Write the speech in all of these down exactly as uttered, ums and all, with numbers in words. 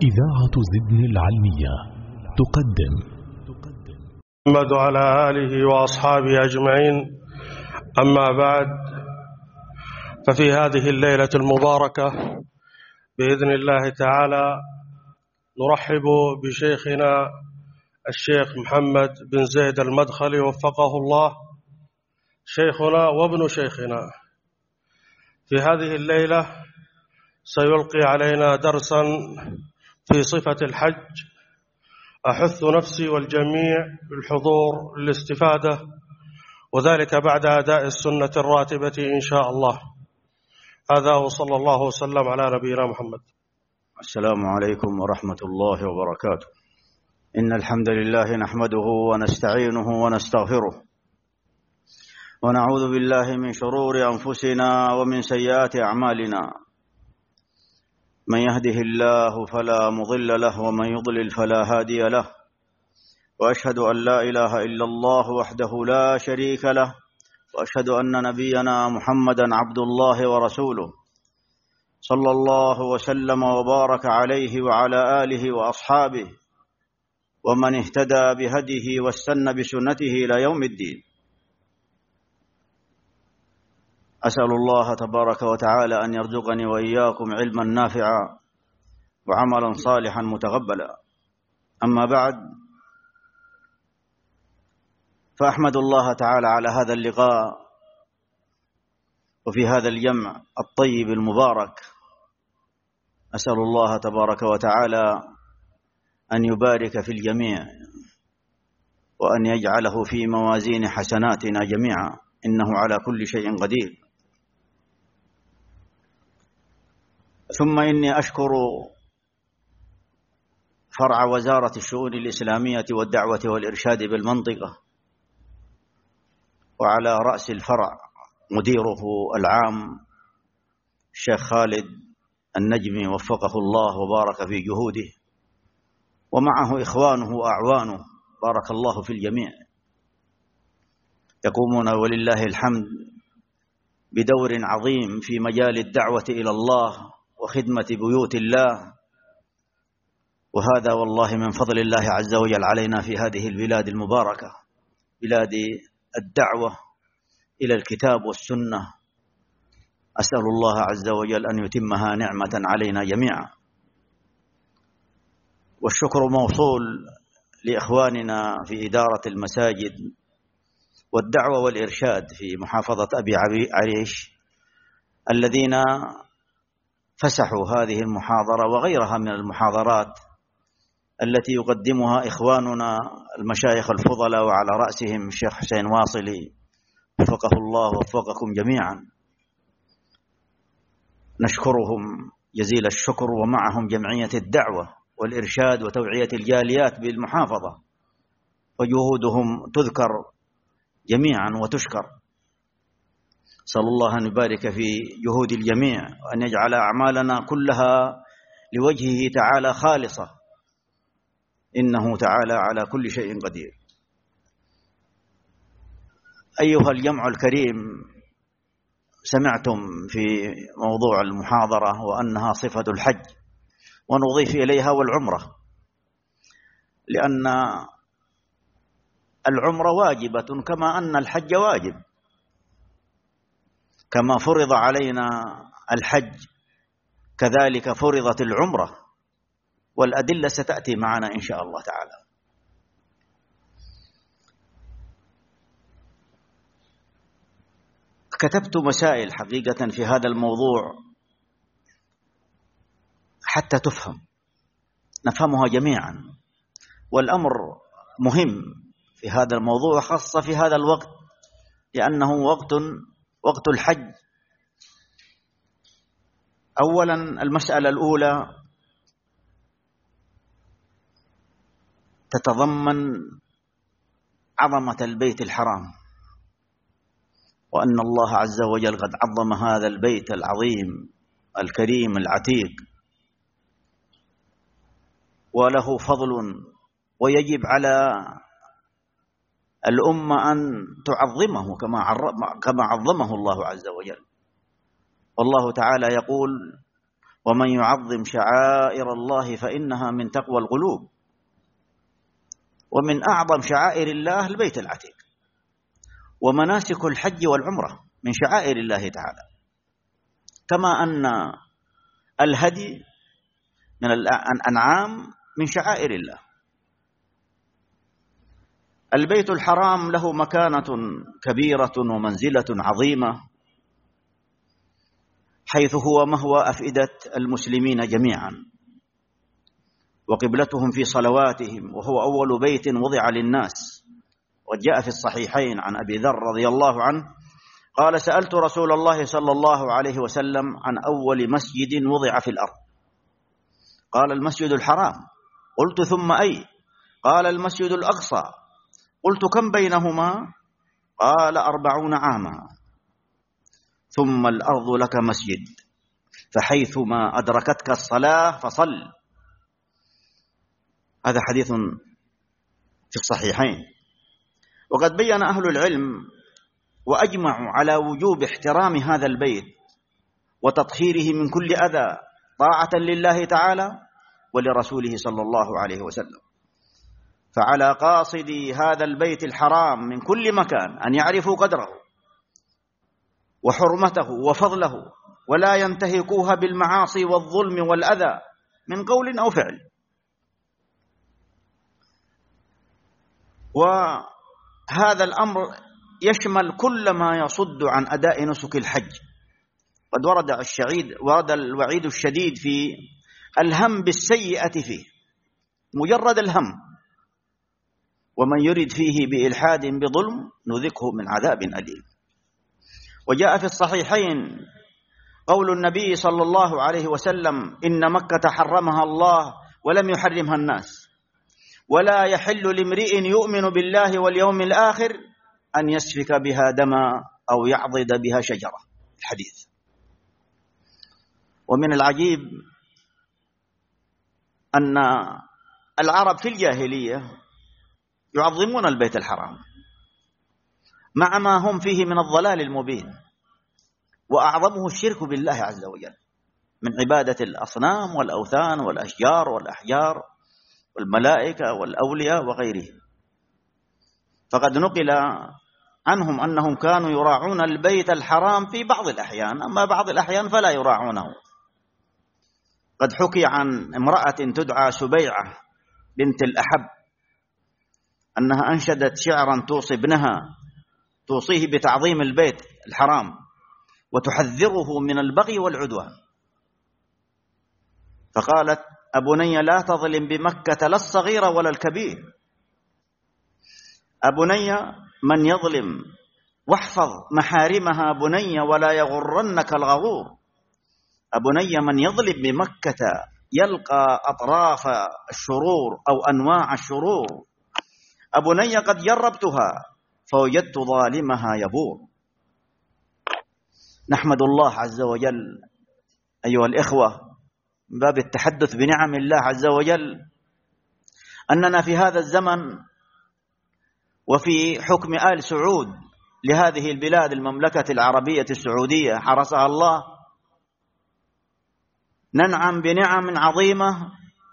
إذاعة زدن العلمية تقدم محمد وعلى آله وأصحابه أجمعين. أما بعد، ففي هذه الليلة المباركة بإذن الله تعالى نرحب بشيخنا الشيخ محمد بن زيد المدخلي وفقه الله، شيخنا وابن شيخنا. في هذه الليلة سيلقي علينا درسا في صفة الحج، أحث نفسي والجميع بالحضور للاستفادة، وذلك بعد أداء السنة الراتبة إن شاء الله. هذا وصلى الله وسلم على نبينا محمد. السلام عليكم ورحمة الله وبركاته. إن الحمد لله نحمده ونستعينه ونستغفره، ونعوذ بالله من شرور أنفسنا ومن سيئات أعمالنا. من يهده الله فلا مضل له، ومن يضلل فلا هادي له. وأشهد أن لا إله إلا الله وحده لا شريك له، وأشهد أن نبينا محمدا عبد الله ورسوله، صلى الله وسلم وبارك عليه وعلى آله وأصحابه ومن اهتدى بهديه واستنى بسنته إلى يوم الدين. أسأل الله تبارك وتعالى أن يرزقني وإياكم علما نافعا وعملا صالحا متقبلا. أما بعد، فأحمد الله تعالى على هذا اللقاء وفي هذا الجمع الطيب المبارك. أسأل الله تبارك وتعالى أن يبارك في الجميع وأن يجعله في موازين حسناتنا جميعا، إنه على كل شيء قدير. ثم إني أشكر فرع وزارة الشؤون الإسلامية والدعوة والإرشاد بالمنطقة، وعلى رأس الفرع مديره العام الشيخ خالد النجمي وفقه الله وبارك في جهوده، ومعه إخوانه وأعوانه، بارك الله في الجميع، يقومون ولله الحمد بدور عظيم في مجال الدعوة إلى الله وخدمة بيوت الله. وهذا والله من فضل الله عز وجل علينا في هذه البلاد المباركة، بلاد الدعوة إلى الكتاب والسنة. أسأل الله عز وجل أن يتمها نعمة علينا جميعا. والشكر موصول لإخواننا في إدارة المساجد والدعوة والإرشاد في محافظة أبي عريش، الذين فسحوا هذه المحاضرة وغيرها من المحاضرات التي يقدمها إخواننا المشايخ الفضلاء، وعلى رأسهم الشيخ حسين واصلي وفقه الله ووفقكم جميعا. نشكرهم جزيل الشكر، ومعهم جمعية الدعوة والإرشاد وتوعية الجاليات بالمحافظة، وجهودهم تذكر جميعا وتشكر. صلى الله أن يبارك في جهود الجميع، وأن يجعل أعمالنا كلها لوجهه تعالى خالصة، إنه تعالى على كل شيء قدير. أيها الجمع الكريم، سمعتم في موضوع المحاضرة وأنها صفة الحج، ونضيف إليها والعمرة، لأن العمرة واجبة كما أن الحج واجب. كما فرض علينا الحج كذلك فرضت العمرة، والأدلة ستأتي معنا إن شاء الله تعالى. كتبت مسائل حقيقة في هذا الموضوع حتى تفهم، نفهمها جميعا، والأمر مهم في هذا الموضوع، خاصة في هذا الوقت، لأنه وقت وقت الحج. أولا، المسألة الأولى تتضمن عظمة البيت الحرام، وأن الله عز وجل قد عظم هذا البيت العظيم الكريم العتيق، وله فضل، ويجب على الأمة أن تعظمه كما عظمه الله عز وجل. والله تعالى يقول: ومن يعظم شعائر الله فإنها من تقوى القلوب. ومن أعظم شعائر الله البيت العتيق، ومناسك الحج والعمرة من شعائر الله تعالى، كما أن الهدي من الأنعام من شعائر الله. البيت الحرام له مكانة كبيرة ومنزلة عظيمة، حيث هو مهوى أفئدة المسلمين جميعا وقبلتهم في صلواتهم، وهو أول بيت وضع للناس. وجاء في الصحيحين عن أبي ذر رضي الله عنه قال: سألت رسول الله صلى الله عليه وسلم عن أول مسجد وضع في الأرض، قال: المسجد الحرام. قلت: ثم أي؟ قال: المسجد الأقصى. قلت: كم بينهما؟ قال: أربعون عاما. ثم الأرض لك مسجد، فحيثما أدركتك الصلاة فصل. هذا حديث في الصحيحين. وقد بين أهل العلم وأجمعوا على وجوب احترام هذا البيت وتطهيره من كل أذى طاعة لله تعالى ولرسوله صلى الله عليه وسلم. فعلى قاصدي هذا البيت الحرام من كل مكان أن يعرفوا قدره وحرمته وفضله، ولا ينتهكوها بالمعاصي والظلم والأذى من قول أو فعل. وهذا الأمر يشمل كل ما يصد عن أداء نسك الحج. قد ورد الشعيد ورد الوعيد الشديد في الهم بالسيئة فيه، مجرد الهم. ومن يرد فيه بإلحاد بظلم نذقه من عذاب أليم. وجاء في الصحيحين قول النبي صلى الله عليه وسلم: إن مكة حرمها الله ولم يحرمها الناس، ولا يحل لامرئ يؤمن بالله واليوم الآخر أن يسفك بها دما أو يعضد بها شجرة. الحديث. ومن العجيب أن العرب في الجاهلية يعظمون البيت الحرام مع ما هم فيه من الضلال المبين، وأعظمه الشرك بالله عز وجل من عبادة الأصنام والأوثان والأشجار والأحجار والملائكة والأولياء وغيره. فقد نقل عنهم أنهم كانوا يراعون البيت الحرام في بعض الأحيان، أما بعض الأحيان فلا يراعونه. قد حكي عن امرأة تدعى سبيعة بنت الأحب أنها أنشدت شعرا توصي ابنها، توصيه بتعظيم البيت الحرام وتحذره من البغي والعدوان. فقالت: أبني لا تظلم بمكة لا الصغير ولا الكبير. أبني من يظلم واحفظ محارمها بني ولا يغرنك الغرور. أبني من يظلم بمكة يلقى أطراف الشرور أو أنواع الشرور. أبني قد جربتها فوجدت ظالمها يبور. نحمد الله عز وجل أيها الإخوة من باب التحدث بنعم الله عز وجل أننا في هذا الزمن وفي حكم آل سعود لهذه البلاد المملكة العربية السعودية حرسها الله ننعم بنعم عظيمة،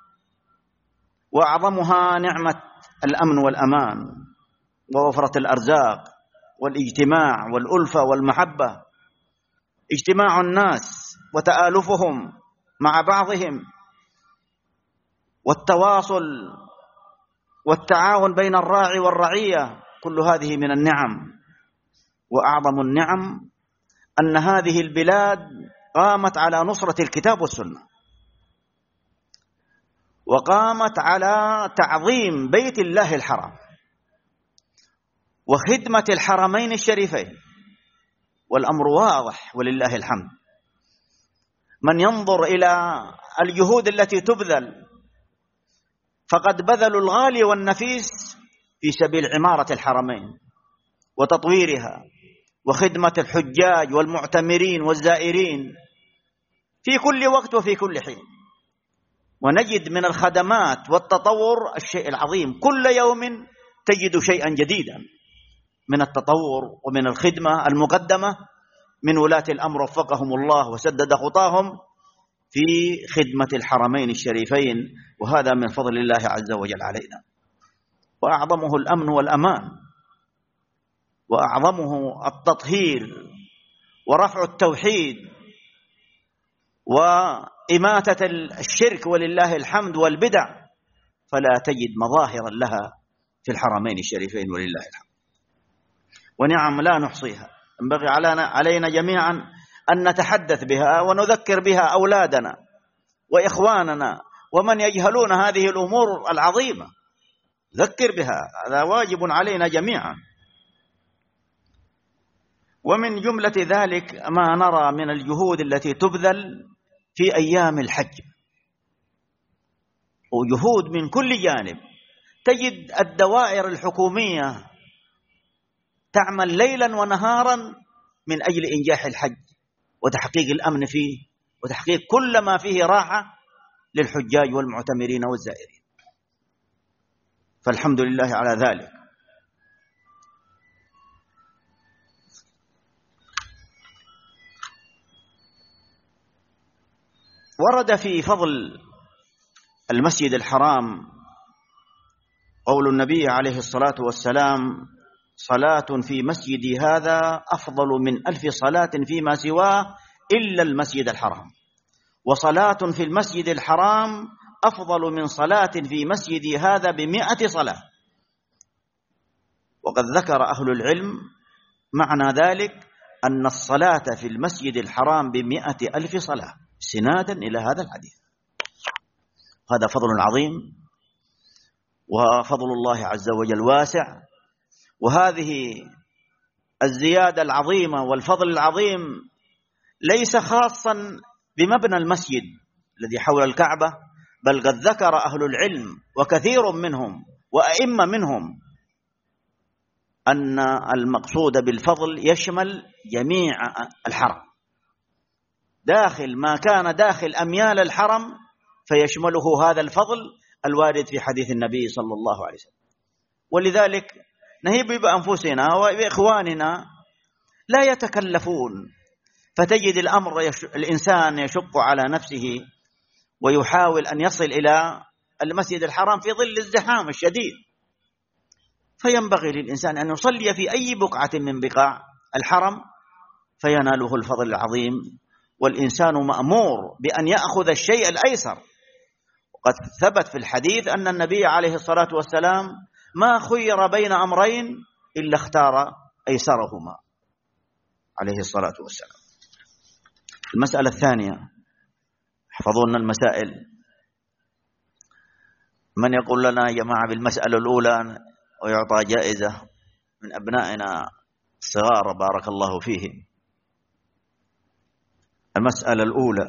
وأعظمها نعمة الأمن والأمان ووفرة الأرزاق والاجتماع والألفة والمحبة، اجتماع الناس وتآلفهم مع بعضهم والتواصل والتعاون بين الراعي والرعية. كل هذه من النعم. وأعظم النعم أن هذه البلاد قامت على نصرة الكتاب والسنة، وقامت على تعظيم بيت الله الحرام وخدمة الحرمين الشريفين، والأمر واضح ولله الحمد. من ينظر إلى الجهود التي تبذل فقد بذلوا الغالي والنفيس في سبيل عمارة الحرمين وتطويرها وخدمة الحجاج والمعتمرين والزائرين في كل وقت وفي كل حين. ونجد من الخدمات والتطور الشيء العظيم، كل يوم تجد شيئا جديدا من التطور ومن الخدمة المقدمة من ولاة الأمر وفقهم الله وسدد خطاهم في خدمة الحرمين الشريفين، وهذا من فضل الله عز وجل علينا. وأعظمه الأمن والأمان، وأعظمه التطهير ورفع التوحيد وإماتة الشرك ولله الحمد والبدع، فلا تجد مظاهرا لها في الحرمين الشريفين ولله الحمد. ونعم لا نحصيها، ينبغي علينا جميعا أن نتحدث بها ونذكر بها أولادنا وإخواننا ومن يجهلون هذه الأمور العظيمة، ذكر بها، هذا واجب علينا جميعا. ومن جملة ذلك ما نرى من الجهود التي تبذل في أيام الحج، وجهود من كل جانب. تجد الدوائر الحكومية تعمل ليلا ونهارا من أجل إنجاح الحج وتحقيق الأمن فيه وتحقيق كل ما فيه راحة للحجاج والمعتمرين والزائرين، فالحمد لله على ذلك. ورد في فضل المسجد الحرام قول النبي عليه الصلاة والسلام: صلاة في مسجدي هذا أفضل من ألف صلاة فيما سواه إلا المسجد الحرام، وصلاة في المسجد الحرام أفضل من صلاة في مسجدي هذا بمئة صلاة. وقد ذكر أهل العلم معنى ذلك أن الصلاة في المسجد الحرام بمئة ألف صلاة، سنادا إلى هذا الحديث. هذا فضل عظيم، وفضل الله عز وجل واسع. وهذه الزيادة العظيمة والفضل العظيم ليس خاصا بمبنى المسجد الذي حول الكعبة، بل قد ذكر أهل العلم وكثير منهم وأئمة منهم أن المقصود بالفضل يشمل جميع الحرم، داخل ما كان داخل أميال الحرم فيشمله هذا الفضل الوارد في حديث النبي صلى الله عليه وسلم. ولذلك نهيب بأنفسنا وبإخواننا لا يتكلفون، فتجد الأمر يش... الإنسان يشق على نفسه ويحاول أن يصل إلى المسجد الحرام في ظل الزحام الشديد، فينبغي للإنسان أن يصلي في أي بقعة من بقاع الحرم فيناله الفضل العظيم. والإنسان مأمور بأن يأخذ الشيء الأيسر، وقد ثبت في الحديث أن النبي عليه الصلاة والسلام ما خير بين أمرين إلا اختار أيسرهما عليه الصلاة والسلام. المسألة الثانية، احفظوا لنا المسائل. من يقول لنا يا جماعة بالمسألة الأولى ويعطى جائزة من أبنائنا الصغار بارك الله فيهم؟ المسألة الأولى: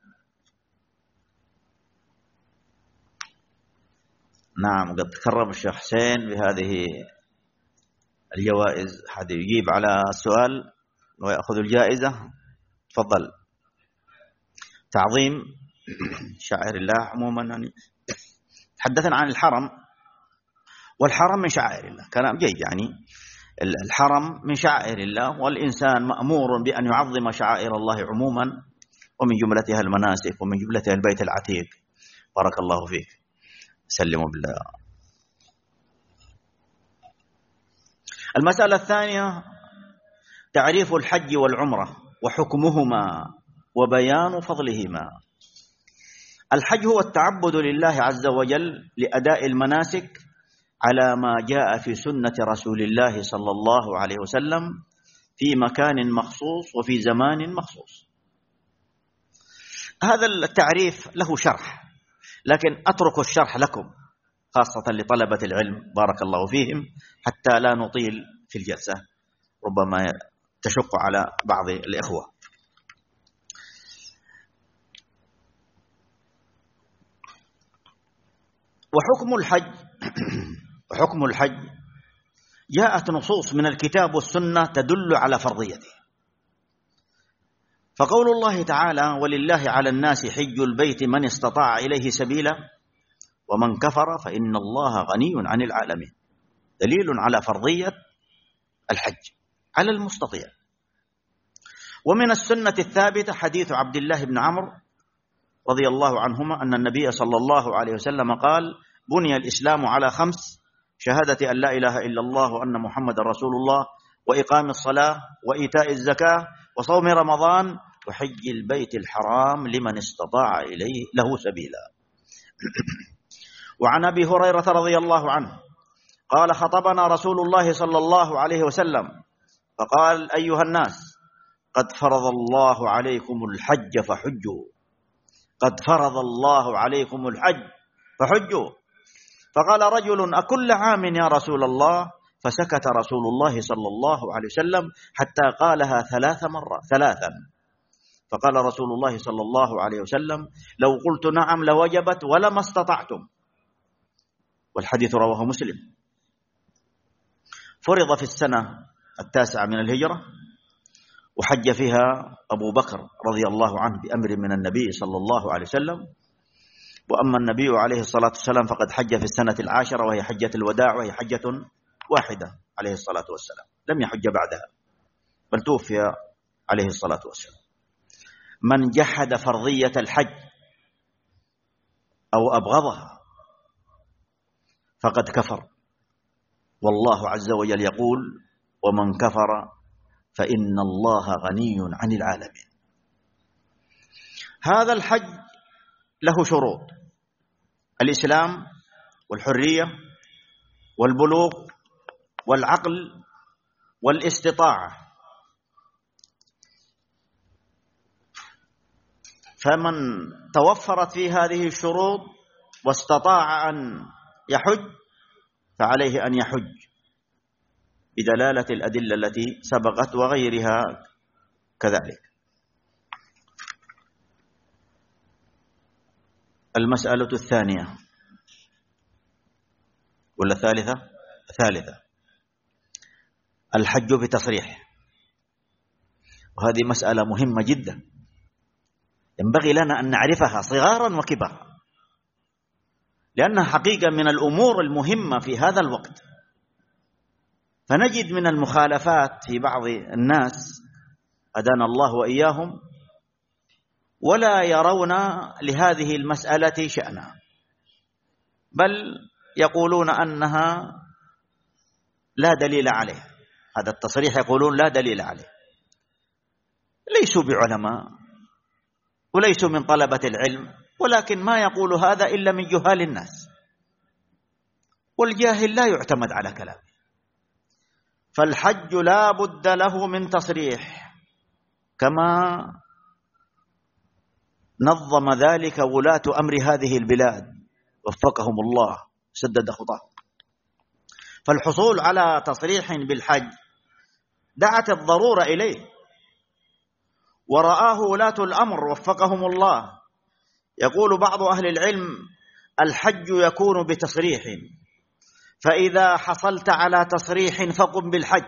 نعم قد تكرم الشيخ حسين بهذه الجوائز، حد يجيب على السؤال ويأخذ الجائزة. تفضل. تعظيم شعائر الله عموما، يعني تحدثنا عن الحرم، والحرم من شعائر الله، كلام جيد. يعني الحرم من شعائر الله، والإنسان مأمور بأن يعظم شعائر الله عموما، ومن جملتها المناسك، ومن جملتها البيت العتيق. بارك الله فيك. سلموا بالله. المسألة الثانية: تعريف الحج والعمرة وحكمهما وبيان فضلهما. الحج هو التعبد لله عز وجل لأداء المناسك على ما جاء في سنة رسول الله صلى الله عليه وسلم في مكان مخصوص وفي زمان مخصوص. هذا التعريف له شرح، لكن أترك الشرح لكم خاصة لطلبة العلم بارك الله فيهم، حتى لا نطيل في الجلسة ربما تشق على بعض الإخوة. وحكم الحج وحكم الحج جاءت نصوص من الكتاب والسنة تدل على فرضيته. فقول الله تعالى: ولله على الناس حج البيت من استطاع إليه سبيلا ومن كفر فإن الله غني عن العالمين، دليل على فرضية الحج على المستطيع. ومن السنة الثابتة حديث عبد الله بن عمرو رضي الله عنهما أن النبي صلى الله عليه وسلم قال: بني الإسلام على خمس: شهادة أن لا إله إلا الله وأن محمد رسول الله، وإقام الصلاة، وإيتاء الزكاة، وصوم رمضان، وحج البيت الحرام لمن استطاع إليه له سبيلا. وعن أبي هريرة رضي الله عنه قال: خطبنا رسول الله صلى الله عليه وسلم فقال: أيها الناس، قد فرض الله عليكم الحج فحجوا. قد فرض الله عليكم الحج فحجوا. فقال رجل: أكل عام يا رسول الله؟ فسكت رسول الله صلى الله عليه وسلم حتى قالها ثلاث مرات ثلاثا. فقال رسول الله صلى الله عليه وسلم: لو قلت نعم لوجبت ولما استطعتم. والحديث رواه مسلم. فرض في السنة التاسعة من الهجرة، وحج فيها أبو بكر رضي الله عنه بأمر من النبي صلى الله عليه وسلم. وأما النبي عليه الصلاة والسلام فقد حج في السنة العاشرة، وهي حجة الوداع، وهي حجة واحدة عليه الصلاة والسلام، لم يحج بعدها، بل توفي عليه الصلاة والسلام. من جحد فرضية الحج أو أبغضها فقد كفر، والله عز وجل يقول: ومن كفر فإن الله غني عن العالمين. هذا الحج له شروط: الإسلام، والحرية، والبلوغ، والعقل، والاستطاعة. فمن توفرت فيه هذه الشروط واستطاع أن يحج فعليه أن يحج بدلالة الأدلة التي سبقت وغيرها كذلك. المسألة الثانية ولا الثالثة؟ الثالثة: الحج بتصريح. وهذه مسألة مهمة جدا ينبغي لنا أن نعرفها صغارا وكبارا، لأنها حقيقة من الأمور المهمة في هذا الوقت. فنجد من المخالفات في بعض الناس هدانا الله وإياهم ولا يرون لهذه المسألة شأنا، بل يقولون أنها لا دليل عليه. هذا التصريح يقولون لا دليل عليه. ليسوا بعلماء وليسوا من طلبة العلم، ولكن ما يقول هذا إلا من جهال الناس، والجاهل لا يعتمد على كلامه. فالحج لا بد له من تصريح، كما نظم ذلك ولاة أمر هذه البلاد وفقهم الله سدد خطاهم. فالحصول على تصريح بالحج دعت الضرورة إليه، ورآه ولاة الأمر وفقهم الله. يقول بعض أهل العلم: الحج يكون بتصريح، فإذا حصلت على تصريح فقم بالحج،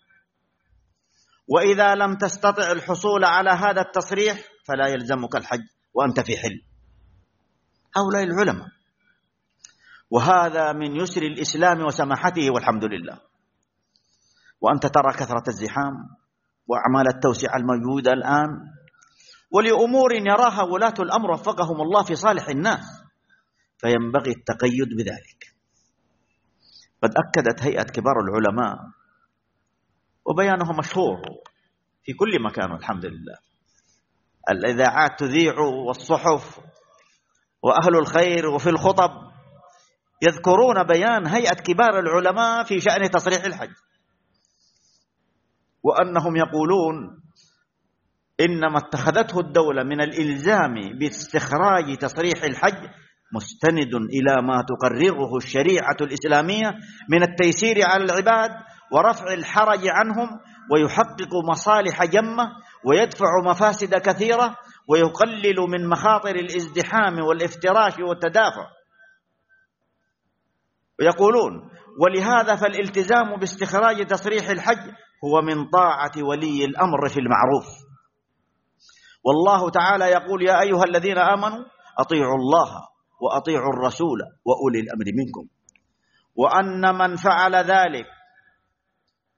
وإذا لم تستطع الحصول على هذا التصريح فلا يلزمك الحج وأنت في حل. هؤلاء العلماء، وهذا من يسر الإسلام وسماحته، والحمد لله. وأنت ترى كثرة الزحام وأعمال التوسعة الموجودة الآن، ولأمور يراها ولاة الأمر وفقهم الله في صالح الناس، فينبغي التقيد بذلك. قد أكدت هيئة كبار العلماء، وبيانه مشهور في كل مكان والحمد لله. الإذاعات تذيع، والصحف، وأهل الخير، وفي الخطب يذكرون بيان هيئة كبار العلماء في شأن تصريح الحج، وأنهم يقولون إنما اتخذته الدولة من الإلزام باستخراج تصريح الحج مستند إلى ما تقرره الشريعة الإسلامية من التيسير على العباد ورفع الحرج عنهم، ويحقق مصالح جمة، ويدفع مفاسد كثيرة، ويقلل من مخاطر الازدحام والافتراش والتدافع. ويقولون: ولهذا فالالتزام باستخراج تصريح الحج هو من طاعة ولي الأمر في المعروف. والله تعالى يقول: يا أيها الذين آمنوا أطيعوا الله وأطيعوا الرسول وأولي الأمر منكم، وأن من فعل ذلك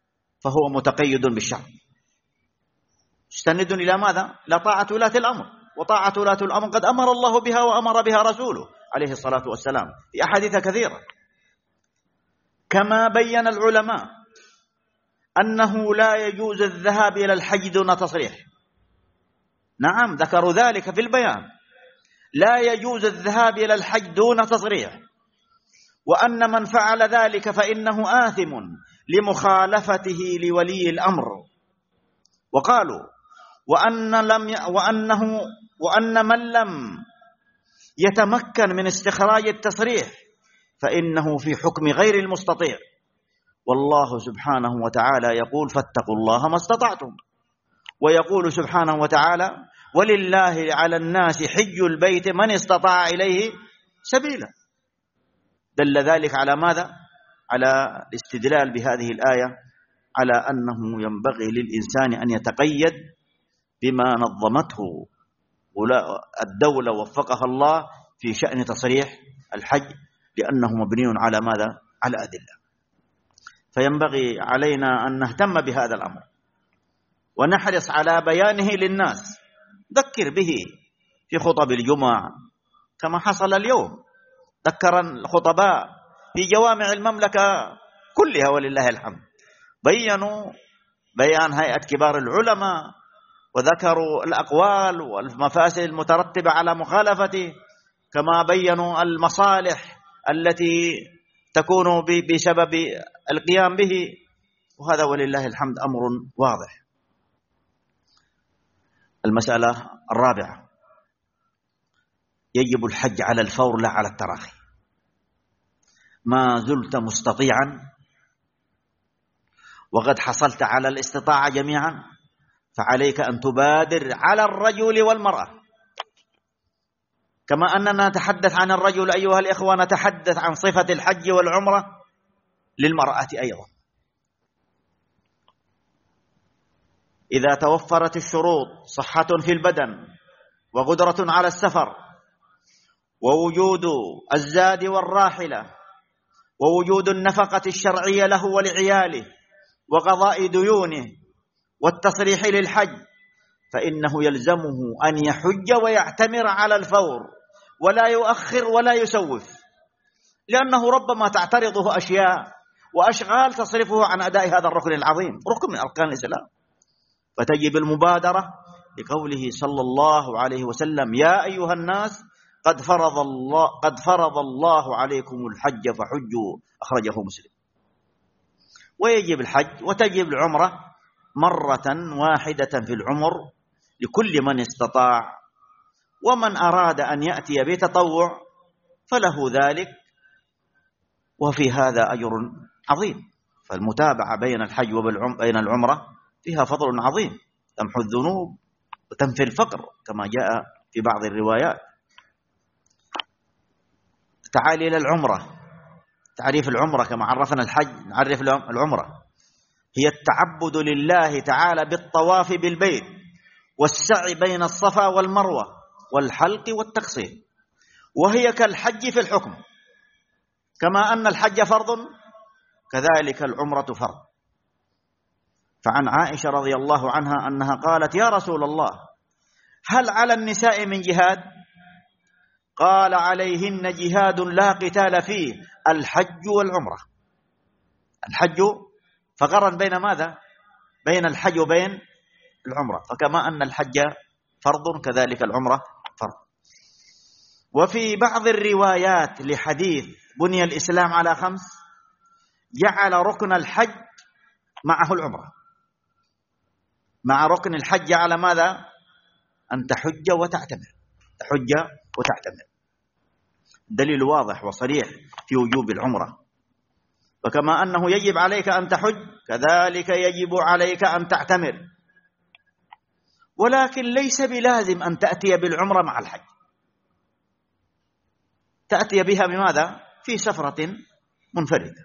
فهو متقيد بالشرع، مستند إلى ماذا؟ لا طاعة ولاة الأمر، وطاعة ولاة الأمر قد أمر الله بها وأمر بها رسوله عليه الصلاة والسلام في أحاديث كثيرة. كما بين العلماء أنه لا يجوز الذهاب إلى الحج دون تصريح. نعم، ذكروا ذلك في البيان، لا يجوز الذهاب إلى الحج دون تصريح، وأن من فعل ذلك فإنه آثم لمخالفته لولي الأمر. وقالوا وأن لم ي... وأنه وأن من لم يتمكن من استخراج التصريح فإنه في حكم غير المستطيع. والله سبحانه وتعالى يقول فاتقوا الله ما استطعتم، ويقول سبحانه وتعالى ولله على الناس حج البيت من استطاع إليه سبيلا. دل ذلك على ماذا؟ على الاستدلال بهذه الآية على أنه ينبغي للإنسان أن يتقيد بما نظمته الدولة وفقها الله في شأن تصريح الحج، لأنه مبني على ماذا؟ على أدلة. فينبغي علينا أن نهتم بهذا الأمر ونحرص على بيانه للناس، ذكر به في خطب الجمعة كما حصل اليوم. ذكر الخطباء في جوامع المملكة كلها ولله الحمد، بيّنوا بيان هيئة كبار العلماء وذكروا الأقوال والمفاسد المترتبة على مخالفته، كما بيّنوا المصالح التي تكون بسبب القيام به، وهذا ولله الحمد أمر واضح. المسألة الرابعة، يجب الحج على الفور لا على التراخي. ما زلت مستطيعا وقد حصلت على الاستطاعة جميعا فعليك أن تبادر على الرجل والمرأة. كما أننا نتحدث عن الرجل أيها الإخوة، نتحدث عن صفة الحج والعمرة للمرأة أيضا. إذا توفرت الشروط، صحة في البدن وقدرة على السفر ووجود الزاد والراحلة ووجود النفقة الشرعية له ولعياله وقضاء ديونه والتصريح للحج، فإنه يلزمه أن يحج ويعتمر على الفور ولا يؤخر ولا يسوف، لأنه ربما تعترضه أشياء وأشغال تصرفه عن أداء هذا الركن العظيم، ركن من أركان الإسلام. فتجب المبادرة لقوله صلى الله عليه وسلم يا أيها الناس قد فرض الله قد فرض الله عليكم الحج فحجوا، أخرجه مسلم. ويجب الحج وتجب العمرة مرة واحدة في العمر لكل من استطاع، ومن أراد أن يأتي بتطوع فله ذلك، وفي هذا أجر عظيم. فالمتابعة بين الحج وبين العمرة فيها فضل عظيم، تمحو الذنوب وتنفي الفقر كما جاء في بعض الروايات. تعال إلى العمرة. تعريف العمرة كما عرفنا الحج، نعرف العمرة هي التعبد لله تعالى بالطواف بالبيت والسعي بين الصفا والمروة والحلق والتقصير، وهي كالحج في الحكم، كما أن الحج فرض كذلك العمرة فرض. فعن عائشة رضي الله عنها أنها قالت يا رسول الله هل على النساء من جهاد؟ قال عليهن جهاد لا قتال فيه الحج والعمرة. الحج فقرن بين ماذا؟ بين الحج وبين العمرة، فكما أن الحج فرض كذلك العمرة فرض. وفي بعض الروايات لحديث بني الإسلام على خمس جعل ركن الحج معه العمرة، مع ركن الحج على ماذا؟ أن تحج وتعتمر، تحج وتعتمر. دليل واضح وصريح في وجوب العمرة. وكما أنه يجب عليك أن تحج كذلك يجب عليك أن تعتمر، ولكن ليس بلازم أن تأتي بالعمرة مع الحج، تأتي بها بماذا؟ في سفرة منفردة.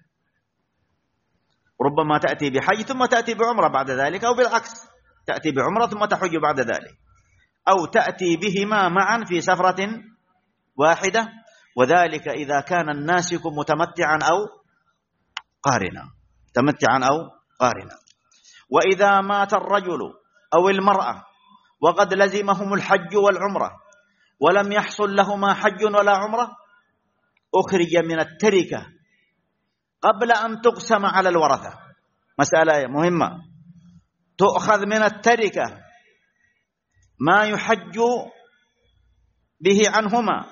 ربما تأتي بحج ثم تأتي بعمرة بعد ذلك، أو بالعكس تأتي بعمرة ثم تحج بعد ذلك، أو تأتي بهما معا في سفرة واحدة، وذلك إذا كان الناسك متمتعا أو قارنا، متمتعا أو قارنا. وإذا مات الرجل أو المرأة وقد لزمهم الحج والعمرة ولم يحصل لهما حج ولا عمرة أخرج من التركة قبل أن تقسم على الورثة. مسألة مهمة، تؤخذ من التركة ما يحج به عنهما،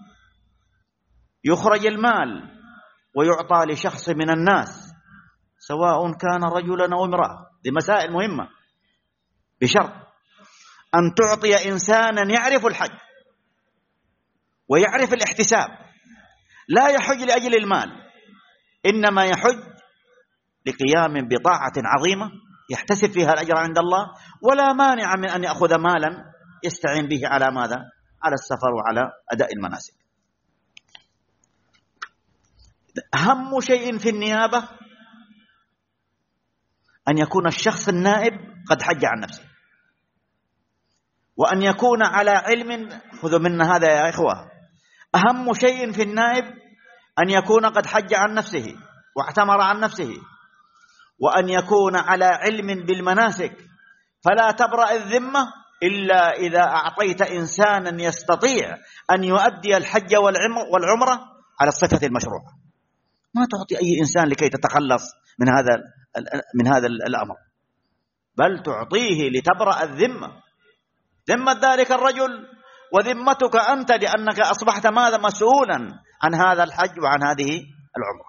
يخرج المال ويعطى لشخص من الناس سواء كان رجلا أو امرأة. دي مسائل مهمة، بشرط أن تعطي إنسانا يعرف الحج ويعرف الاحتساب، لا يحج لأجل المال، إنما يحج لقيام بطاعة عظيمة يحتسب فيها الأجر عند الله، ولا مانع من أن يأخذ مالا يستعين به على ماذا؟ على السفر وعلى أداء المناسك. أهم شيء في النيابة أن يكون الشخص النائب قد حج عن نفسه، وأن يكون على علم. خذوا منا هذا يا إخوة، أهم شيء في النائب أن يكون قد حج عن نفسه واعتمر عن نفسه، وأن يكون على علم بالمناسك، فلا تبرأ الذمة إلا إذا أعطيت إنسانا يستطيع أن يؤدي الحج والعمرة على الصفة المشروعة. ما تعطي أي إنسان لكي تتخلص من هذا من هذا الأمر، بل تعطيه لتبرأ الذمة، ذمة ذلك الرجل وذمتك أنت، لأنك أصبحت ماذا؟ مسؤولا عن هذا الحج وعن هذه العمرة.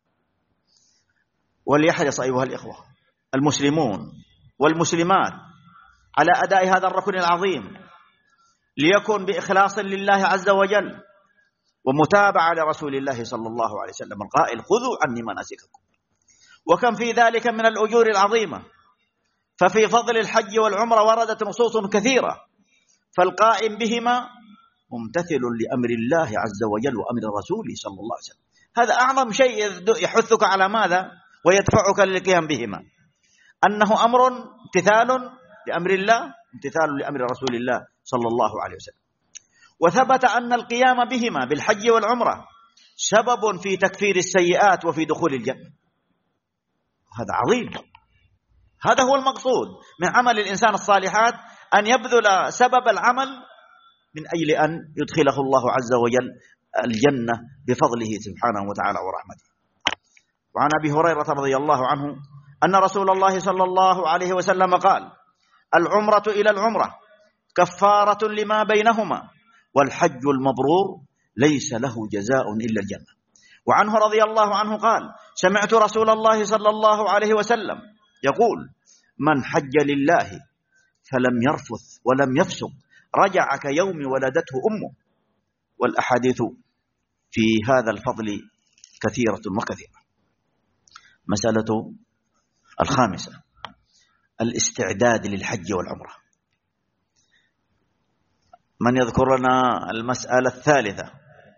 وليحرص أيها الإخوة المسلمون والمسلمات على أداء هذا الركن العظيم، ليكن بإخلاص لله عز وجل ومتابعة لرسول الله صلى الله عليه وسلم القائل: خذوا عني مناسككم. وكم في ذلك من الأجور العظيمة، ففي فضل الحج والعمرة وردت نصوص كثيرة، فالقائم بهما ممتثل لأمر الله عز وجل وأمر رسوله صلى الله عليه وسلم. هذا أعظم شيء يحثك على ماذا ويدفعك للقيام بهما، أنه أمر امتثال لأمر الله، امتثال لأمر رسول الله صلى الله عليه وسلم. وثبت أن القيام بهما بالحج والعمرة سبب في تكفير السيئات وفي دخول الجنة. هذا عظيم، هذا هو المقصود من عمل الإنسان الصالحات، أن يبذل سبب العمل من أجل أن يدخله الله عز وجل الجنة بفضله سبحانه وتعالى ورحمته. وعن أبي هريرة رضي الله عنه أن رسول الله صلى الله عليه وسلم قال: العمرة إلى العمرة كفارة لما بينهما، والحج المبرور ليس له جزاء إلا الجنة. وعنه رضي الله عنه قال: سمعت رسول الله صلى الله عليه وسلم يقول: من حج لله فلم يرفث ولم يفسق رجع كيوم ولدته أمه. والأحاديث في هذا الفضل كثيرة وكثيرة. مسألة الخامسة: الاستعداد للحج والعمرة. من يذكر لنا المسألة الثالثة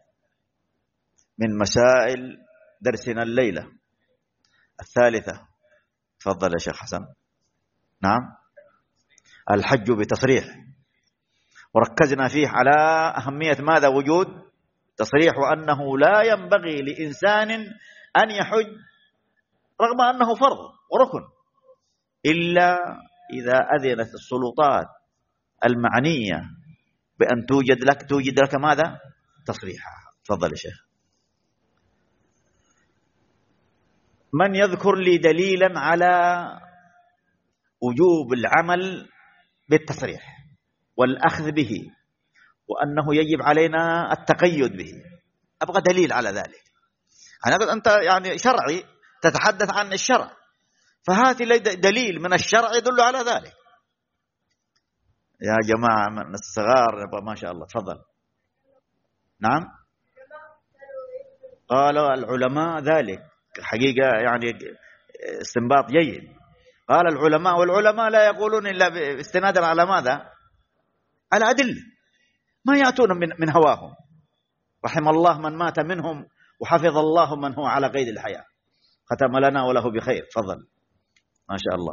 من مسائل درسنا الليلة؟ الثالثة، تفضل يا شيخ حسن. نعم، الحج بتصريح، وركزنا فيه على أهمية ماذا؟ وجود تصريح، وأنه لا ينبغي لإنسان أن يحج رغم أنه فرض وركن إلا إذا أذنت السلطات المعنية بأن توجد لك توجد لك ماذا؟ تصريحا. تفضل يا شيخ. من يذكر لي دليلا على وجوب العمل بالتصريح والأخذ به، وأنه يجب علينا التقيد به؟ أبغى دليل على ذلك. أنا أنت يعني شرعي تتحدث عن الشرع، فهات لي دليل من الشرع يدل على ذلك. يا جماعة من الصغار ما شاء الله، تفضل. نعم، قالوا العلماء ذلك حقيقة، يعني استنباط جيد. قال العلماء، والعلماء لا يقولون إلا استنادا على ماذا؟ على أدلة، ما يأتون من من هواهم. رحم الله من مات منهم، وحفظ الله من هو على قيد الحياة. ختم لنا وله بخير. تفضل، ما شاء الله.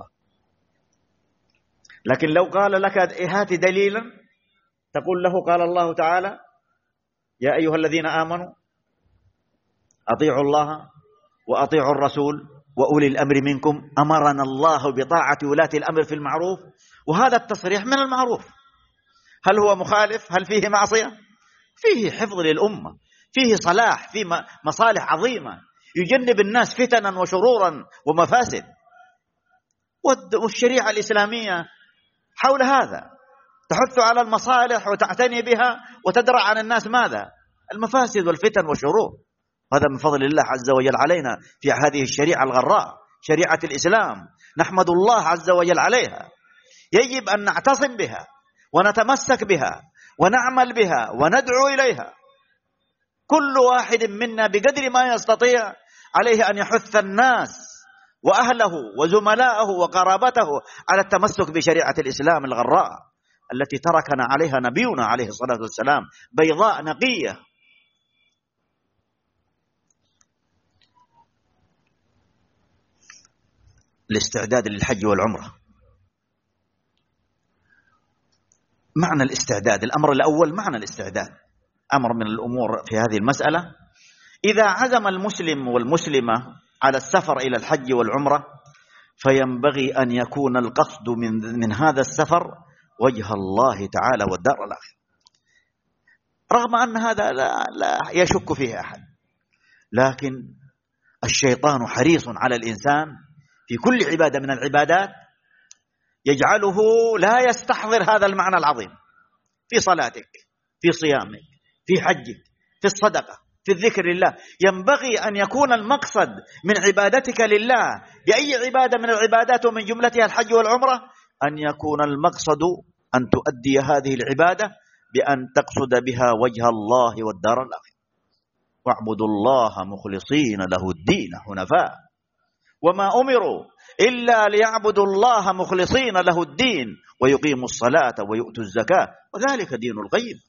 لكن لو قال لك هات دليلا تقول له قال الله تعالى: يا أيها الذين آمنوا أطيعوا الله وأطيعوا الرسول وأولي الأمر منكم، أمرنا الله بطاعة ولاة الأمر في المعروف. وهذا التصريح من المعروف، هل هو مخالف؟ هل فيه معصية؟ فيه حفظ للأمة، فيه صلاح، فيه مصالح عظيمة، يجنب الناس فتنا وشرورا ومفاسد. والشريعة الإسلامية حول هذا تحث على المصالح وتعتني بها وتدرع عن الناس ماذا؟ المفاسد والفتن والشرور. هذا من فضل الله عز وجل علينا في هذه الشريعة الغراء، شريعة الإسلام، نحمد الله عز وجل عليها. يجب أن نعتصم بها ونتمسك بها ونعمل بها وندعو إليها. كل واحد منا بقدر ما يستطيع عليه أن يحث الناس وأهله وزملاءه وقرابته على التمسك بشريعة الإسلام الغراء التي تركنا عليها نبينا عليه الصلاة والسلام، بيضاء نقية. الاستعداد للحج والعمرة. معنى الاستعداد، الأمر الأول معنى الاستعداد، أمر من الأمور في هذه المسألة. إذا عزم المسلم والمسلمة على السفر إلى الحج والعمرة فينبغي أن يكون القصد من, من هذا السفر وجه الله تعالى والدار الآخرة، رغم أن هذا لا, لا يشك فيه أحد، لكن الشيطان حريص على الإنسان في كل عبادة من العبادات يجعله لا يستحضر هذا المعنى العظيم في صلاتك، في صيامك، في حجك، في الصدقة، في الذكر لله. ينبغي أن يكون المقصد من عبادتك لله بأي عبادة من العبادات ومن جملتها الحج والعمرة أن يكون المقصد أن تؤدي هذه العبادة بأن تقصد بها وجه الله والدار الآخرة. واعبدوا الله مخلصين له الدين حنفاء وما أمروا إلا ليعبدوا الله مخلصين له الدين ويقيموا الصلاة ويؤتوا الزكاة وذلك دين القيم.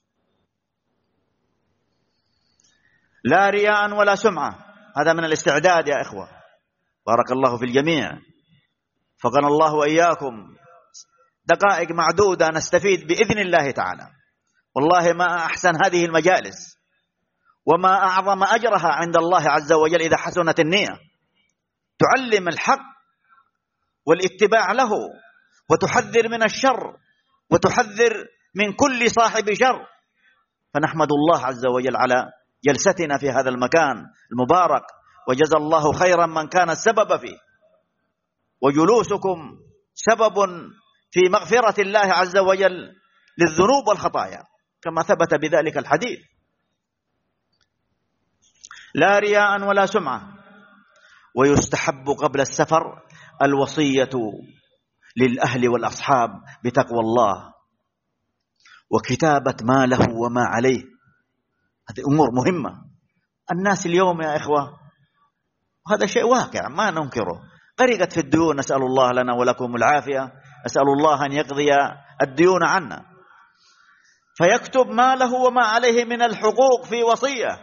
لا رياء ولا سمعة، هذا من الاستعداد يا إخوة. بارك الله في الجميع، فقنا الله وإياكم. دقائق معدودة نستفيد بإذن الله تعالى. والله ما أحسن هذه المجالس وما أعظم أجرها عند الله عز وجل إذا حسنت النية، تعلم الحق والاتباع له وتحذر من الشر وتحذر من كل صاحب شر. فنحمد الله عز وجل على جلستنا في هذا المكان المبارك، وجزى الله خيرا من كان السبب فيه، وجلوسكم سبب في مغفرة الله عز وجل للذنوب والخطايا كما ثبت بذلك الحديث. لا رياء ولا سمعة. ويستحب قبل السفر الوصية للأهل والأصحاب بتقوى الله وكتابة ما له وما عليه. هذه أمور مهمة. الناس اليوم يا إخوة، هذا شيء واقع ما ننكره، غرقت في الديون، نسأل الله لنا ولكم العافية، أسأل الله أن يقضي الديون عنا. فيكتب ما له وما عليه من الحقوق في وصية،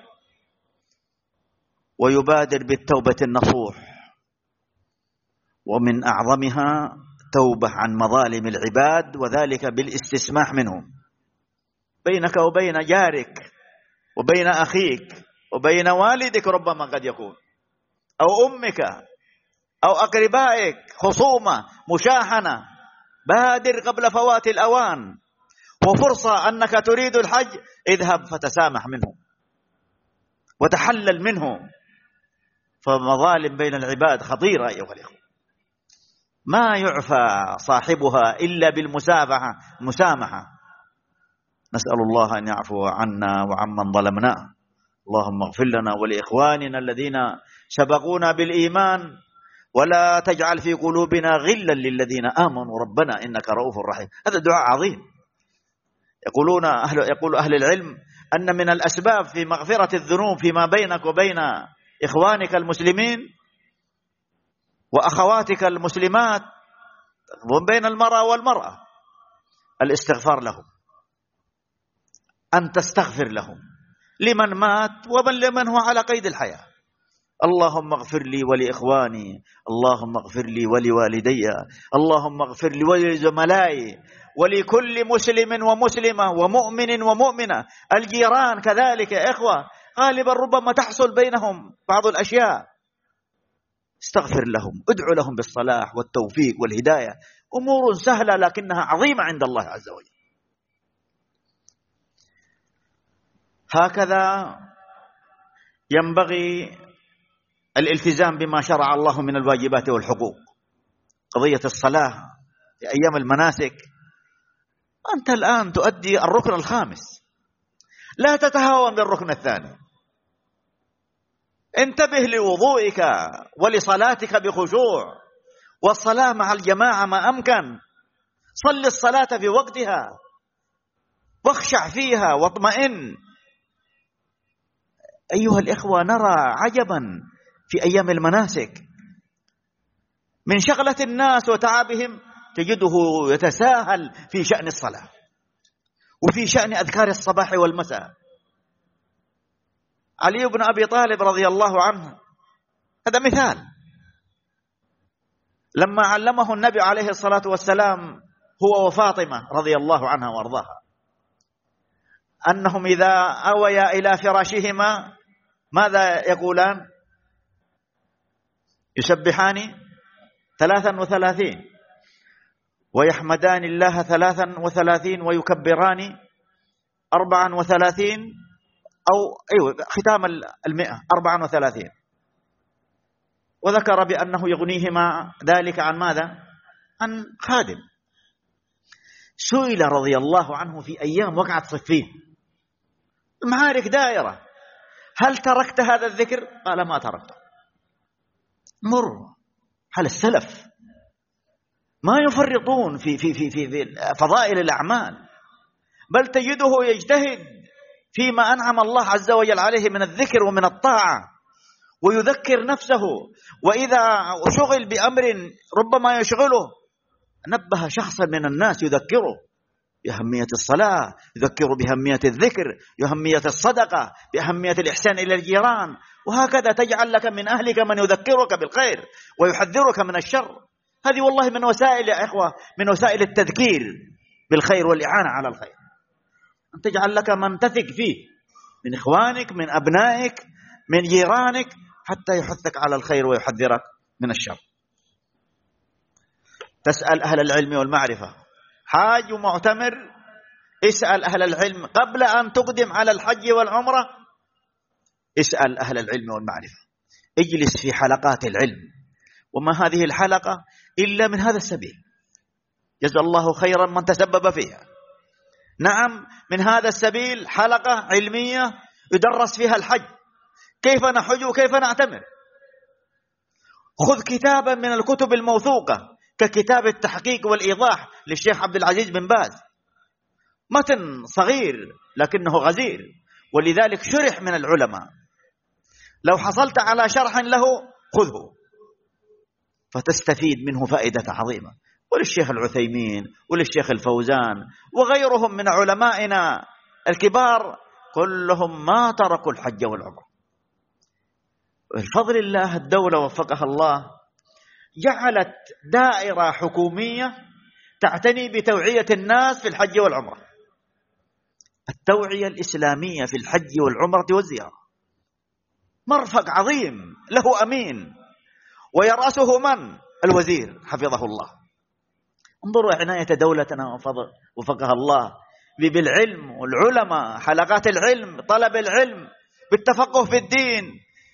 ويبادر بالتوبة النصوح، ومن أعظمها توبة عن مظالم العباد، وذلك بالاستسماح منهم بينك وبين جارك وبين أخيك وبين والدك، ربما قد يكون أو أمك أو أقربائك خصومة مشاحنة. بادر قبل فوات الأوان، وفرصة أنك تريد الحج اذهب فتسامح منه وتحلل منه. فمظالم بين العباد خطيرة أيها الأخوة، ما يعفى صاحبها إلا بالمسامحة مسامحة. نسأل الله أن يعفو عنا وعمن ظلمناه. اللهم اغفر لنا ولإخواننا الذين سبقونا بالإيمان، ولا تجعل في قلوبنا غلا للذين آمنوا ربنا إنك رؤوف رحيم. هذا دعاء عظيم. يقولون أهل يقول أهل العلم أن من الأسباب في مغفرة الذنوب فيما بينك وبين إخوانك المسلمين وأخواتك المسلمات وبين المرأة والمرأة الاستغفار لهم، أن تستغفر لهم، لمن مات ومن لمن هو على قيد الحياة. اللهم اغفر لي ولإخواني، اللهم اغفر لي ولوالدي، اللهم اغفر لي ولزملائي، ولكل مسلم ومسلمة ومؤمن ومؤمنة. الجيران كذلك يا إخوة، غالبا ربما تحصل بينهم بعض الأشياء، استغفر لهم، ادعو لهم بالصلاح والتوفيق والهداية. أمور سهلة لكنها عظيمة عند الله عز وجل. هكذا ينبغي الالتزام بما شرع الله من الواجبات والحقوق. قضية الصلاة في أيام المناسك، أنت الآن تؤدي الركن الخامس، لا تتهاون بالركن الثاني. انتبه لوضوئك ولصلاتك بخشوع، والصلاة مع الجماعة ما أمكن. صل الصلاة في وقتها واخشع فيها واطمئن. أيها الإخوة، نرى عجبا في أيام المناسك من شغلة الناس وتعبهم، تجده يتساهل في شأن الصلاة وفي شأن أذكار الصباح والمساء. علي بن أبي طالب رضي الله عنه هذا مثال، لما علمه النبي عليه الصلاة والسلام هو وفاطمة رضي الله عنها وارضاها أنهم إذا أويا إلى فراشهما ماذا يقولان؟ يسبحان ثلاثا وثلاثين ويحمدان الله ثلاثا وثلاثين ويكبران أربعا وثلاثين، أو أيوة ختام المئة أربعا وثلاثين. وذكر بأنه يغنيهما ذلك عن ماذا؟ عن خادم. سئل رضي الله عنه في أيام وقعة صفين، المعارك دائرة، هل تركت هذا الذكر؟ قال ما تركته. مر على السلف ما يفرطون في في في في, في فضائل الأعمال، بل تجده يجتهد فيما أنعم الله عز وجل عليه من الذكر ومن الطاعة، ويذكر نفسه. وإذا شغل بأمر ربما يشغله نبه شخصا من الناس يذكره بأهمية الصلاة، يذكره بأهمية الذكر، بأهمية الصدقة، بأهمية الإحسان إلى الجيران، وهكذا تجعل لك من أهلك من يذكرك بالخير ويحذرك من الشر. هذه والله من وسائل يا إخوة، من وسائل التذكير بالخير والإعانة على الخير، أن تجعل لك من تثق فيه من إخوانك، من أبنائك، من جيرانك، حتى يحثك على الخير ويحذرك من الشر. تسأل أهل العلم والمعرفة، حاج ومعتمر، اسأل أهل العلم قبل أن تقدم على الحج والعمرة. اسأل أهل العلم والمعرفة، اجلس في حلقات العلم، وما هذه الحلقة إلا من هذا السبيل، جزا الله خيرا من تسبب فيها. نعم، من هذا السبيل حلقة علمية يدرس فيها الحج، كيف نحج وكيف نعتمر. خذ كتابا من الكتب الموثوقة ككتاب التحقيق والإيضاح للشيخ عبد العزيز بن باز، متن صغير لكنه غزير، ولذلك شرح من العلماء. لو حصلت على شرح له خذه فتستفيد منه فائدة عظيمة. وللشيخ العثيمين وللشيخ الفوزان وغيرهم من علمائنا الكبار كلهم ما تركوا الحج والعمرة. بفضل الله الدولة وفقها الله جعلت دائرة حكومية تعتني بتوعية الناس في الحج والعمرة، التوعية الإسلامية في الحج والعمرة والزيارة، مرفق عظيم له أمين ويرأسه من؟ الوزير حفظه الله. انظروا عناية دولتنا وفقها الله بالعلم والعلماء، حلقات العلم، طلب العلم، بالتفقه في الدين،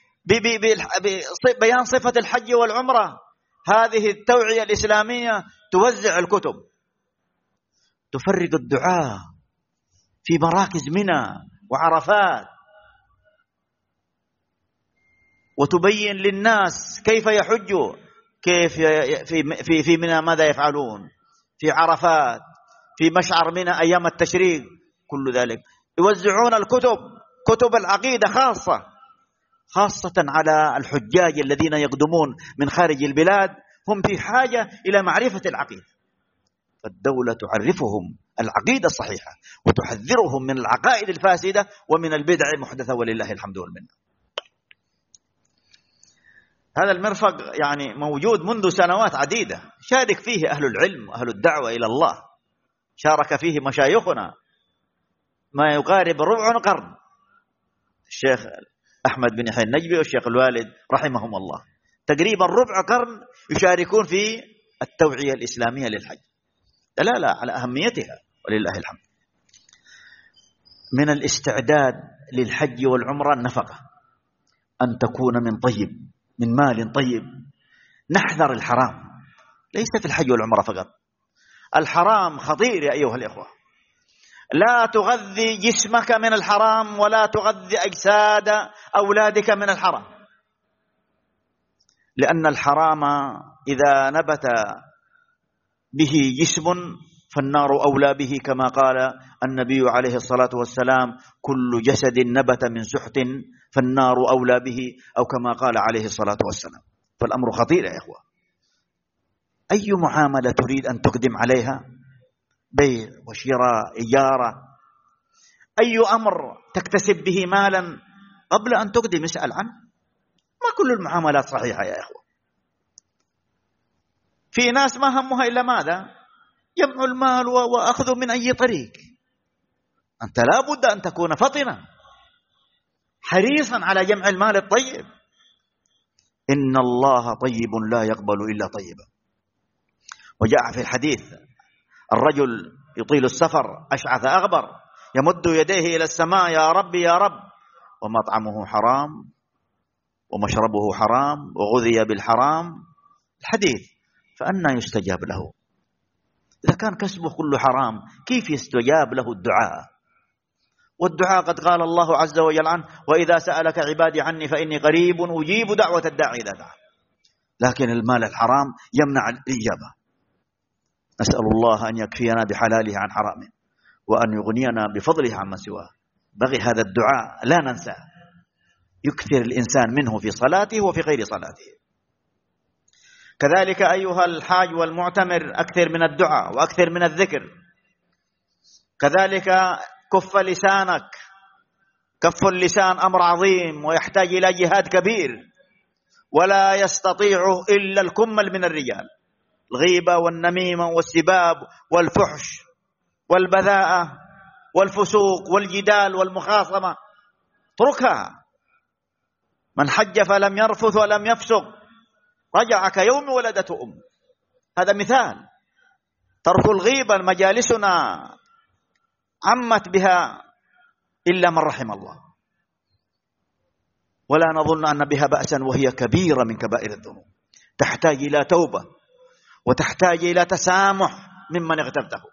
ببيان صفة الحج والعمرة. هذه التوعية الإسلامية توزع الكتب، تفرق الدعاء في مراكز منى وعرفات، وتبين للناس كيف يحجوا، كيف في في في منى ماذا يفعلون، في عرفات، في مشعر منى أيام التشريق، كل ذلك. يوزعون الكتب، كتب العقيدة خاصة خاصة على الحجاج الذين يقدمون من خارج البلاد، هم في حاجة إلى معرفة العقيدة، فالدولة تعرفهم العقيدة الصحيحة وتحذرهم من العقائد الفاسدة ومن البدع المحدثة، ولله الحمد والمنة. هذا المرفق يعني موجود منذ سنوات عديدة، شارك فيه أهل العلم وأهل الدعوة إلى الله، شارك فيه مشايخنا ما يقارب ربع قرن، الشيخ أحمد بن يحيى النجبي والشيخ الوالد رحمهم الله، تقريبا ربع قرن يشاركون في التوعية الإسلامية للحج، دلالة على أهميتها ولله الحمد. من الاستعداد للحج والعمرة النفقة، أن تكون من طيب، من مال طيب. نحذر الحرام، ليس في الحج والعمرة فقط، الحرام خطير يا أيها الإخوة. لا تغذي جسمك من الحرام، ولا تغذي أجساد أولادك من الحرام، لأن الحرام إذا نبت به جسم فالنار أولى به، كما قال النبي عليه الصلاة والسلام: كل جسد نبت من سحت فالنار أولى به، أو كما قال عليه الصلاة والسلام. فالأمر خطير يا إخوة. أي معاملة تريد أن تقدم عليها، بيع وشراء إجارة، أي أمر تكتسب به مالا، قبل أن تقدم اسأل عنه. ما كل المعاملات صحيحة يا إخوة. في ناس ما همها إلا ماذا؟ جمع المال وأخذه من أي طريق. أنت لا بد أن تكون فطنا حريصا على جمع المال الطيب. إن الله طيب لا يقبل إلا طيبا. وجاء في الحديث: الرجل يطيل السفر أشعث أغبر يمد يديه إلى السماء: يا رب يا رب، ومطعمه حرام ومشربه حرام وغذي بالحرام. الحديث، فأنى يستجاب له؟ إذا كان كسبه كله حرام كيف يستجاب له الدعاء؟ والدعاء قد قال الله عز وجل عنه: وإذا سألك عبادي عني فإني قريب أجيب دعوة الداعي إذا دعا. لكن المال الحرام يمنع الإجابة. نسأل الله أن يكفينا بحلاله عن حرامه، وأن يغنينا بفضله عما سواه. بغي هذا الدعاء لا ننسى، يكثر الإنسان منه في صلاته وفي غير صلاته. كذلك أيها الحاج والمعتمر، أكثر من الدعاء وأكثر من الذكر. كذلك كف لسانك. كف اللسان أمر عظيم ويحتاج إلى جهاد كبير، ولا يستطيعه إلا الكمل من الرجال. الغيبة والنميمة والسباب والفحش والبذاءة والفسوق والجدال والمخاصمة، اتركها. من حج فلم يرفث ولم يفسق رجع كيوم ولدته أم. هذا مثال. ترك الغيبة، مجالسنا عمت بها إلا من رحم الله، ولا نظن أن بها بأسا، وهي كبيرة من كبائر الذنوب، تحتاج إلى توبة وتحتاج إلى تسامح ممن اغتبته.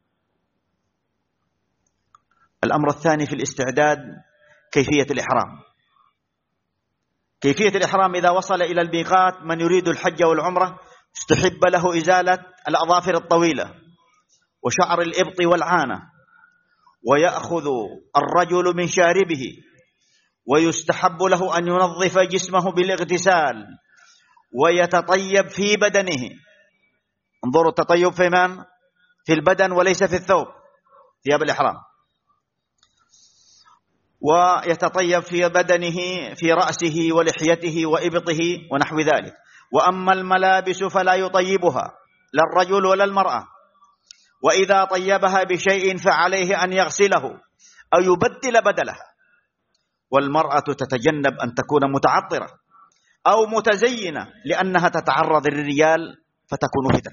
الأمر الثاني في الاستعداد كيفية الإحرام. كيفية الإحرام: إذا وصل إلى الميقات من يريد الحج والعمرة استحب له إزالة الأظافر الطويلة وشعر الإبط والعانة، ويأخذ الرجل من شاربه، ويستحب له أن ينظف جسمه بالاغتسال ويتطيب في بدنه. انظروا، التطيب في من؟ في البدن وليس في الثوب، ثياب الإحرام. ويتطيب في بدنه، في رأسه ولحيته وإبطه ونحو ذلك. وأما الملابس فلا يطيبها لا الرجل ولا المرأة، وإذا طيبها بشيء فعليه أن يغسله أو يبدل بدلها. والمرأة تتجنب أن تكون متعطرة أو متزينة، لأنها تتعرض للرجال فتكون فتنة.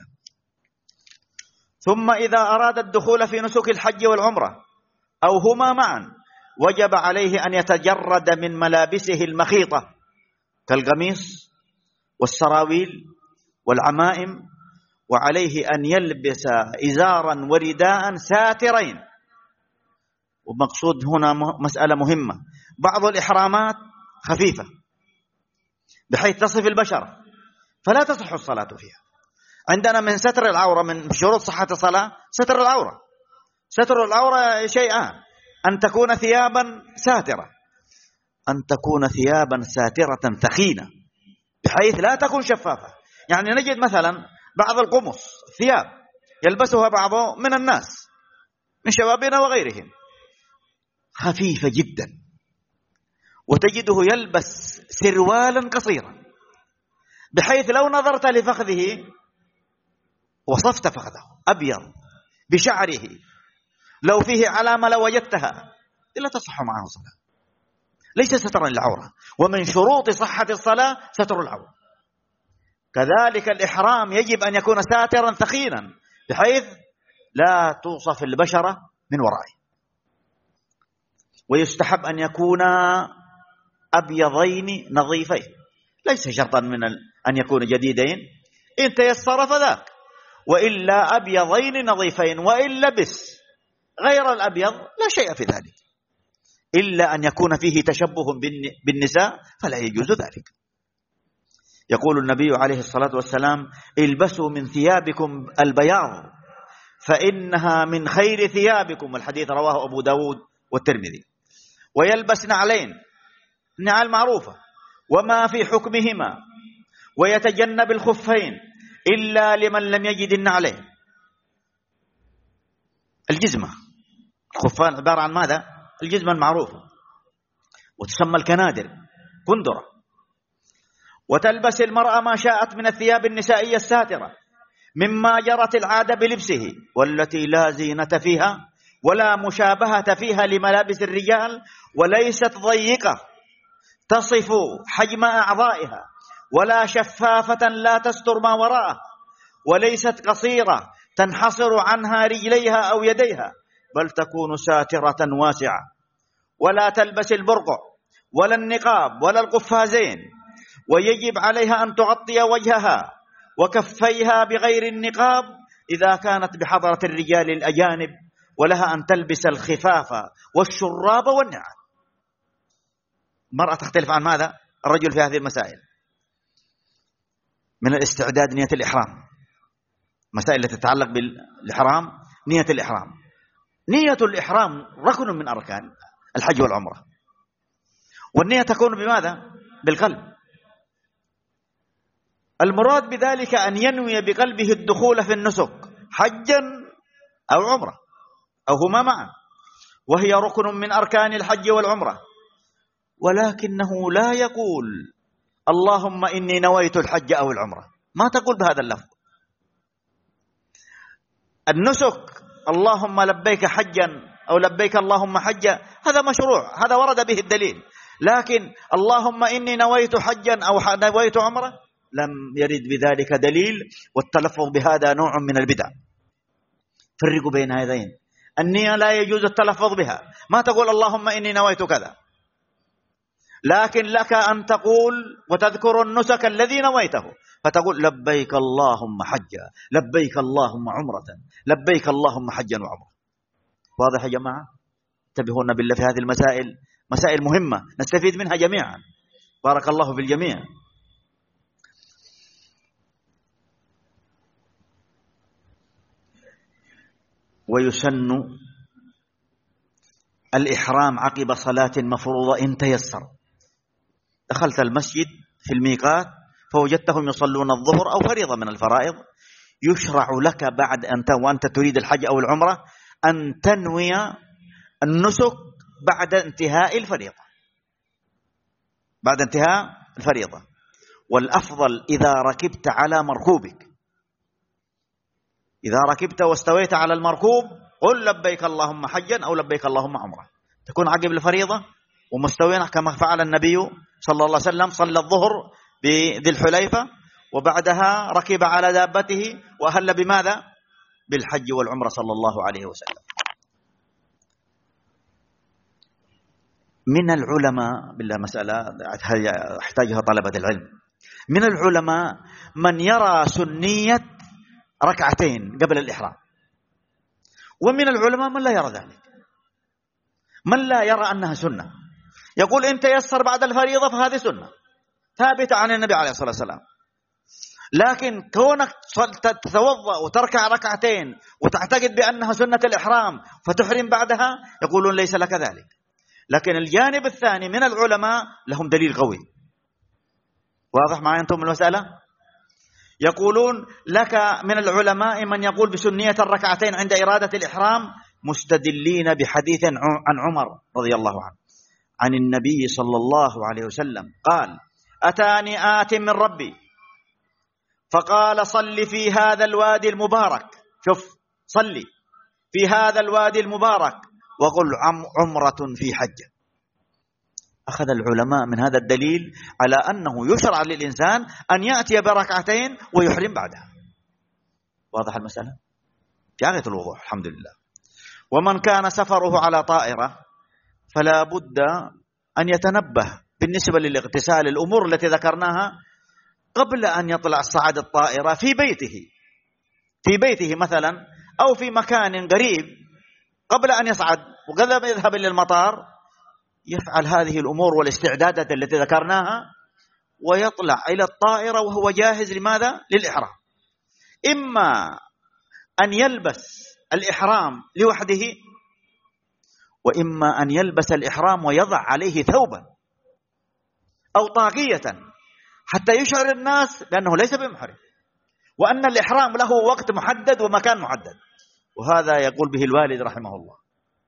ثم إذا أراد الدخول في نسك الحج والعمرة أو هما معا، وجب عليه أن يتجرد من ملابسه المخيطة كالقميص والسراويل والعمائم، وعليه أن يلبس إزارا ورداء ساترين. ومقصود هنا مسألة مهمة: بعض الإحرامات خفيفة بحيث تصف البشرة فلا تصح الصلاة فيها. عندنا من ستر العورة، من شروط صحة الصلاة ستر العورة. ستر العورة شيئان: أن تكون ثيابا ساترة، أن تكون ثيابا ساترة ثخينة بحيث لا تكون شفافة. يعني نجد مثلا بعض القمص ثياب يلبسها بعض من الناس من شبابنا وغيرهم خفيفة جدا، وتجده يلبس سروالا قصيرا بحيث لو نظرت لفخذه وصفت فخذه أبيض بشعره، لو فيه علامة لوجدتها، لا تصح معه صلاة. ليس سترا للعورة، ومن شروط صحة الصلاة ستر العورة. كذلك الإحرام يجب أن يكون ساترا ثخينا بحيث لا توصف البشرة من ورائه. ويستحب أن يكونا أبيضين نظيفين، ليس شرطا من أن يكون جديدين، إن تيسر فذاك، وإلا أبيضين نظيفين. وإن لبس غير الأبيض لا شيء في ذلك، إلا أن يكون فيه تشبه بالنساء فلا يجوز ذلك. يقول النبي عليه الصلاة والسلام: البسوا من ثيابكم البياض فإنها من خير ثيابكم، الحديث رواه أبو داود والترمذي. ويلبس نعلين، النعال معروفة وما في حكمهما، ويتجنب الخفين إلا لمن لم يجد النعلين. الجزمة، الخفان عبارة عن ماذا؟ الجزمة المعروفة، وتسمى الكنادر كندرة. وتلبس المرأة ما شاءت من الثياب النسائية الساترة مما جرت العادة بلبسه، والتي لا زينة فيها ولا مشابهة فيها لملابس الرجال، وليست ضيقة تصف حجم أعضائها، ولا شفافة لا تستر ما وراءها، وليست قصيرة تنحصر عنها رجليها أو يديها، بل تكون ساترة واسعة. ولا تلبس البرقع ولا النقاب ولا القفازين، ويجب عليها أن تغطي وجهها وكفيها بغير النقاب إذا كانت بحضرة الرجال الأجانب، ولها أن تلبس الخفاف والشراب والنعال. المرأة تختلف عن ماذا؟ الرجل في هذه المسائل. من الاستعداد نية الإحرام، مسائل التي تتعلق بالإحرام، نية الإحرام. نية الإحرام ركن من أركان الحج والعمرة، والنية تكون بماذا؟ بالقلب. المراد بذلك أن ينوي بقلبه الدخول في النسك حجا أو عمرة أو هما معا، وهي ركن من أركان الحج والعمرة. ولكنه لا يقول اللهم إني نويت الحج أو العمرة، ما تقول بهذا اللفظ. النسك اللهم لبيك حجا أو لبيك اللهم حجا هذا مشروع، هذا ورد به الدليل. لكن اللهم إني نويت حجا أو نويت عمرة لم يرد بذلك دليل، والتلفظ بهذا نوع من البدع. فرقوا بين هذين. النية لا يجوز التلفظ بها، ما تقول اللهم إني نويت كذا، لكن لك أن تقول وتذكر النسك الذي نويته، فتقول لبيك اللهم حجا، لبيك اللهم عمرة، لبيك اللهم حجا وعمرة. واضح يا جماعة؟ انتبهونا بالله في هذه المسائل، مسائل مهمة نستفيد منها جميعا، بارك الله في الجميع. ويسن الإحرام عقب صلاة مفروضة إن تيسر. دخلت المسجد في الميقات فوجدتهم يصلون الظهر أو فريضة من الفرائض، يشرع لك بعد أنت وأنت تريد الحج أو العمرة أن تنوي النسك بعد انتهاء الفريضة، بعد انتهاء الفريضة. والأفضل إذا ركبت على مركوبك، إذا ركبت واستويت على المركوب قل لبيك اللهم حجا أو لبيك اللهم عمرة، تكون عقب الفريضة ومستوين كما فعل النبي صلى الله عليه وسلم. صلى الظهر بذي الحليفة وبعدها ركب على دابته وأهل بماذا؟ بالحج والعمرة صلى الله عليه وسلم. من العلماء، بالله مسألة احتاجها طلبة العلم، من العلماء من يرى سنية ركعتين قبل الإحرام، ومن العلماء من لا يرى ذلك، من لا يرى أنها سنة، يقول إن تيسر بعد الفريضة فهذه سنة ثابتة عن النبي عليه الصلاة والسلام. لكن كونك تتوضأ وتركع ركعتين وتعتقد بأنها سنة الإحرام فتحرم بعدها، يقولون ليس لك ذلك. لكن الجانب الثاني من العلماء لهم دليل قوي. واضح معي أنتم المسألة؟ يقولون لك من العلماء من يقول بسنية الركعتين عند إرادة الإحرام، مستدلين بحديث عن عمر رضي الله عنه عن النبي صلى الله عليه وسلم قال: أتاني آت من ربي فقال صل في هذا الوادي المبارك، شوف صلي في هذا الوادي المبارك وقل عمرة في حجة. أخذ العلماء من هذا الدليل على أنه يشرع للإنسان أن يأتي بركعتين ويحرم بعدها. واضح المسألة؟ في غاية الوضوح الحمد لله. ومن كان سفره على طائرة فلا بد أن يتنبه بالنسبة للاغتسال الأمور التي ذكرناها قبل أن يطلع صعد الطائرة في بيته في بيته مثلا أو في مكان قريب قبل أن يصعد وقبل أن يذهب إلى المطار، يفعل هذه الأمور والاستعدادات التي ذكرناها ويطلع إلى الطائرة وهو جاهز. لماذا؟ للإحرام. إما أن يلبس الإحرام لوحده، وإما أن يلبس الإحرام ويضع عليه ثوبا أو طاقية حتى يشعر الناس بأنه ليس بمحرم، وأن الإحرام له وقت محدد ومكان محدد. وهذا يقول به الوالد رحمه الله.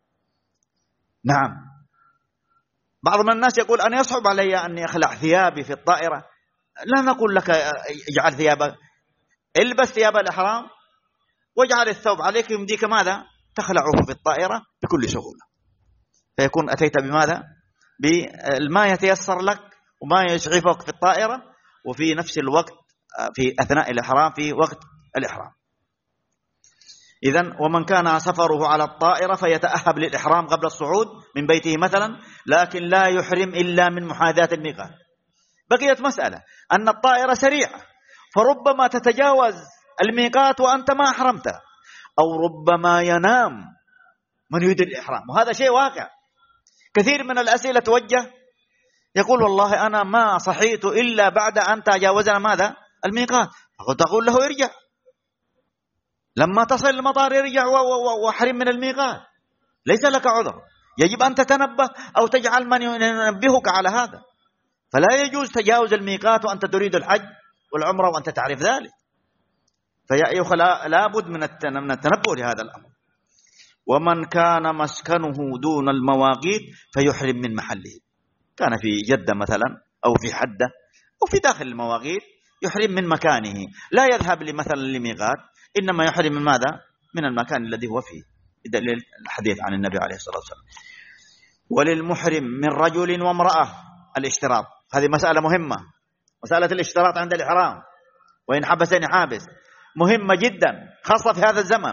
نعم، بعض من الناس يقول أنا يصعب علي أني أخلع ثيابي في الطائرة. لا نقول لك اجعل ثيابك، البس ثياب الإحرام واجعل الثوب عليك، يمديك ماذا؟ تخلعه في الطائرة بكل سهولة، فيكون أتيت بماذا؟ بما يتيسر لك وما يسعفك في الطائرة، وفي نفس الوقت في أثناء الإحرام في وقت الإحرام. إذن ومن كان سفره على الطائرة فيتأهب للإحرام قبل الصعود من بيته مثلا، لكن لا يحرم إلا من محاذاة الميقات. بقيت مسألة أن الطائرة سريعة، فربما تتجاوز الميقات وأنت ما أحرمت، أو ربما ينام من يريد الإحرام، وهذا شيء واقع. كثير من الأسئلة توجه يقول والله أنا ما صحيت إلا بعد أن تجاوزنا ماذا؟ الميقات. تقول له ارجع، لما تصل المطار ارجع واحرم من الميقات، ليس لك عذر. يجب أن تتنبه أو تجعل من ينبهك على هذا. فلا يجوز تجاوز الميقات وأنت تريد الحج والعمرة وأنت تعرف ذلك. فيا أيها لا بد من التنبه لهذا الأمر. ومن كان مسكنه دون المواقيت فيحرم من محله، كان في جدة مثلا أو في حدة أو في داخل المواقيت، يحرم من مكانه، لا يذهب مثلا لميقات، إنما يحرم من ماذا؟ من المكان الذي هو فيه، دليل الحديث عن النبي عليه الصلاة والسلام. وللمحرم من رجل وامرأة الاشتراط، هذه مسألة مهمة، مسألة الاشتراط عند الإحرام، وإن حبسني حابس مهمة جدا، خاصة في هذا الزمن،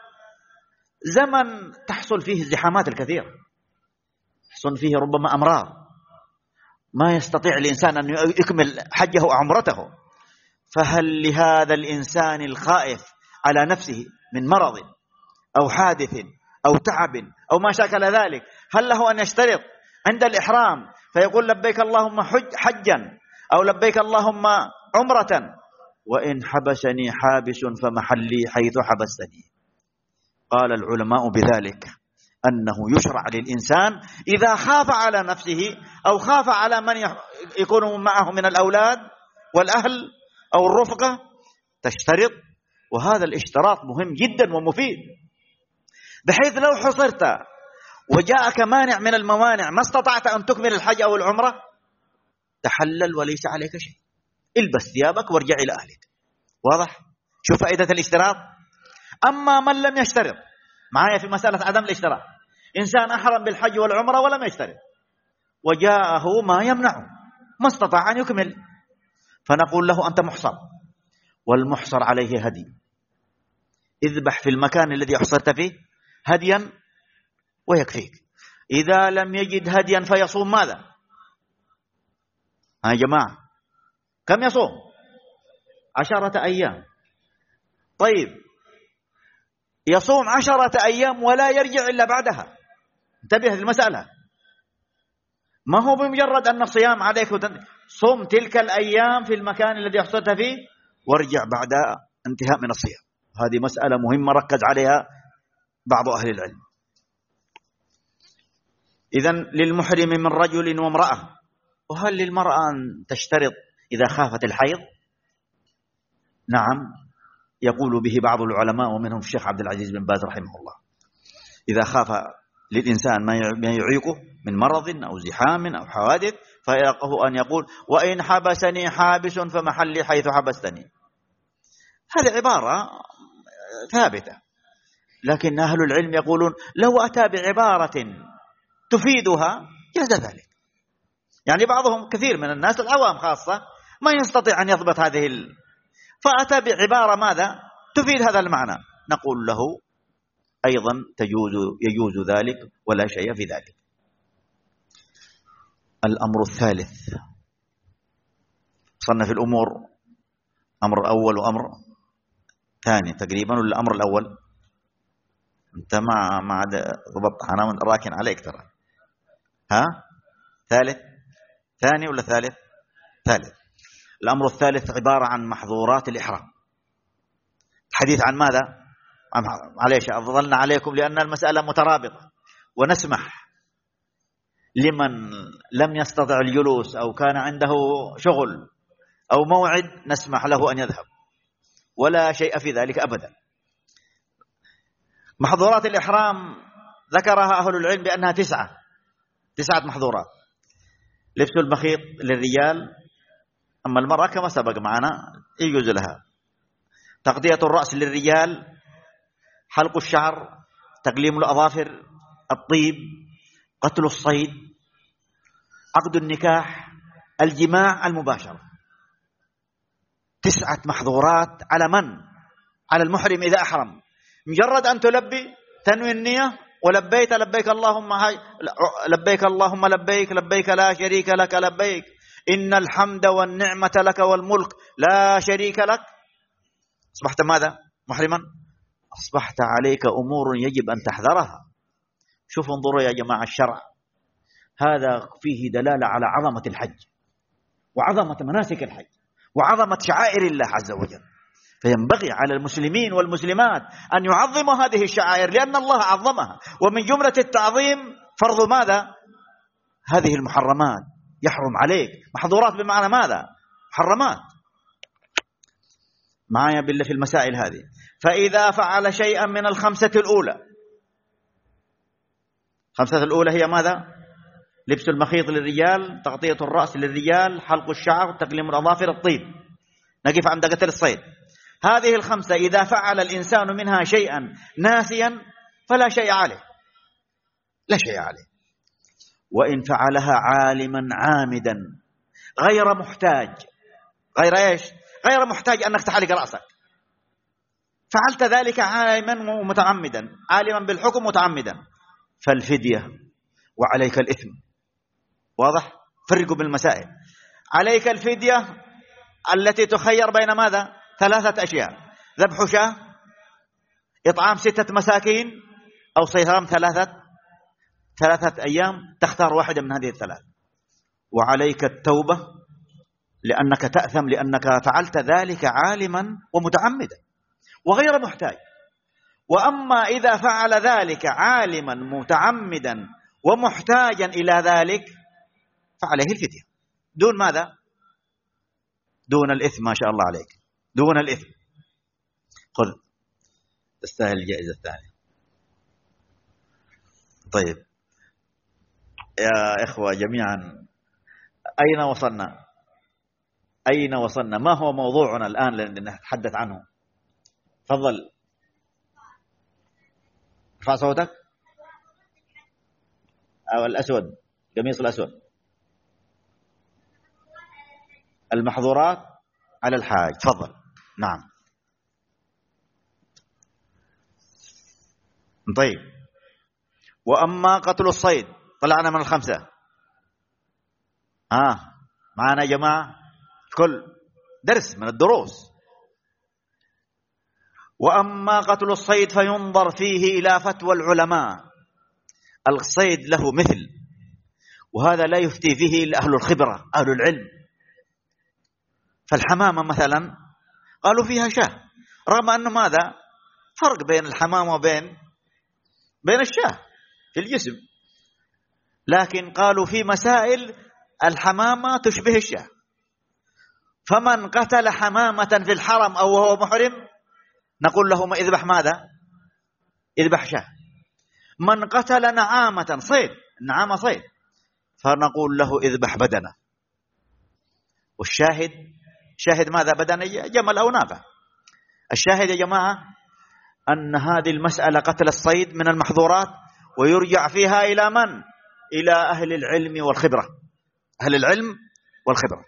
زمن تحصل فيه الزحامات الكثيرة، تحصل فيه ربما أمراض، ما يستطيع الإنسان أن يكمل حجه وعمرته. فهل لهذا الإنسان الخائف على نفسه من مرض أو حادث أو تعب أو ما شاكل ذلك، هل له أن يشترط عند الإحرام فيقول لبيك اللهم حج حجا أو لبيك اللهم عمرة؟ وإن حبسني حابس فمحلي حيث حبستني. قال العلماء بذلك أنه يشرع للإنسان إذا خاف على نفسه أو خاف على من يكون معه من الأولاد والأهل أو الرفقة تشترط، وهذا الاشتراط مهم جدا ومفيد، بحيث لو حصرت وجاءك مانع من الموانع ما استطعت أن تكمل الحج أو العمرة، تحلل وليس عليك شيء، البس ثيابك وارجع إلى أهلك. واضح؟ شوف فائدة الاشتراط. أما من لم يشترط، معايا في مسألة عدم الاشتراط، إنسان أحرم بالحج والعمرة ولم يشترط وجاءه ما يمنعه، ما استطاع أن يكمل، فنقول له أنت محصر، والمحصر عليه هدي، اذبح في المكان الذي أحصرت فيه هديا ويكفيك. إذا لم يجد هديا فيصوم ماذا؟ ها يا جماعة، كم يصوم؟ عشرة أيام. طيب يصوم عشرة أيام ولا يرجع إلا بعدها. انتبه للمسألة، ما هو بمجرد أن الصيام عليك صوم تلك الأيام في المكان الذي أحصرت فيه وارجع بعد انتهاء من الصيام. هذه مسألة مهمة ركز عليها بعض أهل العلم. إذن للمحرم من رجل وامرأة. وهل للمرأة أن تشترط إذا خافت الحيض؟ نعم، يقول به بعض العلماء ومنهم الشيخ عبد العزيز بن باز رحمه الله، إذا خاف للإنسان ما يعيقه من مرض أو زحام أو حوادث فيقه أن يقول وإن حبسني حابس فمحلي حيث حبستني. هذه عبارة ثابتة، لكن أهل العلم يقولون لو أتى بعبارة تفيدها جاز ذلك. يعني بعضهم كثير من الناس العوام خاصة ما يستطيع أن يضبط هذه ال... فأتى بعبارة ماذا تفيد هذا المعنى، نقول له أيضا تجوز يجوز ذلك ولا شيء في ذلك. الأمر الثالث. وصلنا في الأمور أمر أول وأمر ثاني تقريبا، ولا الأمر الأول؟ أنت ما ما عاد ضبطت، أنا من راكن عليك ترى. ها ثالث ثاني ولا ثالث؟ ثالث. الأمر الثالث عبارة عن محظورات الإحرام. الحديث عن ماذا؟ معليش أفضلنا عليكم لأن المسألة مترابطة، ونسمح لمن لم يستطع الجلوس أو كان عنده شغل أو موعد نسمح له أن يذهب، ولا شيء في ذلك أبدا. محظورات الإحرام ذكرها أهل العلم بأنها تسعة تسعة محظورات. لبس المخيط للرجال، أما المرأة كما سبق معنا يجوز لها. تغطية الرأس للرجال، حلق الشعر، تقليم الأظافر، الطيب، قتل الصيد، عقد النكاح، الجماع المباشرة. تسعة محظورات على من؟ على المحرم إذا أحرم. مجرد أن تلبي تنوي النية ولبيت لبيك اللهم هاي لبيك اللهم لبيك لبيك لا شريك لك لبيك إن الحمد والنعمة لك والملك لا شريك لك، أصبحت ماذا؟ محرما. أصبحت عليك أمور يجب أن تحذرها. شوفوا انظروا يا جماعة، الشرع هذا فيه دلالة على عظمة الحج وعظمة مناسك الحج وعظمة شعائر الله عز وجل. فينبغي على المسلمين والمسلمات أن يعظموا هذه الشعائر لأن الله عظمها، ومن جملة التعظيم فرض ماذا؟ هذه المحرمات. يحرم عليك محظورات بمعنى ماذا؟ محرمات. معايا بالله في المسائل هذه. فإذا فعل شيئا من الخمسة الأولى، الخمسة الأولى هي ماذا؟ لبس المخيط للرجال، تغطية الرأس للرجال، حلق الشعر، تقليم الأظافر، الطيب. نقف عند قتل الصيد. هذه الخمسة إذا فعل الإنسان منها شيئا ناسيا فلا شيء عليه، لا شيء عليه. وإن فعلها عالما عامدا غير محتاج، غير إيش؟ غير محتاج أنك تحلق رأسك، فعلت ذلك عالما ومتعمدا، عالما بالحكم متعمدا، فالفدية وعليك الإثم. واضح؟ فرقوا بالمسائل. عليك الفدية التي تخير بين ماذا؟ ثلاثة أشياء: ذبح شاة، إطعام ستة مساكين، أو صيام ثلاثة ثلاثة أيام. تختار واحدة من هذه الثلاث. وعليك التوبة لأنك تأثم لأنك فعلت ذلك عالما ومتعمدا وغير محتاج. وأما إذا فعل ذلك عالما متعمدا ومحتاجا إلى ذلك فعليه الفدية دون ماذا؟ دون الإثم. ما شاء الله عليك، دون الإثم. خذ تستاهل الجائزة الثانية. طيب يا إخوة جميعا، أين وصلنا؟ أين وصلنا؟ ما هو موضوعنا الآن لنتحدث عنه؟ تفضل ارفع صوتك. أو الأسود، قميص الأسود. المحظورات على الحاج. تفضل. نعم. طيب، وأما قتل الصيد، طلعنا من الخمسة. آه معنا يا جماعة كل درس من الدروس. وأما قتل الصيد فينظر فيه إلى فتوى العلماء. الصيد له مثل، وهذا لا يفتي فيه إلا أهل الخبرة أهل العلم. فالحمامة مثلا قالوا فيها شاه، رغم أنه ماذا؟ فرق بين الحمامة وبين بين الشاه في الجسم، لكن قالوا في مسائل الحمامة تشبه الشاه. فمن قتل حمامة في الحرم أو وهو محرم نقول له ما اذبح ماذا؟ اذبح شاه. من قتل نعامة صيد، النعامة صيد، فنقول له اذبح بدنه. والشاهد شاهد ماذا؟ بدن جمل أو ناقة. الشاهد يا جماعة أن هذه المسألة قتل الصيد من المحظورات، ويرجع فيها إلى من؟ إلى أهل العلم والخبرة، أهل العلم والخبرة.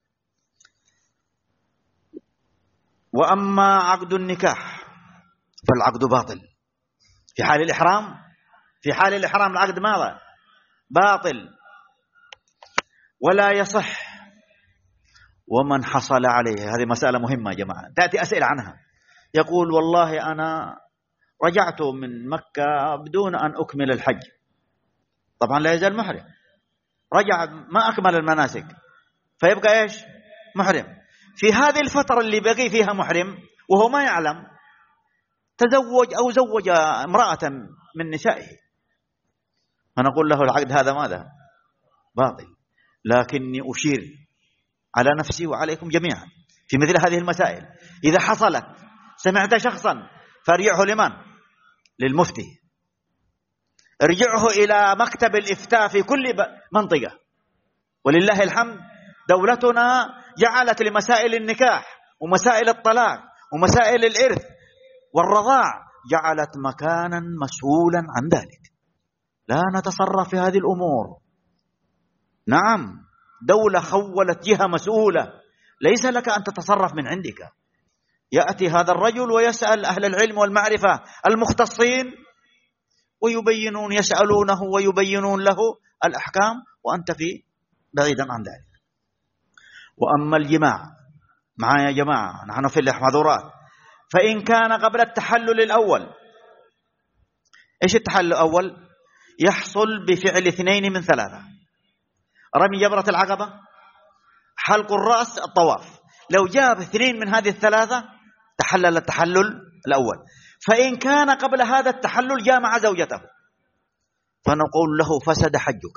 وأما عقد النكاح فالعقد باطل في حال الإحرام. في حال الإحرام العقد ماذا؟ باطل. ولا يصح ومن حصل عليه. هذه مسألة مهمة يا جماعة، تأتي أسئلة عنها. يقول والله أنا رجعت من مكة بدون أن أكمل الحج، طبعا لا يزال محرم، رجع ما أكمل المناسك فيبقى إيش؟ محرم. في هذه الفترة اللي بقي فيها محرم وهو ما يعلم تزوج أو زوج امرأة من نسائه، فنقول له العقد هذا ماذا؟ باطل. لكني أشير على نفسي وعليكم جميعا في مثل هذه المسائل، إذا حصلت سمعت شخصا فارجعه لمن؟ للمفتي، ارجعه إلى مكتب الإفتاء في كل منطقة. ولله الحمد دولتنا جعلت لمسائل النكاح ومسائل الطلاق ومسائل الإرث والرضاع جعلت مكانا مسؤولا عن ذلك، لا نتصرف في هذه الأمور. نعم، دولة خولت جهة مسؤولة، ليس لك أن تتصرف من عندك. يأتي هذا الرجل ويسأل أهل العلم والمعرفة المختصين ويبينون، يسألونه ويبينون له الأحكام، وأنت في بعيدا عن ذلك. وأما الجماع، معايا يا جماعة نحن في المحظورات، فإن كان قبل التحلل الأول. إيش التحلل الأول؟ يحصل بفعل اثنين من ثلاثة: رمي جمرة العقبة، حلق الرأس، الطواف. لو جاب اثنين من هذه الثلاثة تحلل التحلل الأول. فإن كان قبل هذا التحلل جامع زوجته فنقول له فسد حجك،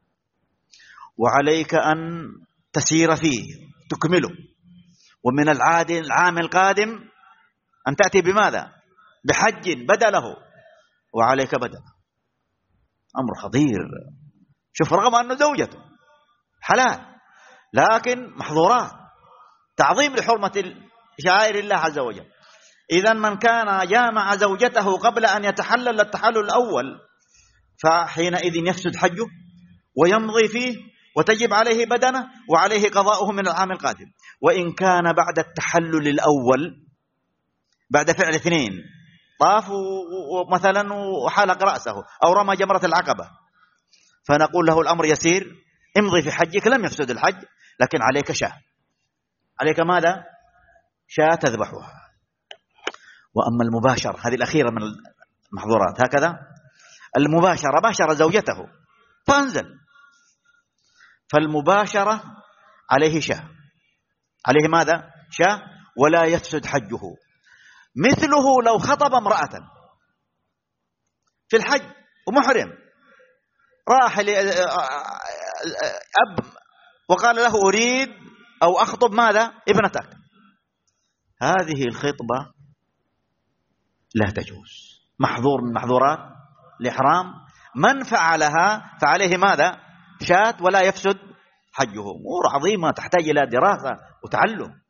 وعليك أن تسير فيه تكمله، ومن العاد العام القادم أن تأتي بماذا؟ بحج بدله، وعليك بدله. أمر خطير. شوف، رغم أنه زوجته حلال لكن محظورات، تعظيم لحرمة شعائر الله عز وجل. إذن من كان جامع زوجته قبل أن يتحلل التحلل الأول فحينئذ يفسد حجه ويمضي فيه وتجب عليه بدنه وعليه قضاؤه من العام القادم. وإن كان بعد التحلل الأول، بعد فعل اثنين، طاف مثلا وحلق رأسه أو رمى جمرة العقبة، فنقول له الأمر يسير، امضي في حجك، لم يفسد الحج لكن عليك شاة. عليك ماذا؟ شاة تذبحها. وأما المباشرة، هذه الأخيرة من المحظورات، هكذا المباشرة باشر زوجته فأنزل، فالمباشرة عليه شاة، عليه ماذا؟ شاة، ولا يفسد حجه. مثله لو خطب امرأة في الحج ومحرم، راح أب وقال له أريد أو أخطب ماذا؟ ابنتك، هذه الخطبة لا تجوز، محظور من محظورات الإحرام. من فعلها فعليه ماذا؟ شاة، ولا يفسد حجه. أمور عظيمة تحتاج إلى دراسة وتعلم.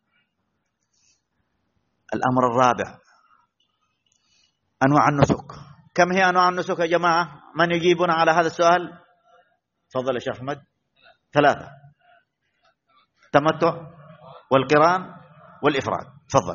الأمر الرابع أنواع النسك. كم هي أنواع النسك يا جماعة؟ من يجيبنا على هذا السؤال؟ تفضل يا شيخ أحمد. ثلاثة: التمتع والقران والإفراد. تفضل.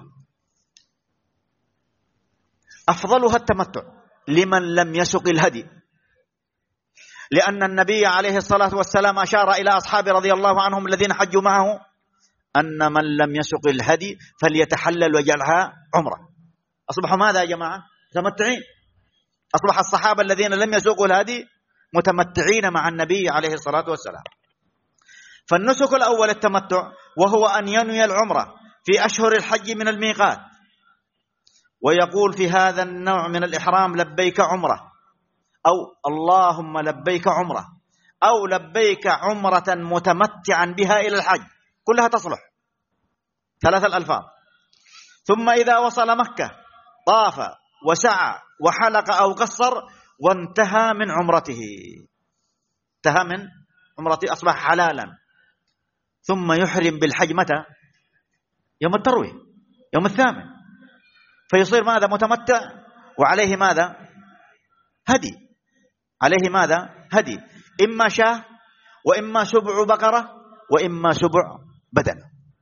أفضلها التمتع لمن لم يسق الهدي، لأن النبي عليه الصلاة والسلام أشار إلى أصحابه رضي الله عنهم الذين حجوا معه أن من لم يسق الهدي فليتحلل ويجعلها عمرة. أصبحوا ماذا يا جماعة؟ متمتعين. أصبح الصحابة الذين لم يسوقوا الهدي متمتعين مع النبي عليه الصلاة والسلام. فالنسك الأول التمتع، وهو أن ينوي العمرة في أشهر الحج من الميقات، ويقول في هذا النوع من الإحرام لبيك عمرة، أو اللهم لبيك عمرة، أو لبيك عمرة متمتعا بها إلى الحج، كلها تصلح، ثلاثة الألفاظ. ثم إذا وصل مكة طاف وسعى وحلق أو قصر وانتهى من عمرته، انتهى من عمرته، أصبح حلالا. ثم يحرم بالحج متى؟ يوم التروية، يوم الثامن، فيصير ماذا؟ متمتع، وعليه ماذا؟ هدي، عليه ماذا؟ هدي، إما شاة وإما سبع بقرة وإما سبع بدن.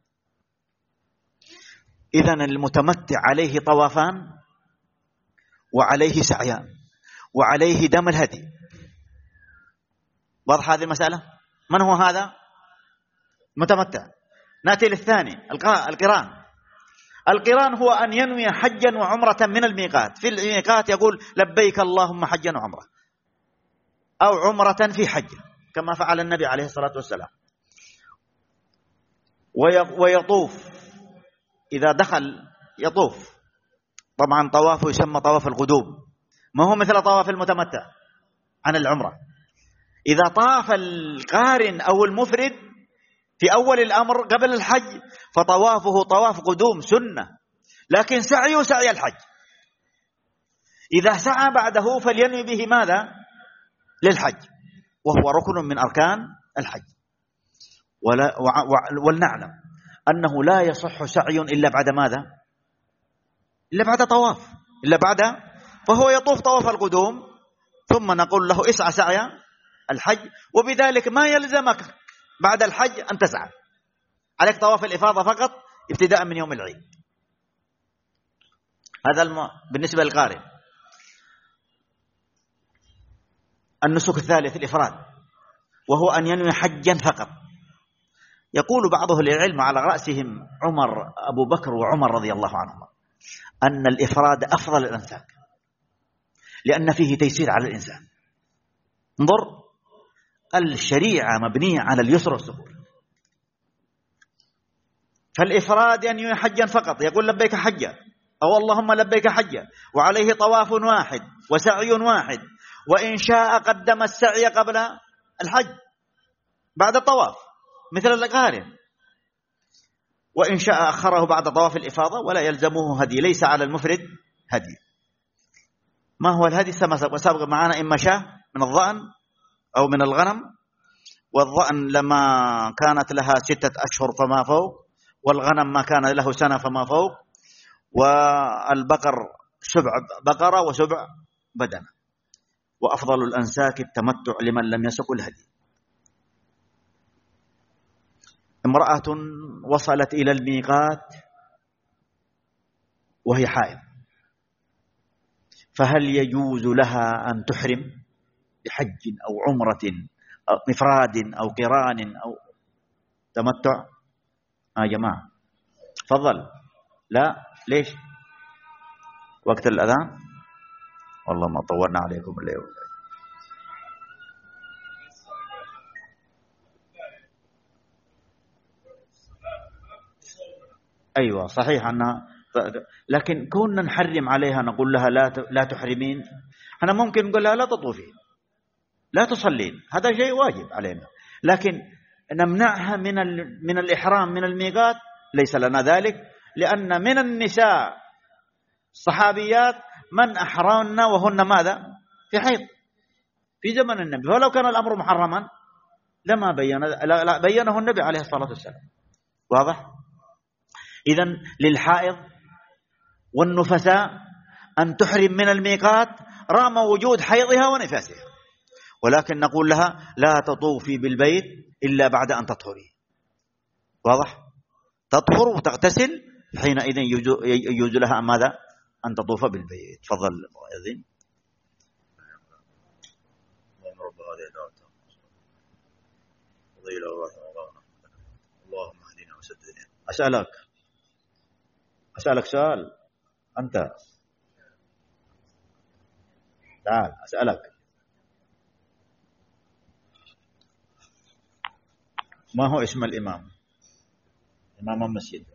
إذن المتمتع عليه طوافان وعليه سعيان وعليه دم الهدي. واضح هذه المسألة؟ من هو هذا؟ متمتع. نأتي للثاني القران. القران هو أن ينوي حجا وعمرة من الميقات. في الميقات يقول لبيك اللهم حجا وعمرة، أو عمرة في حج كما فعل النبي عليه الصلاة والسلام. ويطوف إذا دخل يطوف، طبعا طوافه يسمى طواف القدوم، ما هو مثل طواف المتمتع عن العمرة. إذا طاف القارن أو المفرد في أول الأمر قبل الحج فطوافه طواف قدوم سنة، لكن سعيه سعي الحج. إذا سعى بعده فلينوي به ماذا؟ للحج، وهو ركن من أركان الحج. ولا ولنعلم أنه لا يصح سعي إلا بعد ماذا؟ إلا بعد طواف، إلا بعد فهو يطوف طواف القدوم ثم نقول له اسعى سعي الحج، وبذلك ما يلزمك بعد الحج أن تسعى، عليك طواف الإفاضة فقط ابتداء من يوم العيد. هذا الم... بالنسبة للقارئ. النسك الثالث الإفراد، وهو أن ينوي حجا فقط. يقول بعض أهل العلم على رأسهم عمر أبو بكر وعمر رضي الله عنهما أن الإفراد أفضل الأنساك، لأن فيه تيسير على الإنسان. انظر، الشريعة مبنية على اليسر والسهول. فالإفراد ينوي حجا فقط، يقول لبيك حجا أو اللهم لبيك حجا، وعليه طواف واحد وسعي واحد، وإن شاء قدم السعي قبل الحج بعد الطواف مثل القارن، وإن شاء أخره بعد طواف الإفاضة، ولا يلزمه هدي، ليس على المفرد هدي. ما هو الهدي؟ سابق معنا إما شاة من الضأن أو من الغنم، والضأن لما كانت لها ستة أشهر فما فوق، والغنم ما كان له سنة فما فوق، والبقر سبع بقرة وسبع بدنة. وأفضل الأنساك التمتع لمن لم يسق الهدي. امرأة وصلت إلى الميقات وهي حائض، فهل يجوز لها أن تحرم بحج أو عمرة أو إفراد أو قران أو تمتع؟ آه جماعة تفضل. لا، ليش؟ وقت الأذان؟ والله ما طورنا عليكم الليل. أيوة صحيح أنها، لكن كنا نحرم عليها نقول لها لا لا تحرمين، أنا ممكن نقول لها لا تطوفين لا تصلين، هذا شيء واجب علينا، لكن نمنعها من من الإحرام من الميقات ليس لنا ذلك، لأن من النساء الصحابيات من أحرمن وهن ماذا؟ في حيض في زمن النبي، فلو كان الأمر محرما لما بين لا, لا بينه النبي عليه الصلاة والسلام. واضح؟ إذن للحائض والنفساء أن تحرم من الميقات رغم وجود حيضها ونفاسها، ولكن نقول لها لا تطوفي بالبيت إلا بعد أن تطهري. واضح؟ تطهر وتغتسل، حينئذ يجوز لها ماذا؟ أن تطوف بالبيت. تفضل يزين. اللهم اهدنا وسددنا. أسألك أسألك سؤال، أنت تعال أسألك، ما هو اسم الإمام؟ إمام المسجد.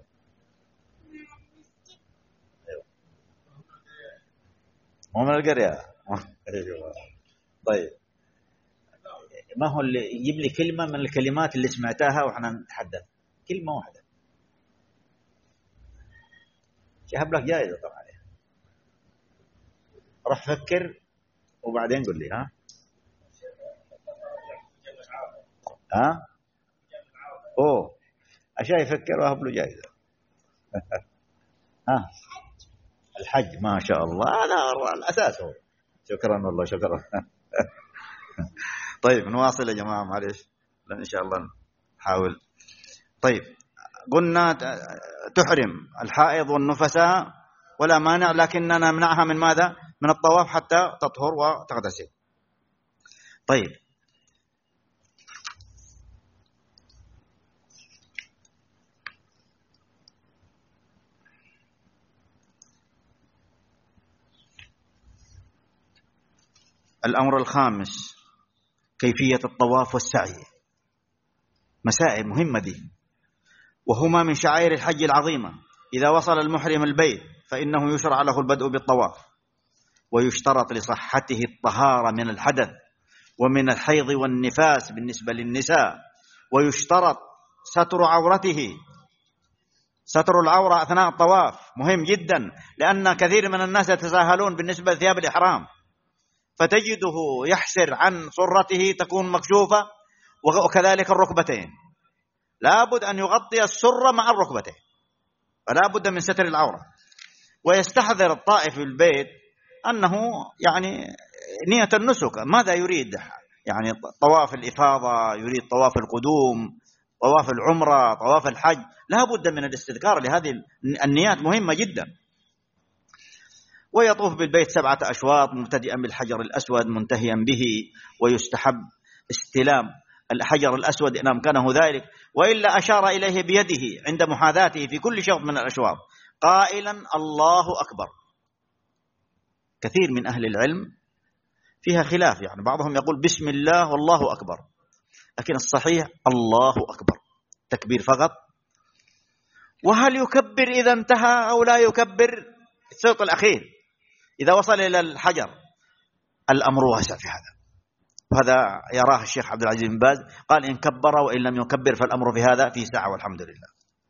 أيوة. مو من القرية. طيب، ما هو اللي يجيب لي كلمة من الكلمات اللي سمعتها وإحنا نتحدث، كلمة واحدة. شهب لك جائزة طبعا. روح فكر وبعدين قل لي. ها ها اوه اشياء يفكر واهب له جائزة. ها الحج، ما شاء الله، هذا الاساس هو. شكرا والله شكرا. طيب نواصل يا جماعة، معلش لأن إن شاء الله نحاول. طيب قلنا تحرم الحائض والنفساء ولا مانع، لكننا نمنعها من ماذا؟ من الطواف حتى تطهر وتغتسل. طيب الأمر الخامس كيفية الطواف والسعي. مسائل مهمة دي، وهما من شعائر الحج العظيمة. إذا وصل المحرم البيت فإنه يشرع له البدء بالطواف، ويشترط لصحته الطهارة من الحدث ومن الحيض والنفاس بالنسبة للنساء، ويشترط ستر عورته. ستر العورة أثناء الطواف مهم جدا، لأن كثير من الناس يتساهلون بالنسبة لثياب الإحرام، فتجده يحسر عن سرته تكون مكشوفة، وكذلك الركبتين لابد أن يغطي السرة مع الركبتين، فلا بد من ستر العورة. ويستحضر الطائف في البيت أنه يعني نية النسك ماذا يريد، يعني طواف الإفاضة، يريد طواف القدوم، طواف العمرة، طواف الحج، لا بد من الاستذكار لهذه النيات مهمة جدا. ويطوف بالبيت سبعة أشواط مبتدئا بالحجر الأسود منتهيا به، ويستحب استلام الحجر الأسود إن أمكنه ذلك، وإلا أشار إليه بيده عند محاذاته في كل شوط من الأشواط قائلا الله أكبر. كثير من أهل العلم فيها خلاف، يعني بعضهم يقول بسم الله والله أكبر، لكن الصحيح الله أكبر تكبير فقط. وهل يكبر إذا انتهى أو لا يكبر؟ الصوت الأخير إذا وصل إلى الحجر الأمر واسع في هذا، وهذا يراه الشيخ عبد العزيز بن باز، قال إن كبر وإن لم يكبر فالأمر في هذا في ساعة والحمد لله.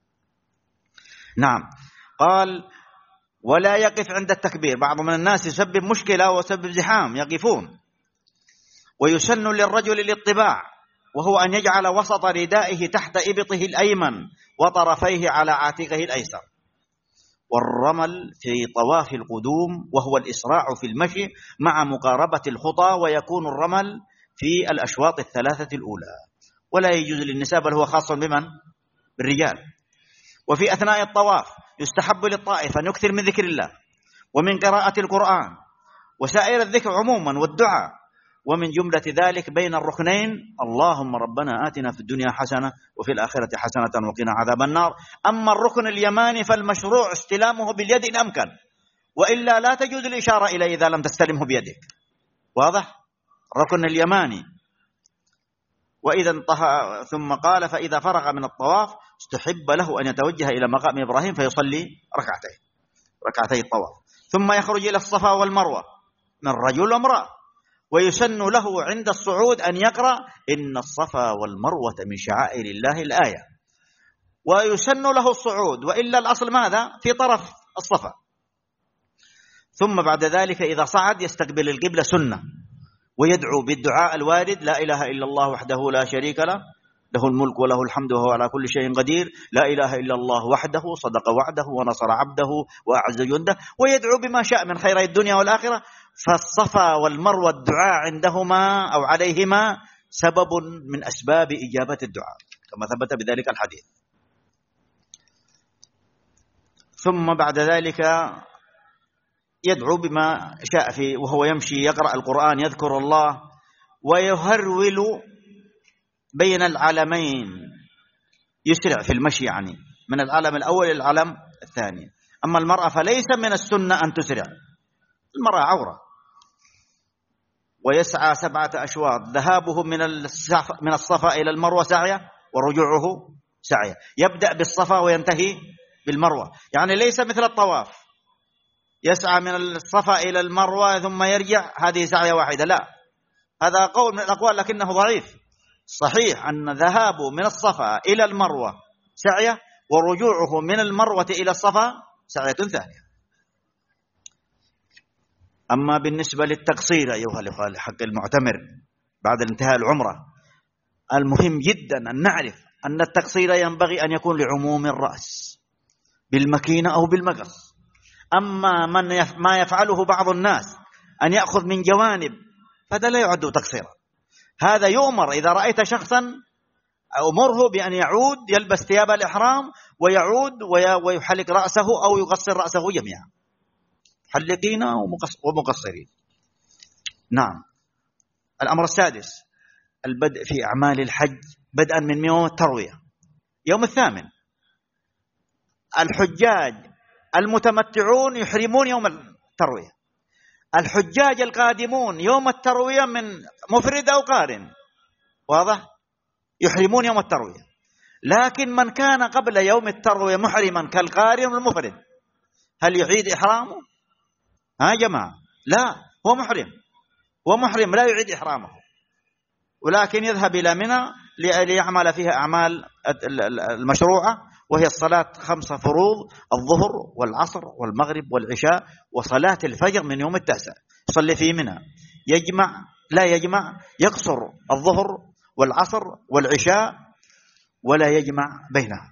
نعم. قال ولا يقف عند التكبير. بعض من الناس يسبب مشكلة وسبب زحام يقفون. ويسن للرجل الاطباع، وهو أن يجعل وسط ردائه تحت إبطه الأيمن وطرفيه على عاتقه الأيسر. والرمل في طواف القدوم وهو الإسراع في المشي مع مقاربة الخطى، ويكون الرمل في الأشواط الثلاثة الأولى، ولا يجوز للنساء بل هو خاص بمن؟ بالرجال. وفي أثناء الطواف يستحب للطائف أن يكثر من ذكر الله ومن قراءة القرآن وسائر الذكر عموما والدعاء. ومن جملة ذلك بين الركنين اللهم ربنا آتنا في الدنيا حسنة وفي الآخرة حسنة وقنا عذاب النار. أما الركن اليماني فالمشروع استلامه باليد إن أمكن، وإلا لا تجوز الإشارة إليه إذا لم تستلمه بيدك. واضح؟ الركن اليماني. وإذا انتهى ثم قال فإذا فرغ من الطواف استحب له أن يتوجه إلى مقام إبراهيم فيصلي ركعتين ركعتي الطواف، ثم يخرج إلى الصفا والمروة من رجل وامرأة. ويسن له عند الصعود أن يقرأ إن الصفا والمروة من شعائر الله الآية، ويسن له الصعود، وإلا الأصل ماذا؟ في طرف الصفا. ثم بعد ذلك إذا صعد يستقبل القبلة سنة، ويدعو بالدعاء الوارد لا إله إلا الله وحده لا شريك له له الملك وله الحمد وهو على كل شيء قدير، لا إله إلا الله وحده صدق وعده ونصر عبده وأعز جنده، ويدعو بما شاء من خير الدنيا والآخرة. فالصفا والمروة الدعاء عندهما أو عليهما سبب من أسباب إجابة الدعاء كما ثبت بذلك الحديث. ثم بعد ذلك يدعو بما شاء فيه، وهو يمشي يقرأ القرآن يذكر الله، ويهرول بين العلمين، يسرع في المشي يعني من العلم الأول إلى العلم الثاني. أما المرأة فليس من السنة أن تسرع، المرأة عورة. ويسعى سبعة أشواط، ذهابه من من الصفا إلى المروة سعية، ورجوعه سعية. يبدأ بالصفا وينتهي بالمروة، يعني ليس مثل الطواف يسعى من الصفا إلى المروة ثم يرجع، هذه سعية واحدة، لا، هذا قول من الأقوال لكنه ضعيف. صحيح أن ذهابه من الصفا إلى المروة سعية، ورجوعه من المروة إلى الصفا سعية ثانية. أما بالنسبة للتقصير أيها الأخوة حق المعتمر بعد انتهاء العمرة، المهم جدا أن نعرف أن التقصير ينبغي أن يكون لعموم الرأس بالمكينة أو بالمقص. أما من يف... ما يفعله بعض الناس أن يأخذ من جوانب، فهذا لا يعد تقصيرا. هذا يؤمر إذا رأيت شخصا أمره بأن يعود يلبس ثياب الإحرام ويعود ويحلق رأسه أو يقصر رأسه جميعا، حلقين ومقصرين. نعم. الأمر السادس البدء في أعمال الحج بدءا من يوم التروية، يوم الثامن. الحجاج المتمتعون يحرمون يوم التروية، الحجاج القادمون يوم التروية من مفرد أو قارن، واضح؟ يحرمون يوم التروية. لكن من كان قبل يوم التروية محرما كالقارن والمفرد، هل يعيد إحرامه؟ ها جماعة، لا، هو محرم، هو محرم لا يعيد إحرامه، ولكن يذهب إلى منى ليعمل فيها أعمال المشروعة، وهي الصلاة خمسة فروض: الظهر والعصر والمغرب والعشاء وصلاة الفجر من يوم التاسع. يصلي في منى، يجمع لا يجمع، يقصر الظهر والعصر والعشاء ولا يجمع بينها.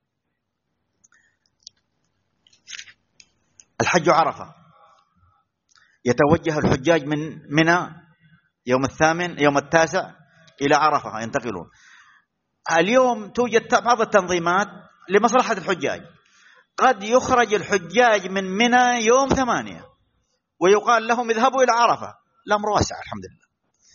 الحج عرفة، يتوجه الحجاج من منى يوم الثامن يوم التاسع إلى عرفة ينتقلون. اليوم توجد بعض التنظيمات لمصلحة الحجاج، قد يخرج الحجاج من منى يوم ثمانية ويقال لهم اذهبوا إلى عرفة. الأمر واسع الحمد لله.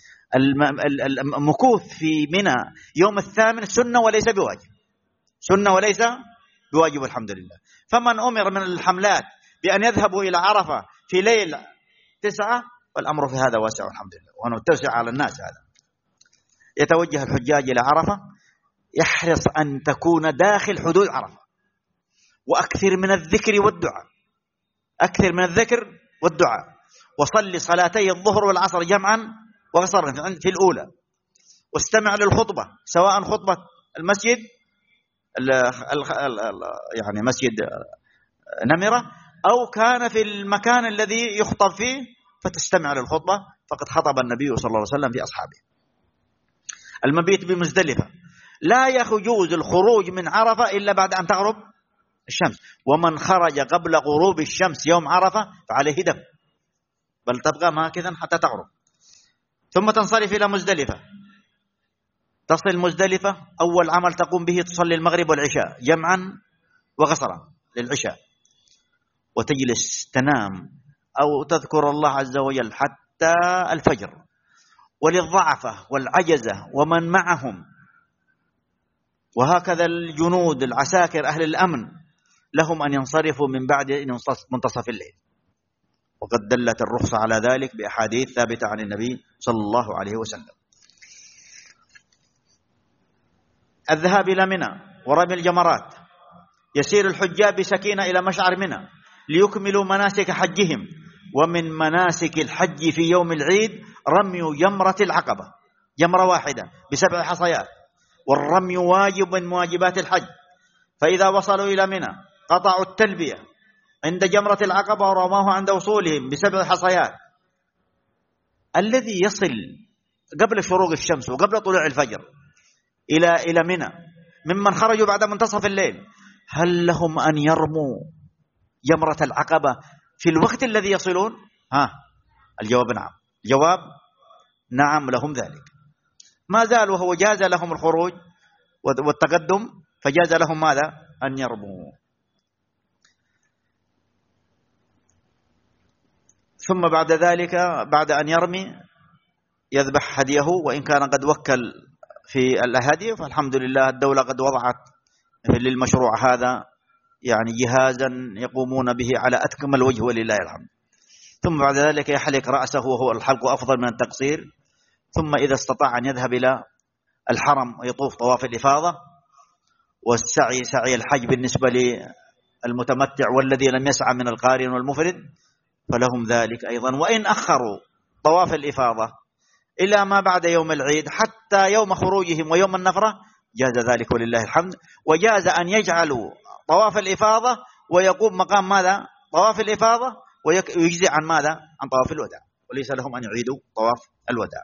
المكوث في منى يوم الثامن سنة وليس بواجب، سنة وليس بواجب الحمد لله. فمن أمر من الحملات بأن يذهبوا إلى عرفة في ليل تسعة، والأمر في هذا واسع الحمد لله، ونتوسع على الناس. هذا يتوجه الحجاج إلى عرفة، يحرص أن تكون داخل حدود عرفة، وأكثر من الذكر والدعاء، أكثر من الذكر والدعاء، وصلي صلاتي الظهر والعصر جمعا وقصرا في الأولى، واستمع للخطبة، سواء خطبة المسجد يعني مسجد نمرة، أو كان في المكان الذي يخطب فيه فتستمع للخطبة، فقد خطب النبي صلى الله عليه وسلم في أصحابه. المبيت بمزدلفة، لا يجوز الخروج من عرفة إلا بعد أن تغرب الشمس، ومن خرج قبل غروب الشمس يوم عرفة فعليه دم، بل تبقى هكذا حتى تغرب. ثم تنصرف إلى مزدلفة، تصل مزدلفة، أول عمل تقوم به تصلي المغرب والعشاء جمعا وقصرا للعشاء، وتجلس تنام أو تذكر الله عز وجل حتى الفجر. وللضعفة والعجزة ومن معهم، وهكذا الجنود العساكر أهل الأمن، لهم أن ينصرفوا من بعد منتصف الليل، وقد دلت الرخصة على ذلك بأحاديث ثابتة عن النبي صلى الله عليه وسلم. الذهاب إلى منى ورمي الجمرات، يسير الحجاج بسكينة إلى مشعر منى ليكملوا مناسك حجهم. ومن مناسك الحج في يوم العيد رمي جمرة العقبة، جمرة واحدة بسبع حصيات، والرمي واجب من واجبات الحج. فإذا وصلوا إلى منى قطعوا التلبية عند جمرة العقبة ورموها عند وصولهم بسبع حصيات. الذي يصل قبل شروق الشمس وقبل طلوع الفجر إلى إلى منى ممن خرجوا بعد منتصف الليل، هل لهم أن يرموا جمرة العقبة في الوقت الذي يصلون؟ ها الجواب نعم، الجواب نعم لهم ذلك. ما زال وهو جاز لهم الخروج والتقدم، فجاز لهم ماذا؟ أن يرموا. ثم بعد ذلك بعد أن يرمي يذبح هديه، وإن كان قد وكل في الهدي فالحمد لله الدولة قد وضعت للمشروع هذا يعني جهازا يقومون به على أكمل وجه ولله الحمد. ثم بعد ذلك يحلق رأسه، وهو الحلق أفضل من التقصير. ثم إذا استطاع أن يذهب إلى الحرم ويطوف طواف الإفاضة، والسعي سعي الحج بالنسبة للمتمتع والذي لم يسعى من القارن والمفرد فلهم ذلك أيضا. وإن أخروا طواف الإفاضة إلى ما بعد يوم العيد حتى يوم خروجهم ويوم النفرة جاز ذلك ولله الحمد. وجاز أن يجعلوا طواف الإفاضة ويقوم مقام ماذا؟ طواف الإفاضة، ويجزي عن ماذا؟ عن طواف الوداع، وليس لهم أن يعيدوا طواف الوداع.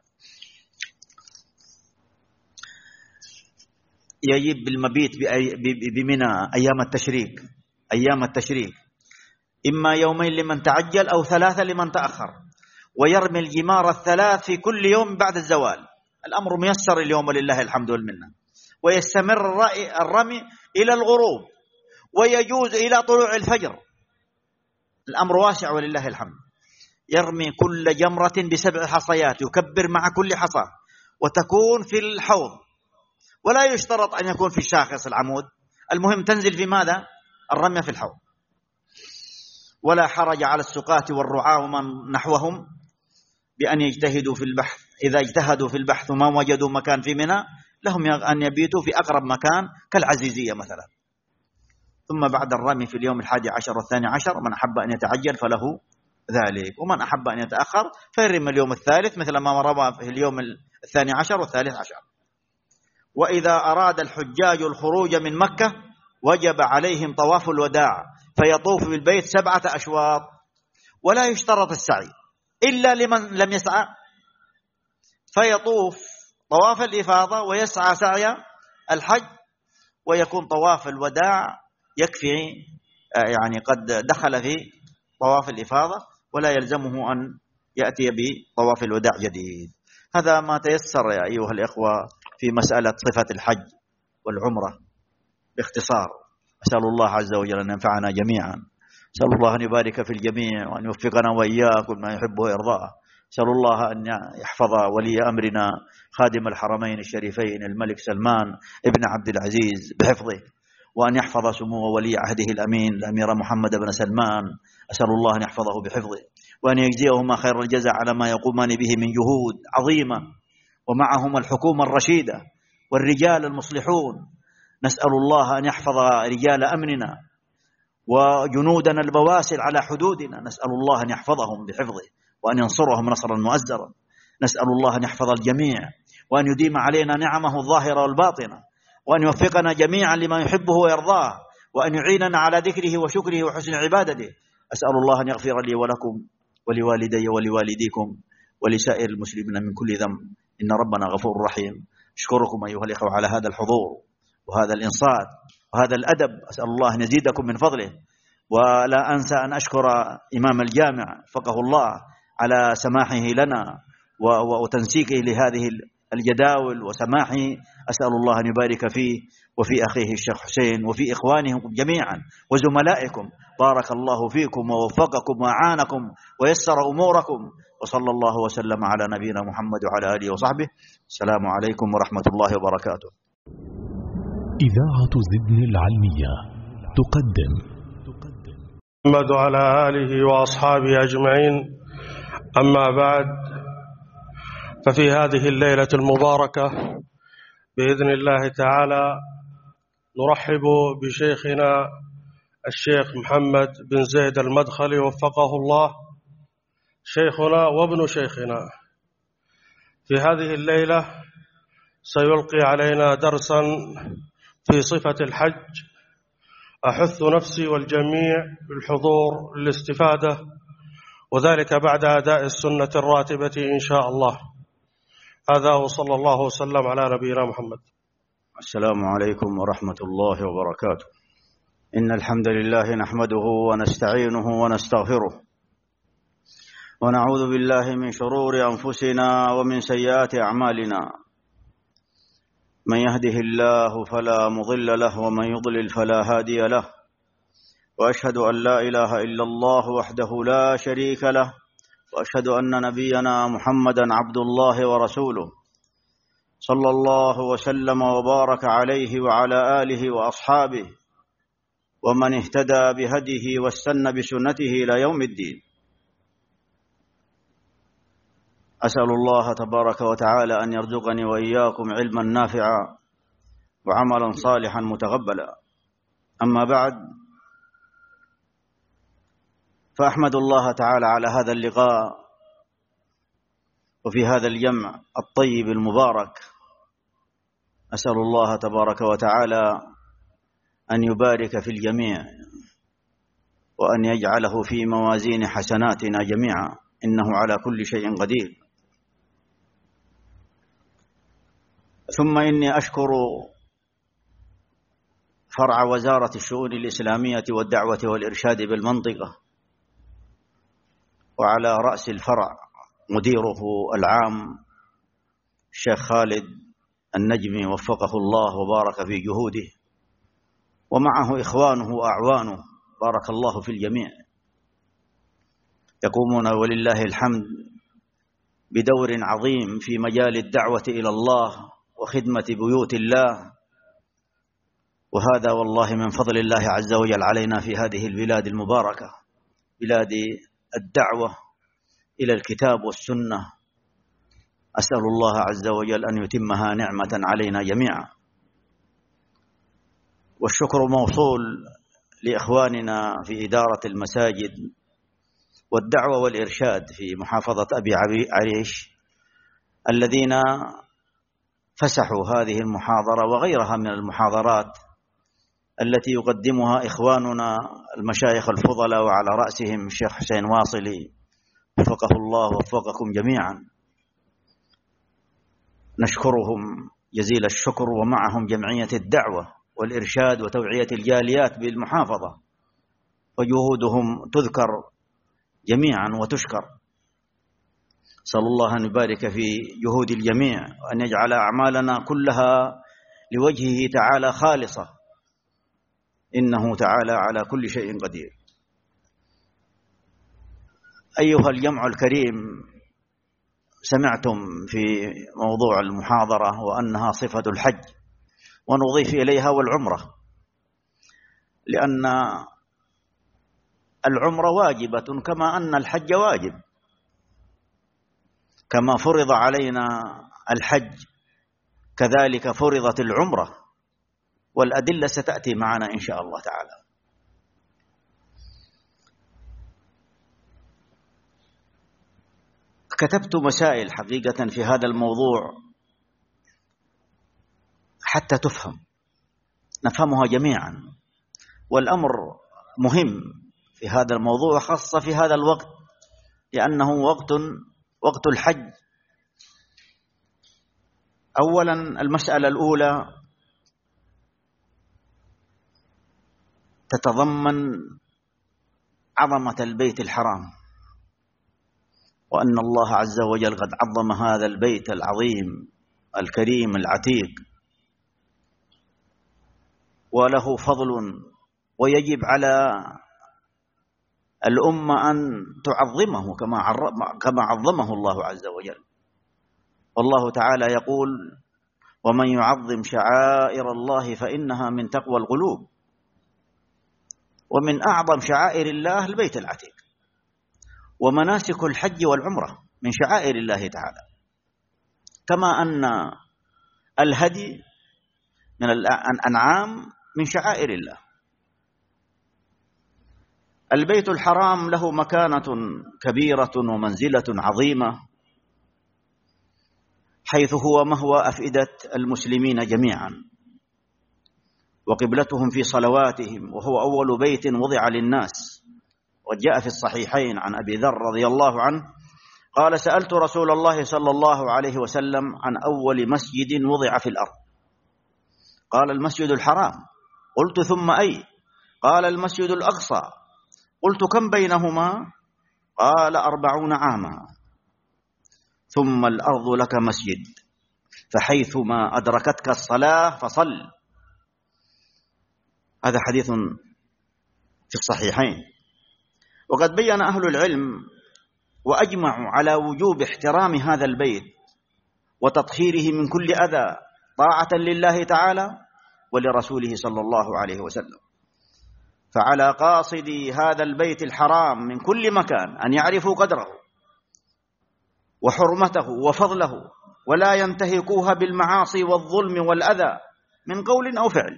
يجب بالمبيت بمنى أيام التشريك، أيام التشريك إما يومين لمن تعجل أو ثلاثة لمن تأخر، ويرمي الجمار الثلاث في كل يوم بعد الزوال. الأمر ميسر اليوم ولله الحمد والمنة. ويستمر الرمي إلى الغروب، ويجوز إلى طلوع الفجر. الأمر واسع ولله الحمد. يرمي كل جمرة بسبع حصيات، يكبر مع كل حصى، وتكون في الحوض، ولا يشترط أن يكون في الشاخص العمود، المهم تنزل في ماذا؟ الرمية في الحوض. ولا حرج على السقاة والرعاة ومن نحوهم بأن يجتهدوا في البحث. إذا اجتهدوا في البحث وما وجدوا مكان في منى لهم أن يبيتوا في أقرب مكان كالعزيزية مثلا. ثم بعد الرمي في اليوم الحادي عشر والثاني عشر من أحب أن يتعجل فله ذلك، ومن أحب أن يتأخر فيرمي اليوم الثالث مثل ما رمى في اليوم الثاني عشر والثالث عشر. وإذا أراد الحجاج الخروج من مكة وجب عليهم طواف الوداع، فيطوف بالبيت سبعة أشواط، ولا يشترط السعي إلا لمن لم يسعى، فيطوف طواف الإفاضة ويسعى سعي الحج، ويكون طواف الوداع يكفي، يعني قد دخل في طواف الإفاضة ولا يلزمه أن يأتي بطواف الوداع جديد. هذا ما تيسر يا أيها الإخوة في مسألة صفة الحج والعمرة باختصار. أسأل الله عز وجل أن ينفعنا جميعا، أسأل الله أن يبارك في الجميع وأن يوفقنا وإياكم ما يحبه ويرضاه. أسأل الله أن يحفظ ولي أمرنا خادم الحرمين الشريفين الملك سلمان ابن عبد العزيز بحفظه، وأن يحفظ سمو ولي عهده الأمين الأمير محمد بن سلمان، أسأل الله أن يحفظه بحفظه وأن يجزيهما خير الجزاء على ما يقومان به من جهود عظيمة، ومعهم الحكومة الرشيدة والرجال المصلحون. نسأل الله أن يحفظ رجال أمننا وجنودنا البواسل على حدودنا، نسأل الله أن يحفظهم بحفظه وأن ينصرهم نصرا مؤزرا. نسأل الله أن يحفظ الجميع وأن يديم علينا نعمه الظاهرة والباطنة، وأن يوفقنا جميعا لما يحبه ويرضاه، وأن يعيننا على ذكره وشكره وحسن عبادته. أسأل الله أن يغفر لي ولكم ولوالدي ولوالديكم ولسائر المسلمين من كل ذنب، إن ربنا غفور رحيم. أشكركم أيها الإخوة على هذا الحضور وهذا الإنصات وهذا الأدب، أسأل الله أن يزيدكم من فضله. ولا أنسى أن أشكر إمام الجامع فقه الله على سماحه لنا وتنسيقه لهذه الجداول وسماحه، أسأل الله أن يبارك فيه وفي أخيه الشيخ حسين وفي إخوانهم جميعا وزملائكم. بارك الله فيكم ووفقكم وأعانكم ويسر أموركم، وصلى الله وسلم على نبينا محمد وعلى آله وصحبه. السلام عليكم ورحمة الله وبركاته. إذاعة زدن العلمية تقدم محمد وعلى آله وأصحابه أجمعين. أما بعد، ففي هذه الليلة المباركة بإذن الله تعالى نرحب بشيخنا الشيخ محمد بن زيد المدخلي وفقه الله، شيخنا وابن شيخنا. في هذه الليلة سيلقي علينا درسا في صفة الحج، أحث نفسي والجميع بالحضور للاستفادة، وذلك بعد أداء السنة الراتبة إن شاء الله. هذا وصلى الله وسلم على نبينا محمد. السلام عليكم ورحمة الله وبركاته. إن الحمد لله نحمده ونستعينه ونستغفره، ونعوذ بالله من شرور أنفسنا ومن سيئات أعمالنا. من يهده الله فلا مضل له ومن يضلل فلا هادي له، وأشهد أن لا إله إلا الله وحده لا شريك له، وأشهد أن نبينا محمدا عبد الله ورسوله، صلى الله وسلم وبارك عليه وعلى آله وأصحابه ومن اهتدى بهديه واستنى بسنته إلى يوم الدين. أسأل الله تبارك وتعالى أن يرزقني وإياكم علما نافعا وعملا صالحا متقبلا. أما بعد، فأحمد الله تعالى على هذا اللقاء وفي هذا الجمع الطيب المبارك. أسأل الله تبارك وتعالى أن يبارك في الجميع وأن يجعله في موازين حسناتنا جميعا، إنه على كل شيء قدير. ثم إني أشكر فرع وزارة الشؤون الإسلامية والدعوة والإرشاد بالمنطقة، وعلى رأس الفرع مديره العام الشيخ خالد النجمي وفقه الله وبارك في جهوده، ومعه إخوانه وأعوانه، بارك الله في الجميع، يقومون ولله الحمد بدور عظيم في مجال الدعوة إلى الله وخدمة بيوت الله. وهذا والله من فضل الله عز وجل علينا في هذه البلاد المباركة بلاد الدعوة إلى الكتاب والسنة. أسأل الله عز وجل أن يتمها نعمة علينا جميعا. والشكر موصول لإخواننا في إدارة المساجد والدعوة والإرشاد في محافظة أبي عريش الذين فسحوا هذه المحاضرة وغيرها من المحاضرات التي يقدمها إخواننا المشايخ الفضلاء وعلى رأسهم الشيخ حسين واصلي وفقه الله ووفقكم جميعا. نشكرهم جزيل الشكر، ومعهم جمعية الدعوة والإرشاد وتوعية الجاليات بالمحافظة، وجهودهم تذكر جميعا وتشكر. صلى الله أن يبارك في جهود الجميع وأن يجعل أعمالنا كلها لوجهه تعالى خالصة، إنه تعالى على كل شيء قدير. أيها الجمع الكريم، سمعتم في موضوع المحاضرة وأنها صفة الحج، ونضيف إليها والعمرة، لأن العمرة واجبة كما أن الحج واجب، كما فرض علينا الحج كذلك فرضت العمرة، والأدلة ستأتي معنا إن شاء الله تعالى. كتبت مسائل حقيقة في هذا الموضوع حتى تفهم، نفهمها جميعا، والأمر مهم في هذا الموضوع خاصة في هذا الوقت، لأنه وقت وقت الحج. أولا المسألة الأولى تتضمن عظمة البيت الحرام، وأن الله عز وجل قد عظم هذا البيت العظيم الكريم العتيق، وله فضل، ويجب على الأمة أن تعظمه كما عظمه الله عز وجل. والله تعالى يقول: ومن يعظم شعائر الله فإنها من تقوى القلوب. ومن أعظم شعائر الله البيت العتيق، ومناسك الحج والعمرة من شعائر الله تعالى، كما أن الهدي من الأنعام من شعائر الله. البيت الحرام له مكانة كبيرة ومنزلة عظيمة، حيث هو مهوى أفئدة المسلمين جميعا وقبلتهم في صلواتهم، وهو أول بيت وضع للناس. وجاء في الصحيحين عن أبي ذر رضي الله عنه قال: سألت رسول الله صلى الله عليه وسلم عن أول مسجد وضع في الأرض، قال: المسجد الحرام. قلت: ثم أي؟ قال: المسجد الأقصى. قلت: كم بينهما؟ قال: أربعون عاما. ثم الأرض لك مسجد، فحيثما أدركتك الصلاة فصل. هذا حديث في الصحيحين. وقد بين أهل العلم وأجمعوا على وجوب احترام هذا البيت وتطهيره من كل أذى، طاعة لله تعالى ولرسوله صلى الله عليه وسلم. فعلى قاصدي هذا البيت الحرام من كل مكان أن يعرفوا قدره وحرمته وفضله، ولا ينتهكوها بالمعاصي والظلم والأذى من قول أو فعل.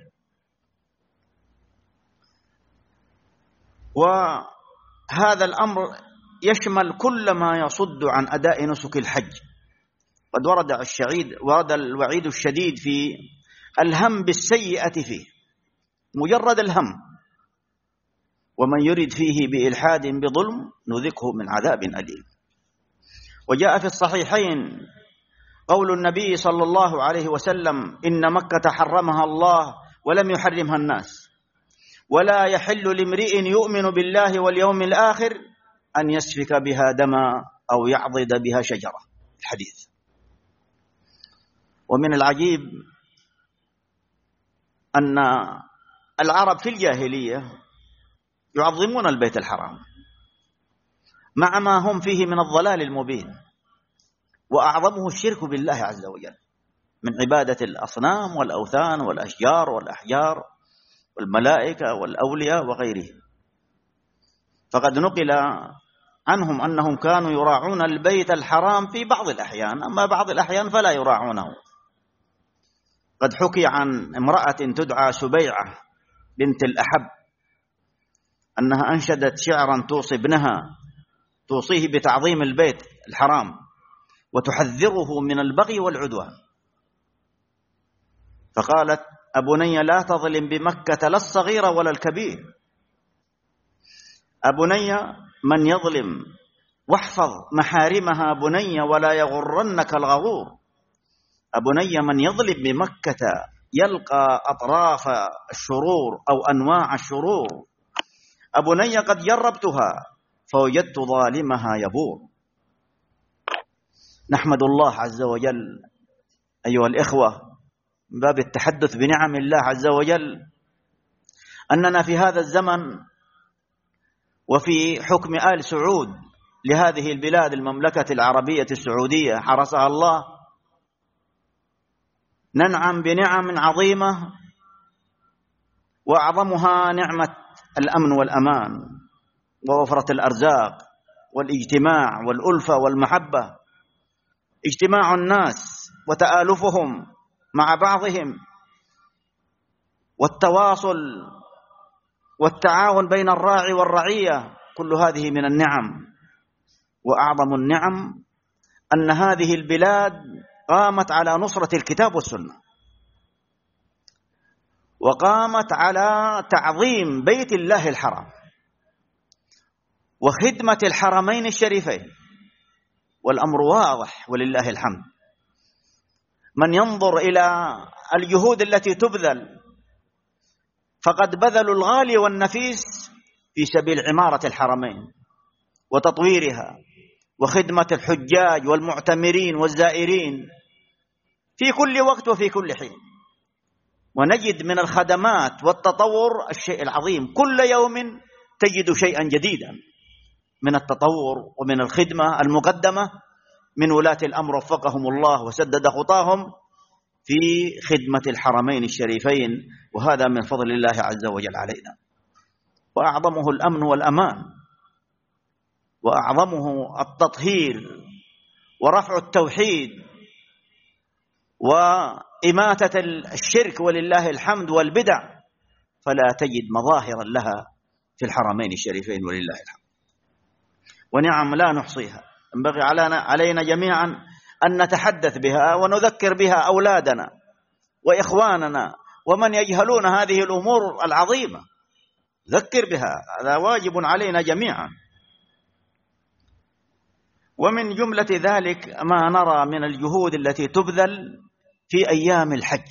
وهذا الأمر يشمل كل ما يصد عن أداء نسك الحج. قد ورد الشعيد ورد الوعيد الشديد في الهم بالسيئة فيه، مجرد الهم. ومن يرد فيه بإلحاد بظلم نذقه من عذاب أليم. وجاء في الصحيحين قول النبي صلى الله عليه وسلم: إن مكة حرمها الله ولم يحرمها الناس، ولا يحل لامرئ يؤمن بالله واليوم الآخر أن يسفك بها دما أو يعضد بها شجرة. الحديث. ومن العجيب أن العرب في الجاهلية يعظمون البيت الحرام مع ما هم فيه من الضلال المبين، وأعظمه الشرك بالله عز وجل من عبادة الأصنام والأوثان والأشجار والأحجار والملائكة والأولياء وغيره. فقد نقل عنهم أنهم كانوا يراعون البيت الحرام في بعض الأحيان، أما بعض الأحيان فلا يراعونه. قد حكي عن امرأة تدعى سبيعة بنت الأحب أنها أنشدت شعرا توصي ابنها، توصيه بتعظيم البيت الحرام وتحذره من البغي والعدوان، فقالت: أبني لا تظلم بمكة لا الصغير ولا الكبير. أبني من يظلم واحفظ محارمها بني ولا يغرنك الغرور. أبني من يظلم بمكة يلقى أطراف الشرور أو أنواع الشرور. أبني قد جربتها فوجدت ظالمها يبور. نحمد الله عز وجل أيها الإخوة من باب التحدث بنعم الله عز وجل أننا في هذا الزمن وفي حكم آل سعود لهذه البلاد المملكة العربية السعودية حرسها الله ننعم بنعم عظيمة، وأعظمها نعمة الأمن والأمان ووفرة الأرزاق والاجتماع والألفة والمحبة، اجتماع الناس وتآلفهم مع بعضهم والتواصل والتعاون بين الراعي والرعية، كل هذه من النعم. وأعظم النعم أن هذه البلاد قامت على نصرة الكتاب والسنة، وقامت على تعظيم بيت الله الحرام وخدمة الحرمين الشريفين، والأمر واضح ولله الحمد. من ينظر إلى الجهود التي تبذل فقد بذلوا الغالي والنفيس في سبيل عمارة الحرمين وتطويرها وخدمة الحجاج والمعتمرين والزائرين في كل وقت وفي كل حين. ونجد من الخدمات والتطور الشيء العظيم، كل يوم تجد شيئا جديدا من التطور ومن الخدمة المقدمة من ولاة الأمر وفقهم الله وسدد خطاهم في خدمة الحرمين الشريفين، وهذا من فضل الله عز وجل علينا. وأعظمه الأمن والأمان، وأعظمه التطهير ورفع التوحيد وإماتة الشرك ولله الحمد والبدع، فلا تجد مظاهرا لها في الحرمين الشريفين ولله الحمد. ونعم لا نحصيها، ينبغي علينا جميعا أن نتحدث بها ونذكر بها أولادنا وإخواننا ومن يجهلون هذه الأمور العظيمة، ذكر بها، هذا واجب علينا جميعا. ومن جملة ذلك ما نرى من الجهود التي تبذل في أيام الحج،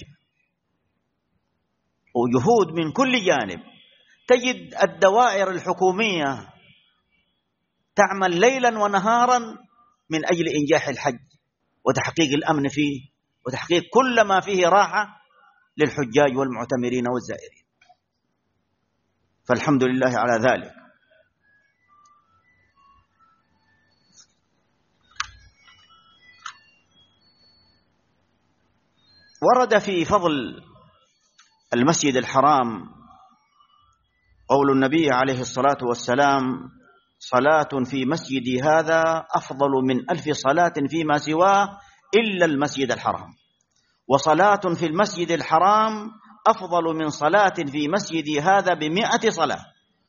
وجهود من كل جانب. تجد الدوائر الحكومية تعمل ليلا ونهارا من أجل إنجاح الحج وتحقيق الأمن فيه وتحقيق كل ما فيه راحة للحجاج والمعتمرين والزائرين، فالحمد لله على ذلك. ورد في فضل المسجد الحرام قول النبي عليه الصلاة والسلام: صلاة في مسجدي هذا أفضل من ألف صلاة فيما سواه إلا المسجد الحرام، وصلاة في المسجد الحرام أفضل من صلاة في مسجدي هذا بمئة صلاة.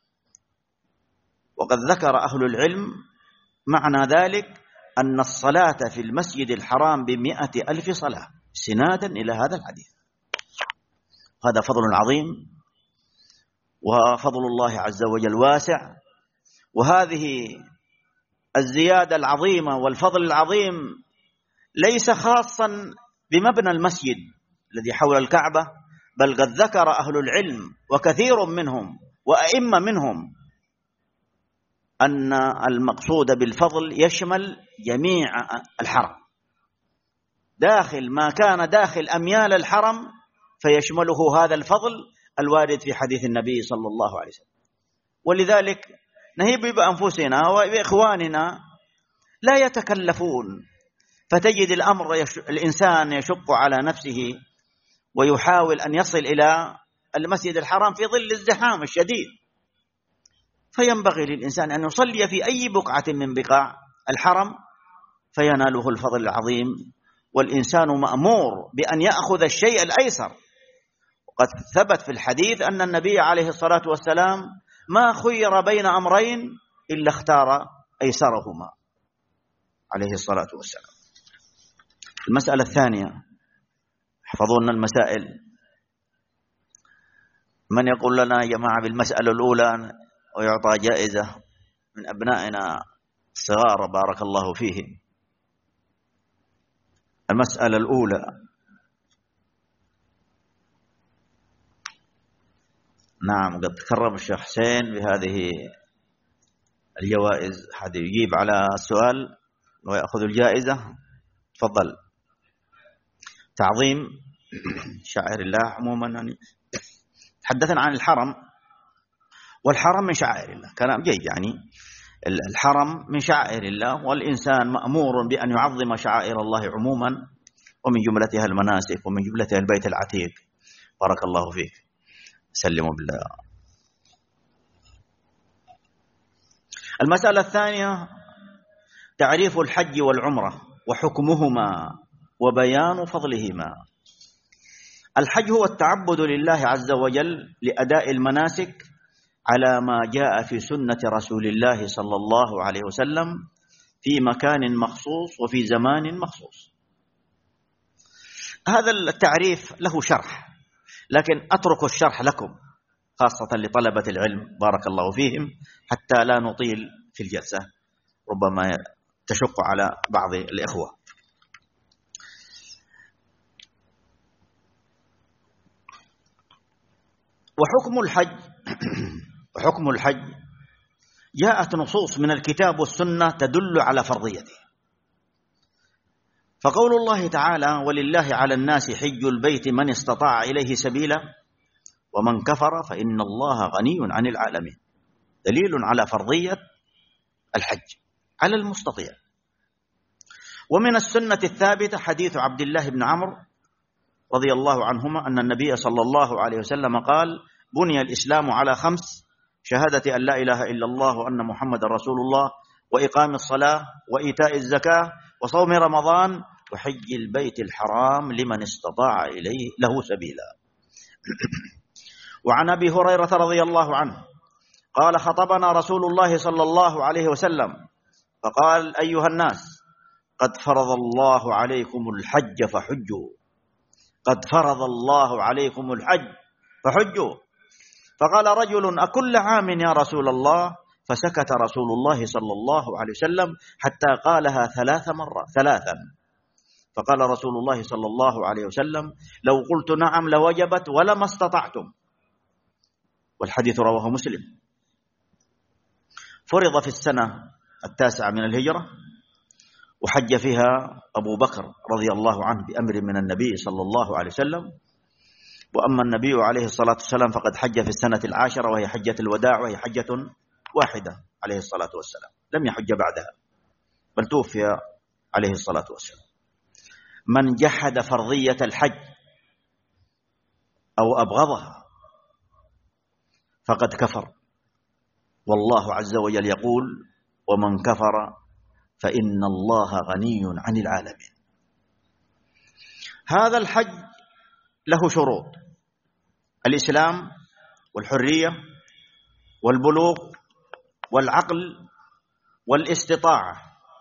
وقد ذكر أهل العلم معنى ذلك أن الصلاة في المسجد الحرام بمئة ألف صلاة سنادا إلى هذا الحديث. هذا فضل عظيم وفضل الله عز وجل واسع، وهذه الزيادة العظيمة والفضل العظيم ليس خاصا بمبنى المسجد الذي حول الكعبة، بل قد ذكر أهل العلم وكثير منهم وأئمة منهم أن المقصود بالفضل يشمل جميع الحرم، داخل ما كان داخل أميال الحرم فيشمله هذا الفضل الوارد في حديث النبي صلى الله عليه وسلم. ولذلك نهيب بأنفسنا وبإخواننا لا يتكلفون، فتجد الأمر يش... الإنسان يشق على نفسه ويحاول أن يصل إلى المسجد الحرام في ظل الزحام الشديد، فينبغي للإنسان أن يصلي في أي بقعة من بقاع الحرم فيناله الفضل العظيم، والإنسان مأمور بأن يأخذ الشيء الأيسر. وقد ثبت في الحديث أن النبي عليه الصلاة والسلام ما خير بين أمرين إلا اختار أيسرهما عليه الصلاة والسلام. المسألة الثانية، احفظوا لنا المسائل. من يقول لنا يا جماعة بالمسألة الأولى ويعطى جائزة من أبنائنا الصغار بارك الله فيهم؟ المسألة الأولى: نعم قد تكرم الشيخ حسين بهذه الجوائز. حد يجيب على السؤال ويأخذ الجائزة؟ تفضل. تعظيم شعائر الله عموما، يعني تحدثنا عن الحرم، والحرم من شعائر الله، كلام جيد. يعني الحرم من شعائر الله، والإنسان مأمور بأن يعظم شعائر الله عموما، ومن جملتها المناسك، ومن جملتها البيت العتيق. بارك الله فيك. سلموا بالله. المسألة الثانية: تعريف الحج والعمرة وحكمهما وبيان فضلهما. الحج هو التعبد لله عز وجل لأداء المناسك على ما جاء في سنة رسول الله صلى الله عليه وسلم في مكان مخصوص وفي زمان مخصوص. هذا التعريف له شرح، لكن أترك الشرح لكم خاصة لطلبة العلم بارك الله فيهم، حتى لا نطيل في الجلسة، ربما تشق على بعض الإخوة. وحكم الحج وحكم الحج جاءت نصوص من الكتاب والسنة تدل على فرضيته. فقول الله تعالى: ولله على الناس حج البيت من استطاع إليه سبيلا ومن كفر فإن الله غني عن العالمين، دليل على فرضية الحج على المستطيع. ومن السنة الثابتة حديث عبد الله بن عمرو رضي الله عنهما أن النبي صلى الله عليه وسلم قال: بني الإسلام على خمس: شهادة أن لا إله إلا الله وأن محمد رسول الله، وإقام الصلاة، وإيتاء الزكاة، وصوم رمضان، وحج البيت الحرام لمن استطاع إليه له سبيلا. وعن أبي هريرة رضي الله عنه قال: خطبنا رسول الله صلى الله عليه وسلم فقال: أيها الناس، قد فرض الله عليكم الحج فحجوا. قد فرض الله عليكم الحج فحجوا. فقال رجل: أكل عام يا رسول الله؟ فسكت رسول الله صلى الله عليه وسلم حتى قالها ثلاث مرات ثلاثا. فقال رسول الله صلى الله عليه وسلم: لو قلت نعم لوجبت ولما استطعتم. والحديث رواه مسلم. فرض في السنة التاسعة من الهجرة، وحج فيها أبو بكر رضي الله عنه بأمر من النبي صلى الله عليه وسلم. وأما النبي عليه الصلاة والسلام فقد حج في السنة العاشرة، وهي حجة الوداع، وهي حجة واحدة عليه الصلاة والسلام، لم يحج بعدها بل توفي عليه الصلاة والسلام. من جحد فرضية الحج أو أبغضها فقد كفر، والله عز وجل يقول: ومن كفر فإن الله غني عن العالمين. هذا الحج له شروط: الإسلام والحرية والبلوغ والعقل والاستطاعة.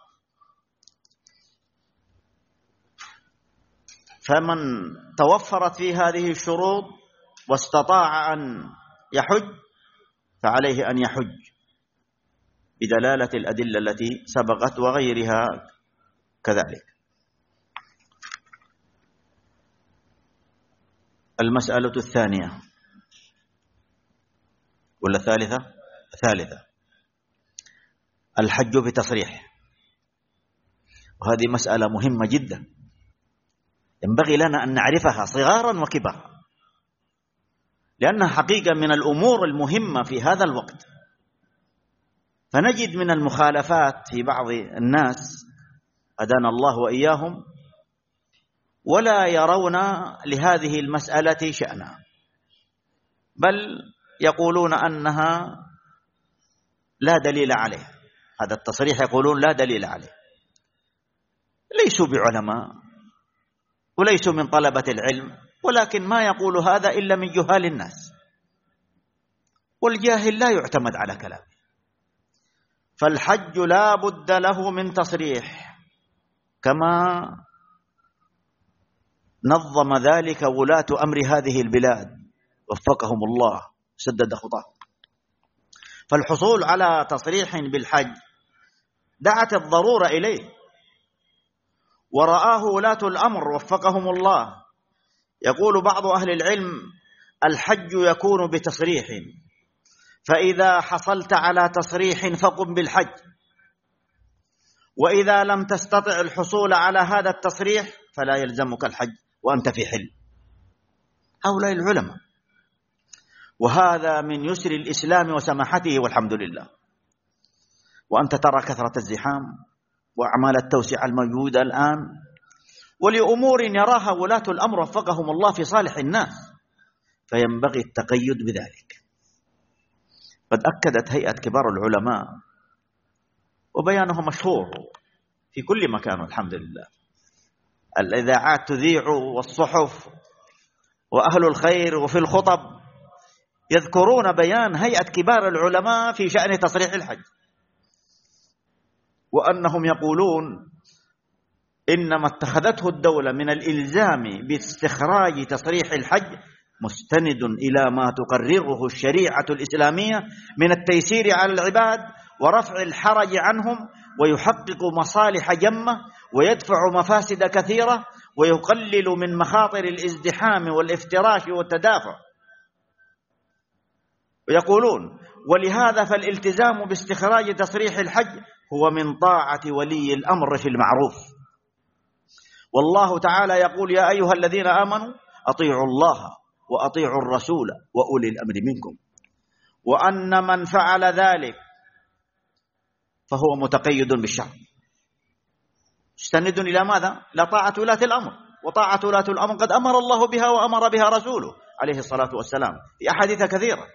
فمن توفرت فيه هذه الشروط واستطاع أن يحج فعليه أن يحج بدلالة الأدلة التي سبقت وغيرها كذلك. المسألة الثانية ولا الثالثة؟ الثالثة: الحج بتصريح. وهذه مسألة مهمة جدا ينبغي لنا أن نعرفها صغارا وكبارا، لأنها حقيقة من الأمور المهمة في هذا الوقت. فنجد من المخالفات في بعض الناس أدانا الله وإياهم ولا يرون لهذه المسألة شأنا، بل يقولون أنها لا دليل عليه. هذا التصريح يقولون لا دليل عليه، ليسوا بعلماء وليسوا من طلبة العلم، ولكن ما يقول هذا إلا من جهال الناس، والجاهل لا يعتمد على كلامه. فالحج لا بد له من تصريح، كما نظم ذلك ولاة أمر هذه البلاد وفقهم الله سدد خطاهم. فالحصول على تصريح بالحج دعت الضرورة إليه، ورآه ولاة الأمر وفقهم الله. يقول بعض أهل العلم: الحج يكون بتصريح، فإذا حصلت على تصريح فقم بالحج، وإذا لم تستطع الحصول على هذا التصريح فلا يلزمك الحج وأنت في حل. هؤلاء العلماء، وهذا من يسر الإسلام وسماحته والحمد لله. وأنت ترى كثرة الزحام وأعمال التوسعة الموجودة الآن، ولأمور يراها ولاة الأمر وفقهم الله في صالح الناس، فينبغي التقيد بذلك. قد أكدت هيئة كبار العلماء، وبيانه مشهور في كل مكان والحمد لله، الإذاعات تذيع والصحف وأهل الخير وفي الخطب يذكرون بيان هيئة كبار العلماء في شأن تصريح الحج، وأنهم يقولون إنما اتخذته الدولة من الإلزام باستخراج تصريح الحج مستند إلى ما تقرره الشريعة الإسلامية من التيسير على العباد ورفع الحرج عنهم، ويحقق مصالح جمة ويدفع مفاسد كثيرة ويقلل من مخاطر الازدحام والافتراش والتدافع. ويقولون: ولهذا فالالتزام باستخراج تصريح الحج هو من طاعة ولي الأمر في المعروف. والله تعالى يقول: يا أيها الذين آمنوا أطيعوا الله وأطيعوا الرسول وأولي الأمر منكم، وأن من فعل ذلك فهو متقيد بالشرع. مستند إلى ماذا؟ لا طاعة ولاة الأمر، وطاعة ولاة الأمر قد أمر الله بها وأمر بها رسوله عليه الصلاة والسلام في أحاديث كثيرة.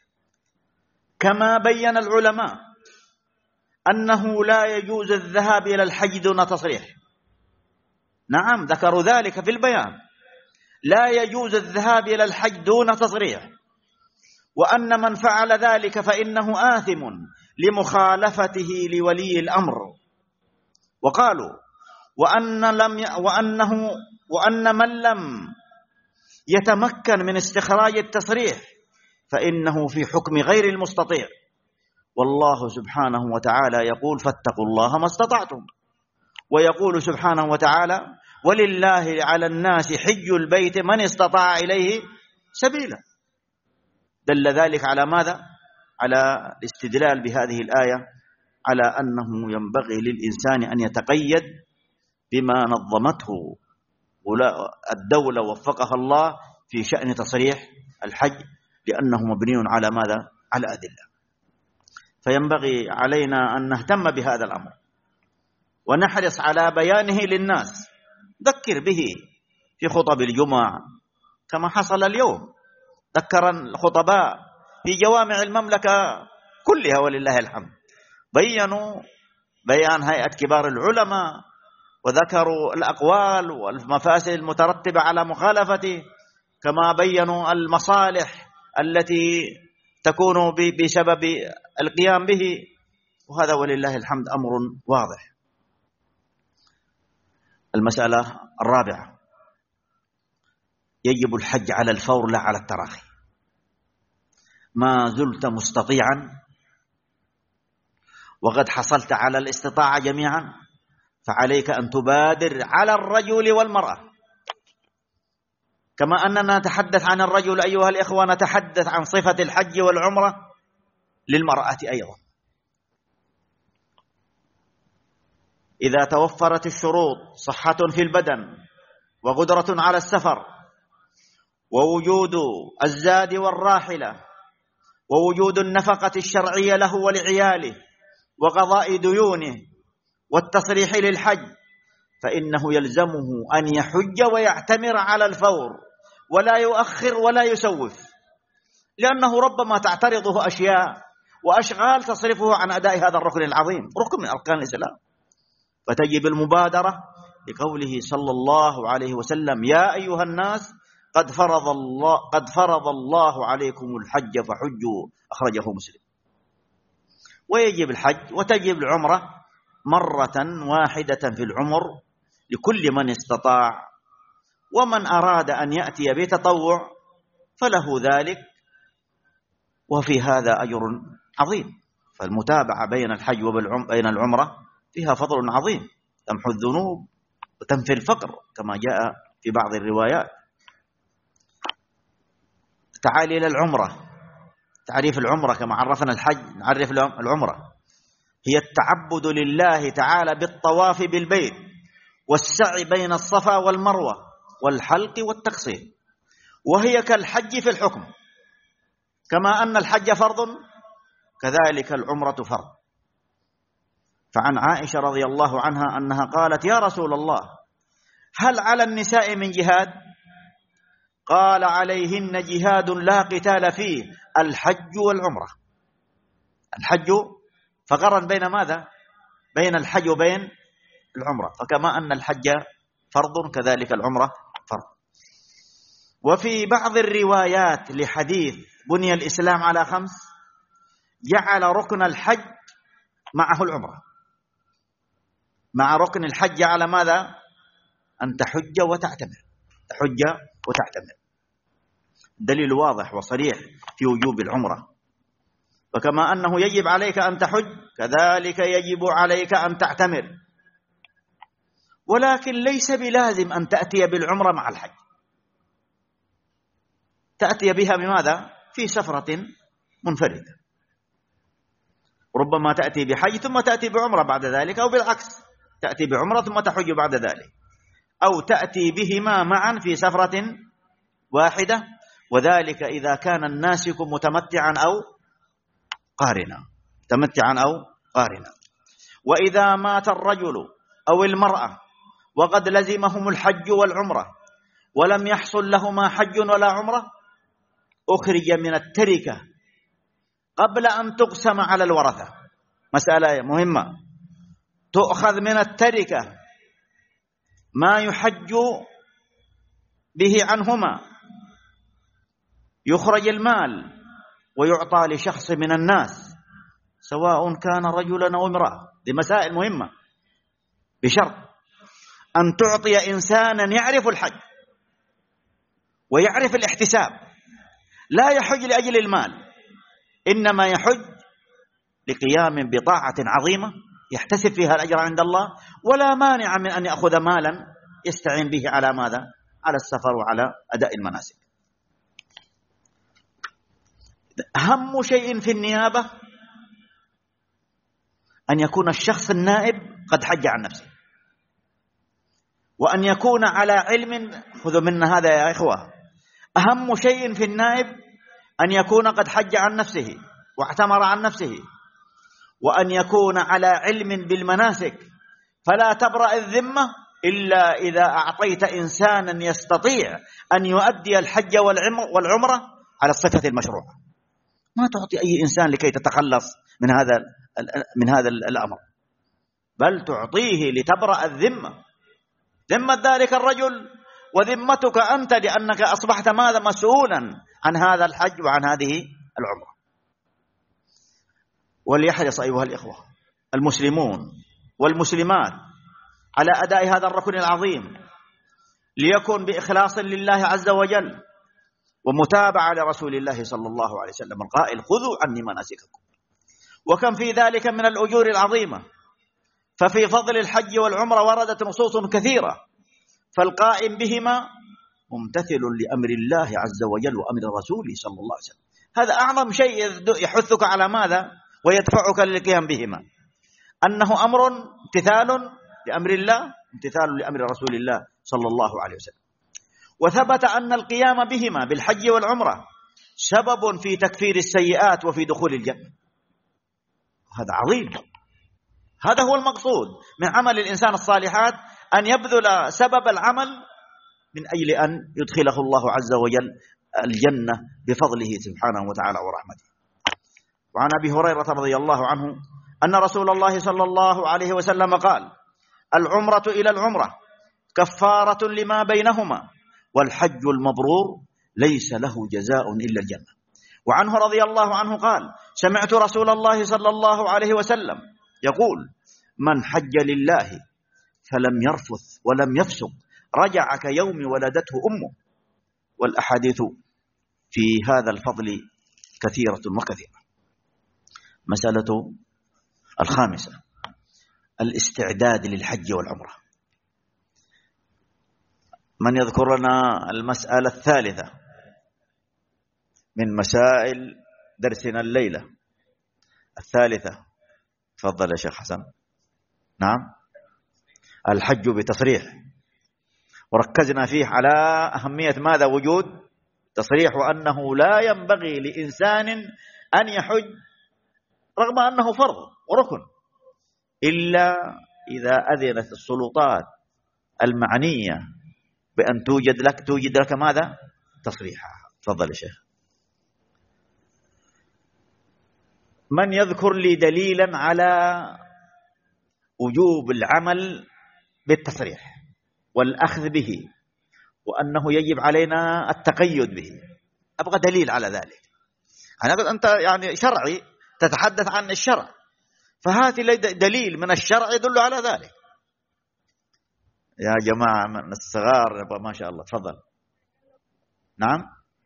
كما بين العلماء أنه لا يجوز الذهاب إلى الحج دون تصريح. نعم، ذكروا ذلك في البيان، لا يجوز الذهاب إلى الحج دون تصريح، وأن من فعل ذلك فإنه آثم لمخالفته لولي الأمر. وقالوا: وأن لم ي... وأنه وأن من لم يتمكن من استخراج التصريح فإنه في حكم غير المستطيع. والله سبحانه وتعالى يقول: فاتقوا الله ما استطعتم. ويقول سبحانه وتعالى: ولله على الناس حج البيت من استطاع إليه سبيلا. دل ذلك على ماذا؟ على الاستدلال بهذه الآية على أنه ينبغي للإنسان أن يتقيد بما نظمته الدولة وفقها الله في شأن تصريح الحج، لأنه مبني على ماذا؟ على أدلة. فينبغي علينا أن نهتم بهذا الأمر ونحرص على بيانه للناس، ذكر به في خطب الجمعة كما حصل اليوم. ذكر الخطباء في جوامع المملكة كلها ولله الحمد، بيّنوا بيان هيئة كبار العلماء، وذكروا الأقوال والمفاسد المترتبة على مخالفته، كما بيّنوا المصالح التي تكون بسبب القيام به، وهذا ولله الحمد أمر واضح. المسألة الرابعة: يجب الحج على الفور لا على التراخي. ما زلت مستطيعا وقد حصلت على الاستطاعة جميعا فعليك أن تبادر على الرجل والمرأة. كما أننا نتحدث عن الرجل أيها الإخوة، نتحدث عن صفة الحج والعمرة للمرأة أيضا. إذا توفرت الشروط: صحة في البدن، وقدرة على السفر، ووجود الزاد والراحلة، ووجود النفقة الشرعية له ولعياله، وقضاء ديونه، والتصريح للحج، فإنه يلزمه أن يحج ويعتمر على الفور، ولا يؤخر ولا يسوف، لأنه ربما تعترضه أشياء وأشغال تصرفه عن أداء هذا الركن العظيم، ركن من أركان الإسلام. فتجب المبادرة لقوله صلى الله عليه وسلم: يا أيها الناس قد فرض الله قد فرض الله عليكم الحج فحجوا، أخرجه مسلم. ويجب الحج وتجب العمرة مرة واحدة في العمر لكل من استطاع، ومن أراد أن يأتي بتطوع فله ذلك، وفي هذا أجر عظيم. فالمتابعة بين الحج وبين العمرة فيها فضل عظيم، تمحو الذنوب وتنفي الفقر كما جاء في بعض الروايات. تعال إلى العمرة. تعريف العمرة كما عرفنا الحج، نعرف العمرة: هي التعبد لله تعالى بالطواف بالبيت والسعي بين الصفا والمروة والحلق والتقصير، وهي كالحج في الحكم، كما أن الحج فرض كذلك العمرة فرض. فعن عائشة رضي الله عنها أنها قالت: يا رسول الله، هل على النساء من جهاد؟ قال: عليهن جهاد لا قتال فيه، الحج والعمرة. الحج، فقرن بين ماذا؟ بين الحج وبين العمرة، فكما أن الحج فرض كذلك العمرة فرض. وفي بعض الروايات لحديث بني الإسلام على خمس جعل ركن الحج معه العمرة، مع ركن الحج على ماذا؟ أن تحج وتعتمر، تحج وتعتمر. دليل واضح وصريح في وجوب العمرة. وكما أنه يجب عليك أن تحج كذلك يجب عليك أن تعتمر، ولكن ليس بلازم أن تأتي بالعمرة مع الحج، تأتي بها بماذا؟ في سفرة منفردة. ربما تأتي بحج ثم تأتي بعمرة بعد ذلك، أو بالعكس، تأتي بعمرة ثم تحج بعد ذلك، أو تأتي بهما معا في سفرة واحدة، وذلك إذا كان الناسك متمتعا أو قارنا، متمتعا أو قارنا. وإذا مات الرجل أو المرأة وقد لزمهم الحج والعمرة ولم يحصل لهما حج ولا عمرة، أخرج من التركة قبل أن تقسم على الورثة. مسألة مهمة، تؤخذ من التركة ما يحج به عنهما، يخرج المال ويعطى لشخص من الناس سواء كان رجلا أو امرأة. دي مسائل مهمة، بشرط أن تعطي إنسانا يعرف الحج ويعرف الاحتساب، لا يحج لأجل المال، إنما يحج لقيام بطاعة عظيمة يحتسب فيها الأجر عند الله، ولا مانع من أن يأخذ مالا يستعين به على ماذا؟ على السفر وعلى أداء المناسك. أهم شيء في النيابة أن يكون الشخص النائب قد حج عن نفسه، وأن يكون على علم. خذوا منا هذا يا إخوة، أهم شيء في النائب أن يكون قد حج عن نفسه واعتمر عن نفسه، وأن يكون على علم بالمناسك، فلا تبرأ الذمة إلا إذا أعطيت إنسانا يستطيع أن يؤدي الحج والعمرة على الصفة المشروعة. ما تعطي أي إنسان لكي تتخلص من هذا من هذا الأمر، بل تعطيه لتبرأ الذمة، ذمة ذلك الرجل وذمتك أنت، لأنك أصبحت ماذا؟ مسؤولا عن هذا الحج وعن هذه العمرة. وليحرص أيها الإخوة المسلمون والمسلمات على أداء هذا الركن العظيم، ليكن بإخلاص لله عز وجل ومتابعة لرسول الله صلى الله عليه وسلم القائل: خذوا عني مناسككم. وكم في ذلك من الأجور العظيمة. ففي فضل الحج والعمرة وردت نصوص كثيرة، فالقائم بهما ممتثل لأمر الله عز وجل وأمر رسوله صلى الله عليه وسلم. هذا أعظم شيء يحثك على ماذا؟ ويدفعك للقيام بهما، أنه أمر امتثال لأمر الله، امتثال لأمر رسول الله صلى الله عليه وسلم. وثبت أن القيام بهما بالحج والعمرة سبب في تكفير السيئات وفي دخول الجنة. هذا عظيم، هذا هو المقصود من عمل الإنسان الصالحات، أن يبذل سبب العمل من أجل أن يدخله الله عز وجل الجنة بفضله سبحانه وتعالى ورحمته. وعن أبي هريرة رضي الله عنه أن رسول الله صلى الله عليه وسلم قال: العمرة إلى العمرة كفارة لما بينهما، والحج المبرور ليس له جزاء إلا الجنة. وعنه رضي الله عنه قال: سمعت رسول الله صلى الله عليه وسلم يقول: من حج لله فلم يرفث ولم يفسق رجع كيوم ولدته أمه. والأحاديث في هذا الفضل كثيرة وكثيرة. مسألة الخامسة: الاستعداد للحج والعمرة. من يذكر لنا المسألة الثالثة من مسائل درسنا الليلة؟ الثالثة، تفضل يا شيخ حسن. نعم، الحج بتصريح، وركزنا فيه على أهمية ماذا؟ وجود تصريح، وأنه لا ينبغي لإنسان أن يحج رغم أنه فرض وركن إلا إذا أذنت السلطات المعنية بأن توجد لك توجد لك ماذا؟ تصريحا. تفضل يا شيخ. من يذكر لي دليلا على وجوب العمل بالتصريح والأخذ به، وأنه يجب علينا التقيد به؟ أبغى دليل على ذلك. أنا أنت يعني شرعي تتحدث عن الشرع، فهات لي دليل من الشرع يدل على ذلك. يا جماعة من الصغار ما شاء الله، تفضل. نعم،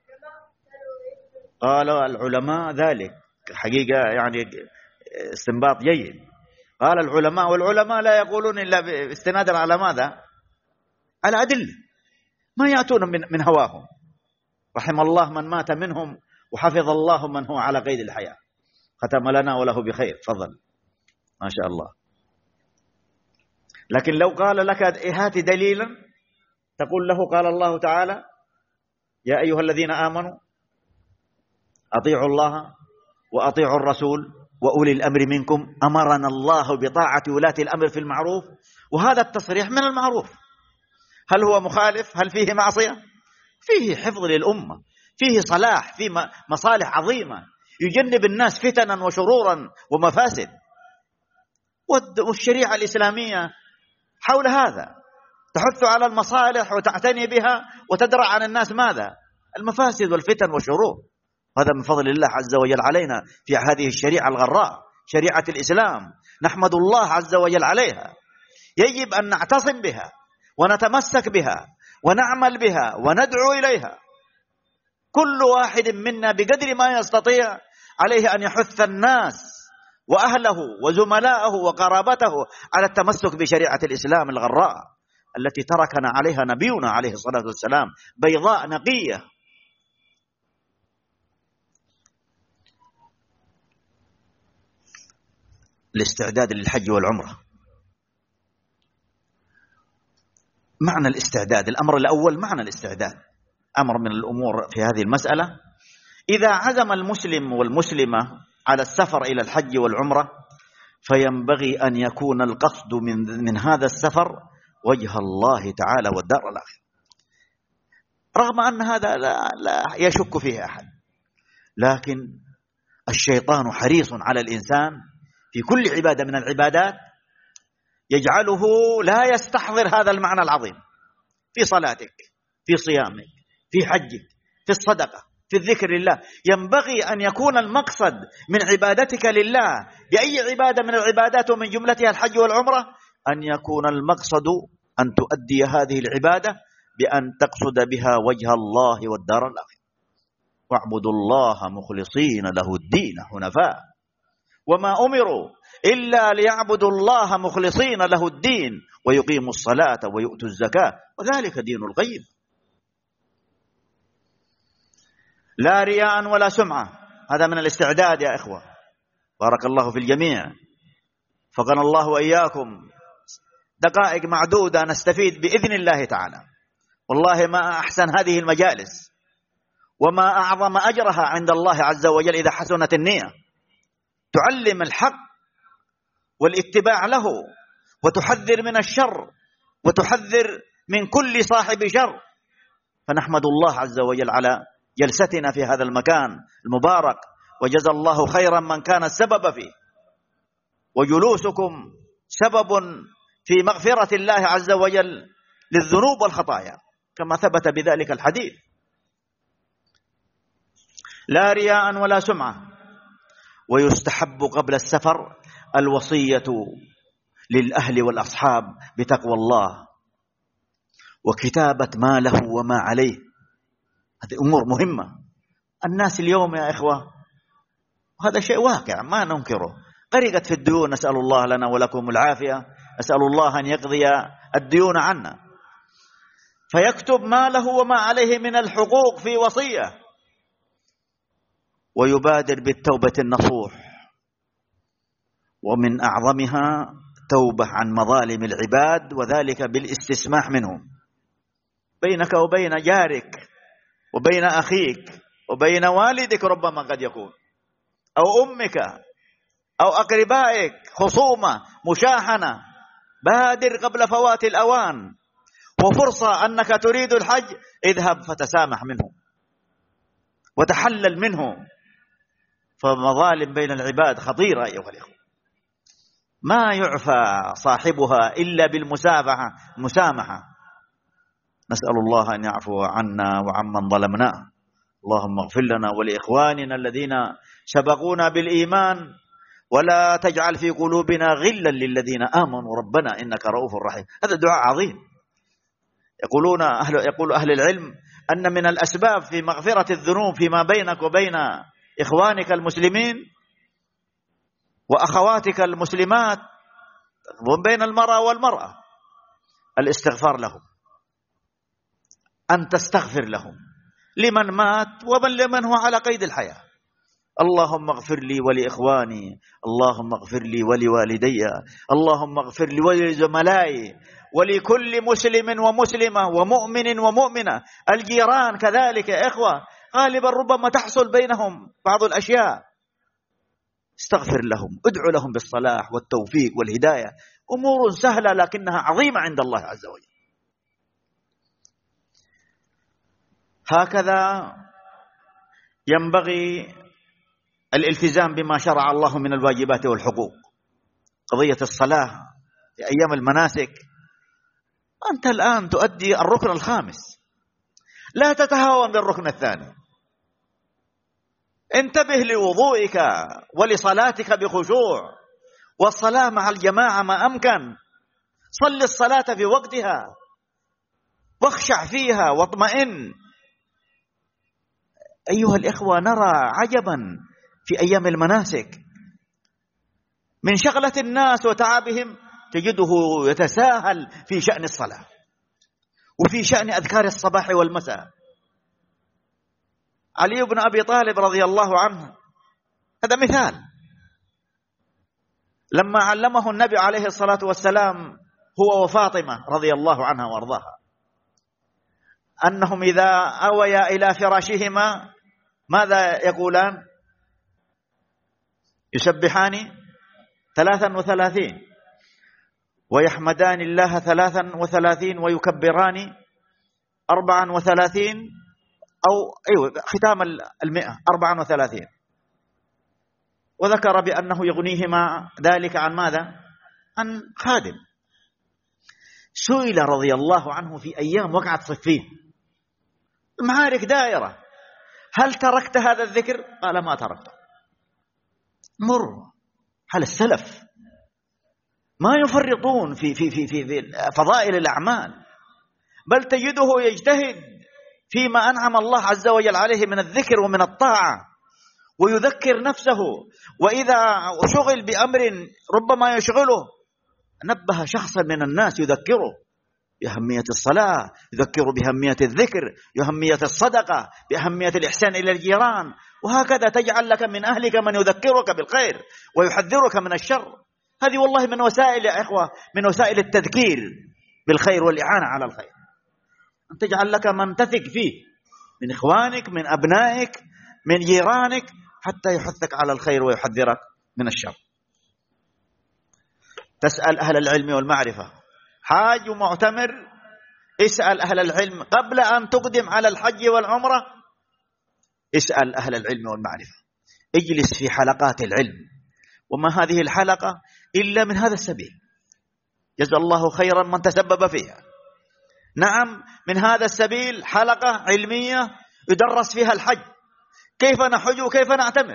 قالوا العلماء ذلك حقيقة، يعني استنباط جيد. قال العلماء، والعلماء لا يقولون إلا باستنادا على ماذا؟ على أدلة، ما يأتون من من هواهم. رحم الله من مات منهم، وحفظ الله من هو على قيد الحياة. ختم لنا وله بخير. تفضل، ما شاء الله. لكن لو قال لك هات دليلا، تقول له قال الله تعالى: يا أيها الذين آمنوا أطيعوا الله وأطيعوا الرسول وأولي الأمر منكم، أمرنا الله بطاعة ولاة الأمر في المعروف. وهذا التصريح من المعروف. هل هو مخالف؟ هل فيه معصية؟ فيه حفظ للأمة، فيه صلاح، فيه مصالح عظيمة، يجنب الناس فتنا وشرورا ومفاسد. والشريعة الإسلامية حول هذا تحث على المصالح وتعتني بها وتدرع عن الناس ماذا؟ المفاسد والفتن والشرور. هذا من فضل الله عز وجل علينا في هذه الشريعة الغراء، شريعة الإسلام، نحمد الله عز وجل عليها. يجب أن نعتصم بها ونتمسك بها ونعمل بها وندعو إليها. كل واحد منا بقدر ما يستطيع عليه أن يحث الناس وأهله وزملاءه وقرابته على التمسك بشريعة الإسلام الغراء التي تركنا عليها نبينا عليه الصلاة والسلام، بيضاء نقية. الاستعداد للحج والعمرة. معنى الاستعداد، الأمر الأول معنى الاستعداد، أمر من الأمور في هذه المسألة. إذا عزم المسلم والمسلمة على السفر إلى الحج والعمرة، فينبغي أن يكون القصد من, من هذا السفر وجه الله تعالى والدار الآخرة، رغم أن هذا لا, لا يشك فيه أحد. لكن الشيطان حريص على الإنسان في كل عبادة من العبادات يجعله لا يستحضر هذا المعنى العظيم في صلاتك، في صيامك، في حجك، في الصدقة، في الذكر لله. ينبغي أن يكون المقصد من عبادتك لله بأي عبادة من العبادات ومن جملتها الحج والعمرة، أن يكون المقصد أن تؤدي هذه العبادة بأن تقصد بها وجه الله والدار الآخرة. واعبدوا الله مخلصين له الدين حنفاء وما أمروا إلا ليعبدوا الله مخلصين له الدين ويقيموا الصلاة ويؤتوا الزكاة وذلك دين القيم. لا رياء ولا سمعة. هذا من الاستعداد يا إخوة. بارك الله في الجميع، فقنا الله وإياكم. دقائق معدودة نستفيد بإذن الله تعالى. والله ما أحسن هذه المجالس وما أعظم أجرها عند الله عز وجل إذا حسنت النية. تعلم الحق والاتباع له، وتحذر من الشر، وتحذر من كل صاحب شر. فنحمد الله عز وجل على جلستنا في هذا المكان المبارك، وجزى الله خيرا من كان السبب فيه، وجلوسكم سبب في مغفرة الله عز وجل للذنوب والخطايا كما ثبت بذلك الحديث. لا رياء ولا سمعة. ويستحب قبل السفر الوصية للأهل والأصحاب بتقوى الله وكتابة ما له وما عليه. هذه أمور مهمة. الناس اليوم يا إخوة، هذا شيء واقع ما ننكره، غرقت في الديون، نسأل الله لنا ولكم العافية، أسأل الله أن يقضي الديون عنا، فيكتب ما له وما عليه من الحقوق في وصية، ويبادر بالتوبة النصوح، ومن أعظمها توبة عن مظالم العباد، وذلك بالاستسماح منهم بينك وبين جارك وبين أخيك وبين والدك، ربما قد يكون أو أمك أو أقربائك خصومة مشاحنة. بادر قبل فوات الأوان، وفرصة أنك تريد الحج، اذهب فتسامح منه وتحلل منه، فمظالم بين العباد خطيرة أيها الأخوة، ما يعفى صاحبها إلا بالمسامحة مسامحة. نسأل الله أن يعفو عنا وعمن ظلمناه. اللهم اغفر لنا ولإخواننا الذين سبقونا بالإيمان، ولا تجعل في قلوبنا غلا للذين آمنوا ربنا إنك رؤوف رحيم. هذا دعاء عظيم. يقولون أهل يقول أهل العلم أن من الأسباب في مغفرة الذنوب فيما بينك وبين إخوانك المسلمين وأخواتك المسلمات وبين المرأة والمرأة الاستغفار لهم، أن تستغفر لهم، لمن مات ومن لمن هو على قيد الحياة. اللهم اغفر لي ولإخواني، اللهم اغفر لي ولوالدي، اللهم اغفر لي ولزملائي، ولكل مسلم ومسلمة ومؤمن ومؤمنة. الجيران كذلك يا إخوة، غالبا ربما تحصل بينهم بعض الأشياء، استغفر لهم، ادعو لهم بالصلاح والتوفيق والهداية. أمور سهلة لكنها عظيمة عند الله عز وجل. هكذا ينبغي الالتزام بما شرع الله من الواجبات والحقوق. قضية الصلاة في أيام المناسك، أنت الآن تؤدي الركن الخامس، لا تتهاون بالركن الثاني. انتبه لوضوئك ولصلاتك بخشوع، والصلاة مع الجماعة ما أمكن. صل الصلاة في وقتها واخشع فيها واطمئن. أيها الإخوة، نرى عجبا في أيام المناسك من شغلة الناس وتعبهم، تجده يتساهل في شأن الصلاة وفي شأن أذكار الصباح والمساء. علي بن أبي طالب رضي الله عنه هذا مثال، لما علمه النبي عليه الصلاة والسلام هو وفاطمة رضي الله عنها وارضاها أنهم إذا أويا إلى فراشهما ماذا يقولان؟ يسبحان ثلاثا وثلاثين، ويحمدان الله ثلاثا وثلاثين، ويكبران أربعا وثلاثين، أو أيوة ختام المئة أربعا وثلاثين. وذكر بأنه يغنيهما ذلك عن ماذا؟ عن خادم. سئل رضي الله عنه في أيام وقعت صفين، المعارك دائرة، هل تركت هذا الذكر؟ قال ما تركته. مر حال السلف ما يفرطون في في في في, في فضائل الأعمال، بل تجده يجتهد فيما أنعم الله عز وجل عليه من الذكر ومن الطاعة، ويذكر نفسه، وإذا شغل بأمر ربما يشغله نبه شخصا من الناس يذكره بأهمية الصلاة، يذكره بأهمية الذكر، بأهمية الصدقة، بأهمية الإحسان إلى الجيران، وهكذا تجعل لك من أهلك من يذكرك بالخير ويحذرك من الشر. هذه والله من وسائل يا إخوة، من وسائل التذكير بالخير والإعانة على الخير، أن تجعل لك من تثق فيه من إخوانك، من أبنائك، من جيرانك، حتى يحثك على الخير ويحذرك من الشر. تسأل أهل العلم والمعرفة، حاج ومعتمر، اسأل أهل العلم قبل أن تقدم على الحج والعمرة، اسأل أهل العلم والمعرفة. اجلس في حلقات العلم، وما هذه الحلقة إلا من هذا السبيل، جزا الله خيرا من تسبب فيها. نعم، من هذا السبيل حلقة علمية يدرس فيها الحج، كيف نحج وكيف نعتمر.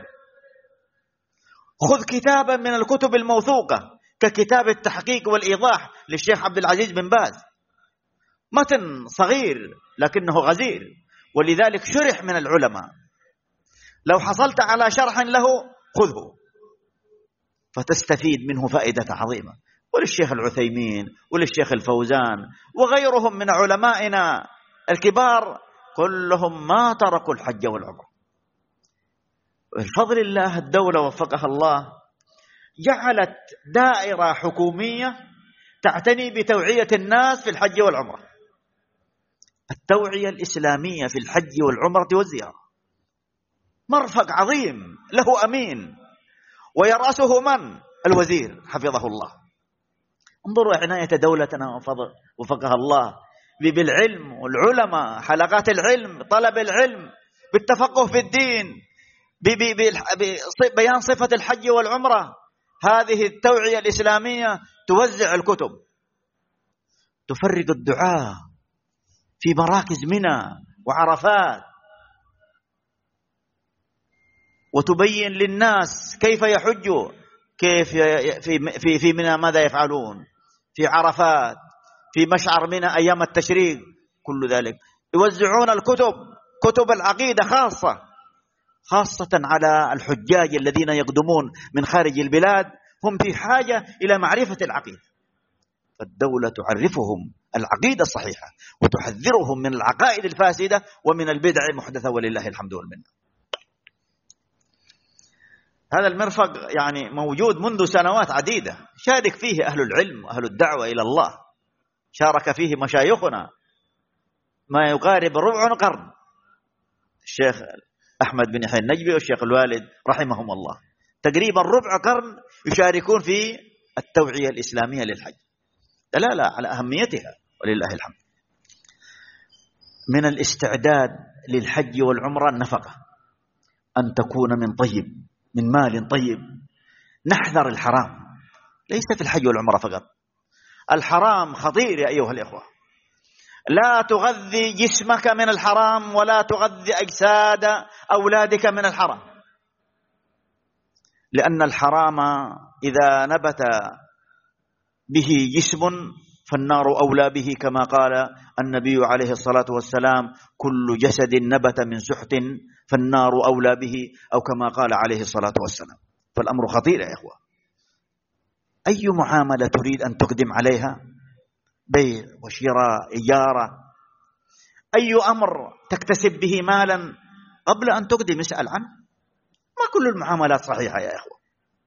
خذ كتابا من الكتب الموثوقة ككتاب التحقيق والإيضاح للشيخ عبد العزيز بن باز، متن صغير لكنه غزير، ولذلك شرح من العلماء. لو حصلت على شرح له خذه فتستفيد منه فائدة عظيمة. وللشيخ العثيمين وللشيخ الفوزان وغيرهم من علمائنا الكبار كلهم ما تركوا الحج والعمرة. بفضل الله الدولة وفقها الله جعلت دائرة حكومية تعتني بتوعية الناس في الحج والعمرة، التوعية الإسلامية في الحج والعمرة والزيارة، مرفق عظيم له أمين ويرأسه من؟ الوزير حفظه الله. انظروا عناية دولتنا وفقها الله بالعلم والعلماء، حلقات العلم، طلب العلم، بالتفقه في الدين، ببيان صفة الحج والعمرة. هذه التوعية الإسلامية توزع الكتب، تفرق الدعاء في مراكز منى وعرفات، وتبين للناس كيف يحجوا، كيف في في في منى ماذا يفعلون، في عرفات، في مشعر منى أيام التشريق، كل ذلك. يوزعون الكتب، كتب العقيدة خاصة خاصة على الحجاج الذين يقدمون من خارج البلاد، هم في حاجة إلى معرفة العقيدة، فالدولة تعرفهم العقيدة الصحيحة وتحذرهم من العقائد الفاسدة ومن البدع المحدثة، ولله الحمد والمنة. هذا المرفق يعني موجود منذ سنوات عديدة، شارك فيه أهل العلم وأهل الدعوة إلى الله، شارك فيه مشايخنا ما يقارب ربع قرن، الشيخ أحمد بن يحيى النجبي والشيخ الوالد رحمهم الله، تقريبا ربع قرن يشاركون في التوعية الإسلامية للحج، دلالة على أهميتها ولله الحمد. من الاستعداد للحج والعمرة النفقة، أن تكون من طيب، من مال طيب. نحذر الحرام، ليس في الحج والعمرة فقط، الحرام خطير يا أيها الإخوة. لا تغذي جسمك من الحرام، ولا تغذي أجساد أولادك من الحرام، لأن الحرام إذا نبت به جسم فالنار أولى به، كما قال النبي عليه الصلاة والسلام: كل جسد نبت من سحت فالنار أولى به، أو كما قال عليه الصلاة والسلام. فالأمر خطير يا إخوة. أي معاملة تريد أن تقدم عليها، بيع وشراء، إجارة، أي أمر تكتسب به مالا، قبل أن تقدم اسأل عنه. ما كل المعاملات صحيحة يا إخوة.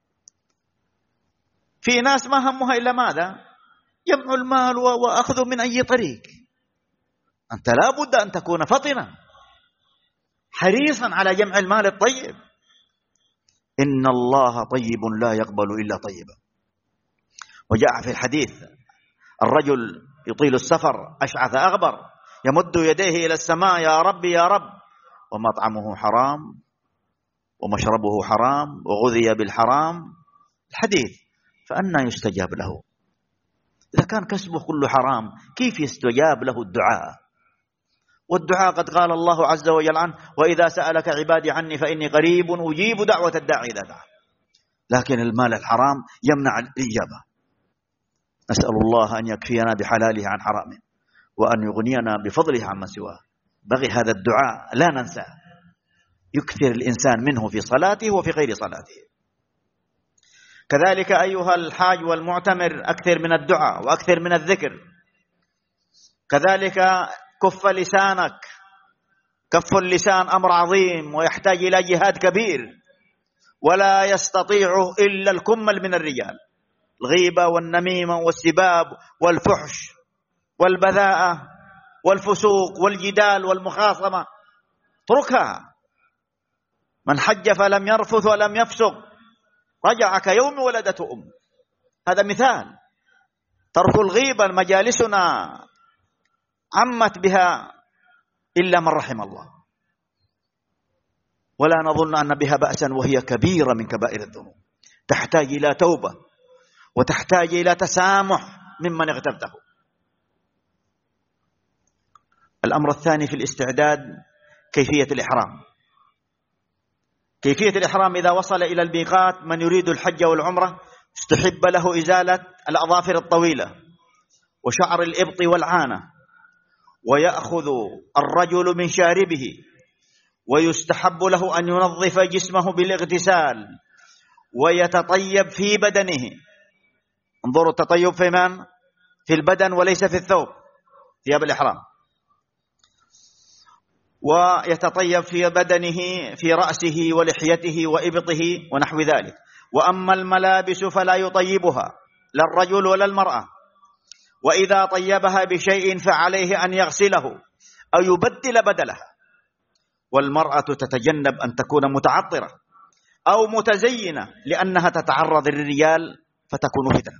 في ناس ما همها إلا ماذا؟ جمع المال وأخذه من أي طريق. أنت لا بد أن تكون فطنا حريصا على جمع المال الطيب. إن الله طيب لا يقبل إلا طيبا. وجاء في الحديث: الرجل يطيل السفر أشعث أغبر يمد يديه إلى السماء: يا رب يا رب، ومطعمه حرام ومشربه حرام وغذي بالحرام. الحديث، فأنى يستجاب له؟ إذا كان كسبه كله حرام كيف يستجاب له الدعاء؟ والدعاء قد قال الله عز وجل عنه: وإذا سألك عبادي عني فإني قريب أجيب دعوة الداعي إذا دعا. لكن المال الحرام يمنع الإجابة. نسأل الله أن يكفينا بحلاله عن حرامه، وأن يغنينا بفضله عما سواه. بغي هذا الدعاء لا ننساه، يكثر الإنسان منه في صلاته وفي غير صلاته. كذلك أيها الحاج والمعتمر، أكثر من الدعاء وأكثر من الذكر. كذلك كف لسانك، كف اللسان أمر عظيم ويحتاج إلى جهاد كبير، ولا يستطيعه إلا الكمل من الرجال. الغيبة والنميمة والسباب والفحش والبذاءة والفسوق والجدال والمخاصمة اتركها. من حج فلم يرفث ولم يفسق رجع كيوم ولدته أم. هذا مثال. ترك الغيبة، مجالسنا عمت بها إلا من رحم الله. ولا نظن أن بها بأسا وهي كبيرة من كبائر الذنوب، تحتاج إلى توبة وتحتاج إلى تسامح ممن اغتبته. الأمر الثاني في الاستعداد كيفية الإحرام. كيفية الإحرام إذا وصل إلى الميقات من يريد الحج والعمرة استحب له إزالة الأظافر الطويلة وشعر الإبط والعانة، ويأخذ الرجل من شاربه، ويستحب له أن ينظف جسمه بالاغتسال ويتطيب في بدنه. انظروا التطيب في من؟ في البدن وليس في الثوب، ثياب الإحرام. ويتطيب في بدنه في رأسه ولحيته وإبطه ونحو ذلك. وأما الملابس فلا يطيبها لا الرجل ولا المرأة، وإذا طيبها بشيء فعليه أن يغسله أو يبدل بدلها. والمرأة تتجنب أن تكون متعطرة أو متزينة لأنها تتعرض للرجال فتكون فتنة.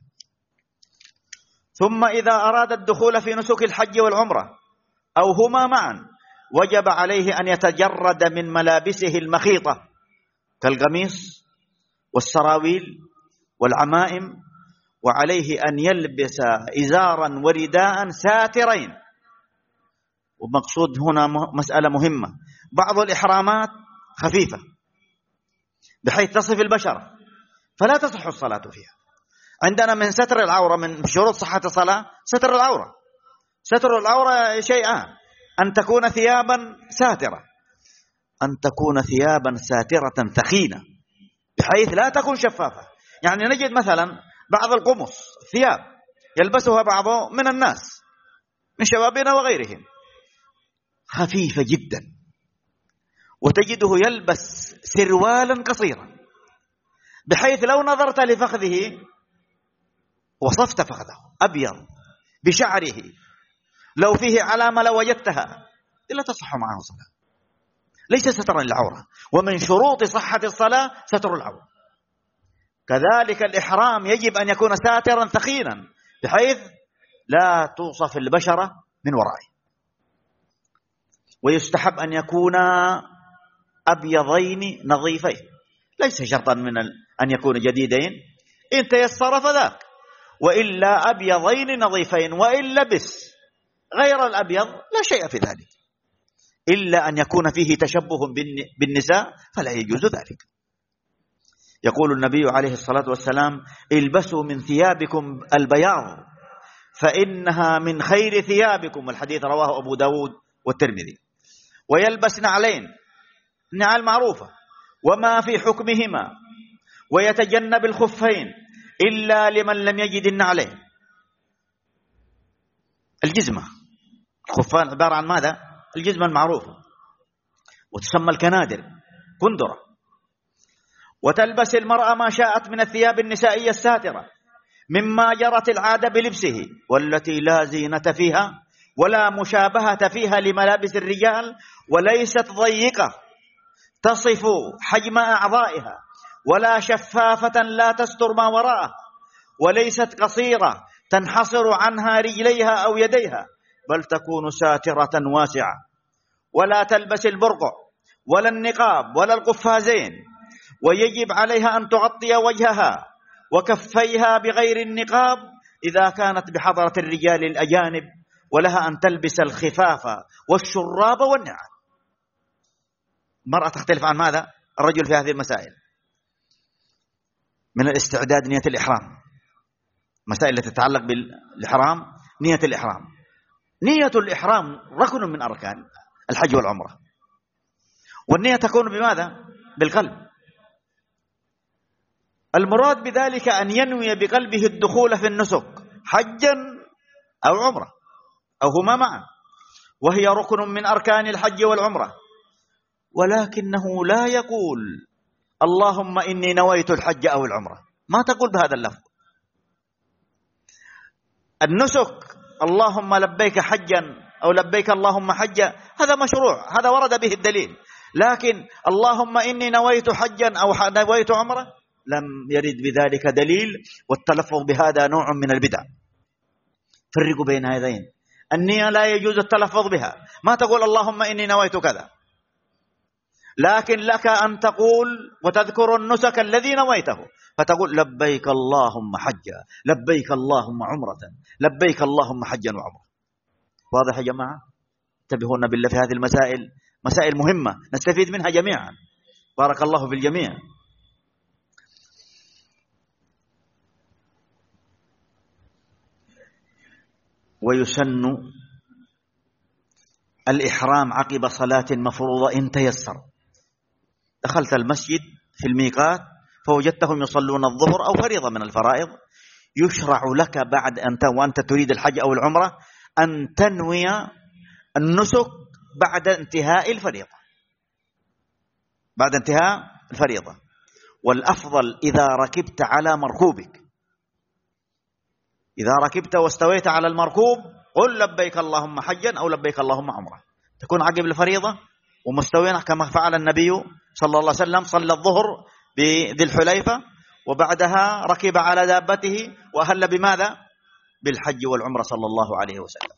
ثم إذا أراد الدخول في نسك الحج والعمرة أو هما معا وجب عليه أن يتجرد من ملابسه المخيطة كالقميص والسراويل والعمائم، وعليه أن يلبس إزارا ورداء ساترين. ومقصود هنا مسألة مهمة، بعض الإحرامات خفيفة بحيث تصف البشرة فلا تصح الصلاة فيها. عندنا من ستر العورة، من شروط صحة الصلاة ستر العورة. ستر العورة شيئان: أن تكون ثيابا ساترة، أن تكون ثيابا ساترة ثخينة بحيث لا تكون شفافة. يعني نجد مثلا بعض القمص ثياب يلبسها بعض من الناس من شبابنا وغيرهم خفيفة جدا، وتجده يلبس سروالا قصيرا بحيث لو نظرت لفخذه وصفت فخذه أبيض بشعره، لو فيه علامة لو وجدتها لا تصح معه صلاة. ليس سترا للعورة، ومن شروط صحة الصلاة ستر العورة. كذلك الإحرام يجب أن يكون ساترا ثخينا بحيث لا توصف البشرة من ورائه. ويستحب أن يكون أبيضين نظيفين، ليس شرطا من أن يكون جديدين، إن تيسر فذاك، وإلا أبيضين نظيفين. وإن لبس غير الأبيض لا شيء في ذلك، إلا أن يكون فيه تشبه بالنساء فلا يجوز ذلك. يقول النبي عليه الصلاة والسلام: البسوا من ثيابكم البياض فإنها من خير ثيابكم. الحديث رواه أبو داود والترمذي. ويلبس نعلين، النعال معروفة وما في حكمهما، ويتجنب الخفين إلا لمن لم يجد النعلين. الجزمة، الخفان عبارة عن ماذا؟ الجزمة المعروفة، وتسمى الكنادر كندرة. وتلبس المرأة ما شاءت من الثياب النسائية الساترة مما جرت العادة بلبسه، والتي لا زينة فيها ولا مشابهة فيها لملابس الرجال، وليست ضيقة تصف حجم أعضائها، ولا شفافة لا تستر ما وراءها، وليست قصيرة تنحصر عنها رجليها أو يديها، بل تكون ساترة واسعة. ولا تلبس البرقع ولا النقاب ولا القفازين، ويجب عليها أن تغطي وجهها وكفيها بغير النقاب إذا كانت بحضرة الرجال الأجانب، ولها أن تلبس الخفاف والشراب والنعال. المرأة تختلف عن ماذا؟ الرجل في هذه المسائل. من الاستعداد نية الإحرام، مسائل التي تتعلق بالإحرام، نية الإحرام. نية الإحرام ركن من أركان الحج والعمرة، والنية تكون بماذا؟ بالقلب. المراد بذلك أن ينوي بقلبه الدخول في النسك حجا أو عمرة أو هما معا، وهي ركن من أركان الحج والعمرة. ولكنه لا يقول اللهم إني نويت الحج أو العمرة، ما تقول بهذا اللفظ. النسك اللهم لبيك حجا أو لبيك اللهم حجا هذا مشروع، هذا ورد به الدليل. لكن اللهم إني نويت حجا أو نويت عمرة لم يرد بذلك دليل، والتلفظ بهذا نوع من البدع. فرقوا بين هذين. النية لا يجوز التلفظ بها، ما تقول اللهم إني نويت كذا. لكن لك أن تقول وتذكر النسك الذي نويته، فتقول لبيك اللهم حجا، لبيك اللهم عمرة، لبيك اللهم حجا وعمرة. واضح يا جماعة؟ انتبهونا بالله في هذه المسائل، مسائل مهمة نستفيد منها جميعا. بارك الله في الجميع. ويسن الإحرام عقب صلاة مفروضة إن تيسر. دخلت المسجد في الميقات فوجدتهم يصلون الظهر أو فريضة من الفرائض، يشرع لك بعد أنت وأنت تريد الحج أو العمرة أن تنوي النسك بعد انتهاء الفريضة، بعد انتهاء الفريضة. والأفضل إذا ركبت على مركوبك، إذا ركبت واستويت على المركوب قل لبيك اللهم حجا أو لبيك اللهم عمرة، تكون عقب الفريضة ومستوين كما فعل النبي صلى الله عليه وسلم. صلى الظهر بذي الحليفة وبعدها ركب على دابته وأهل بماذا؟ بالحج والعمرة صلى الله عليه وسلم.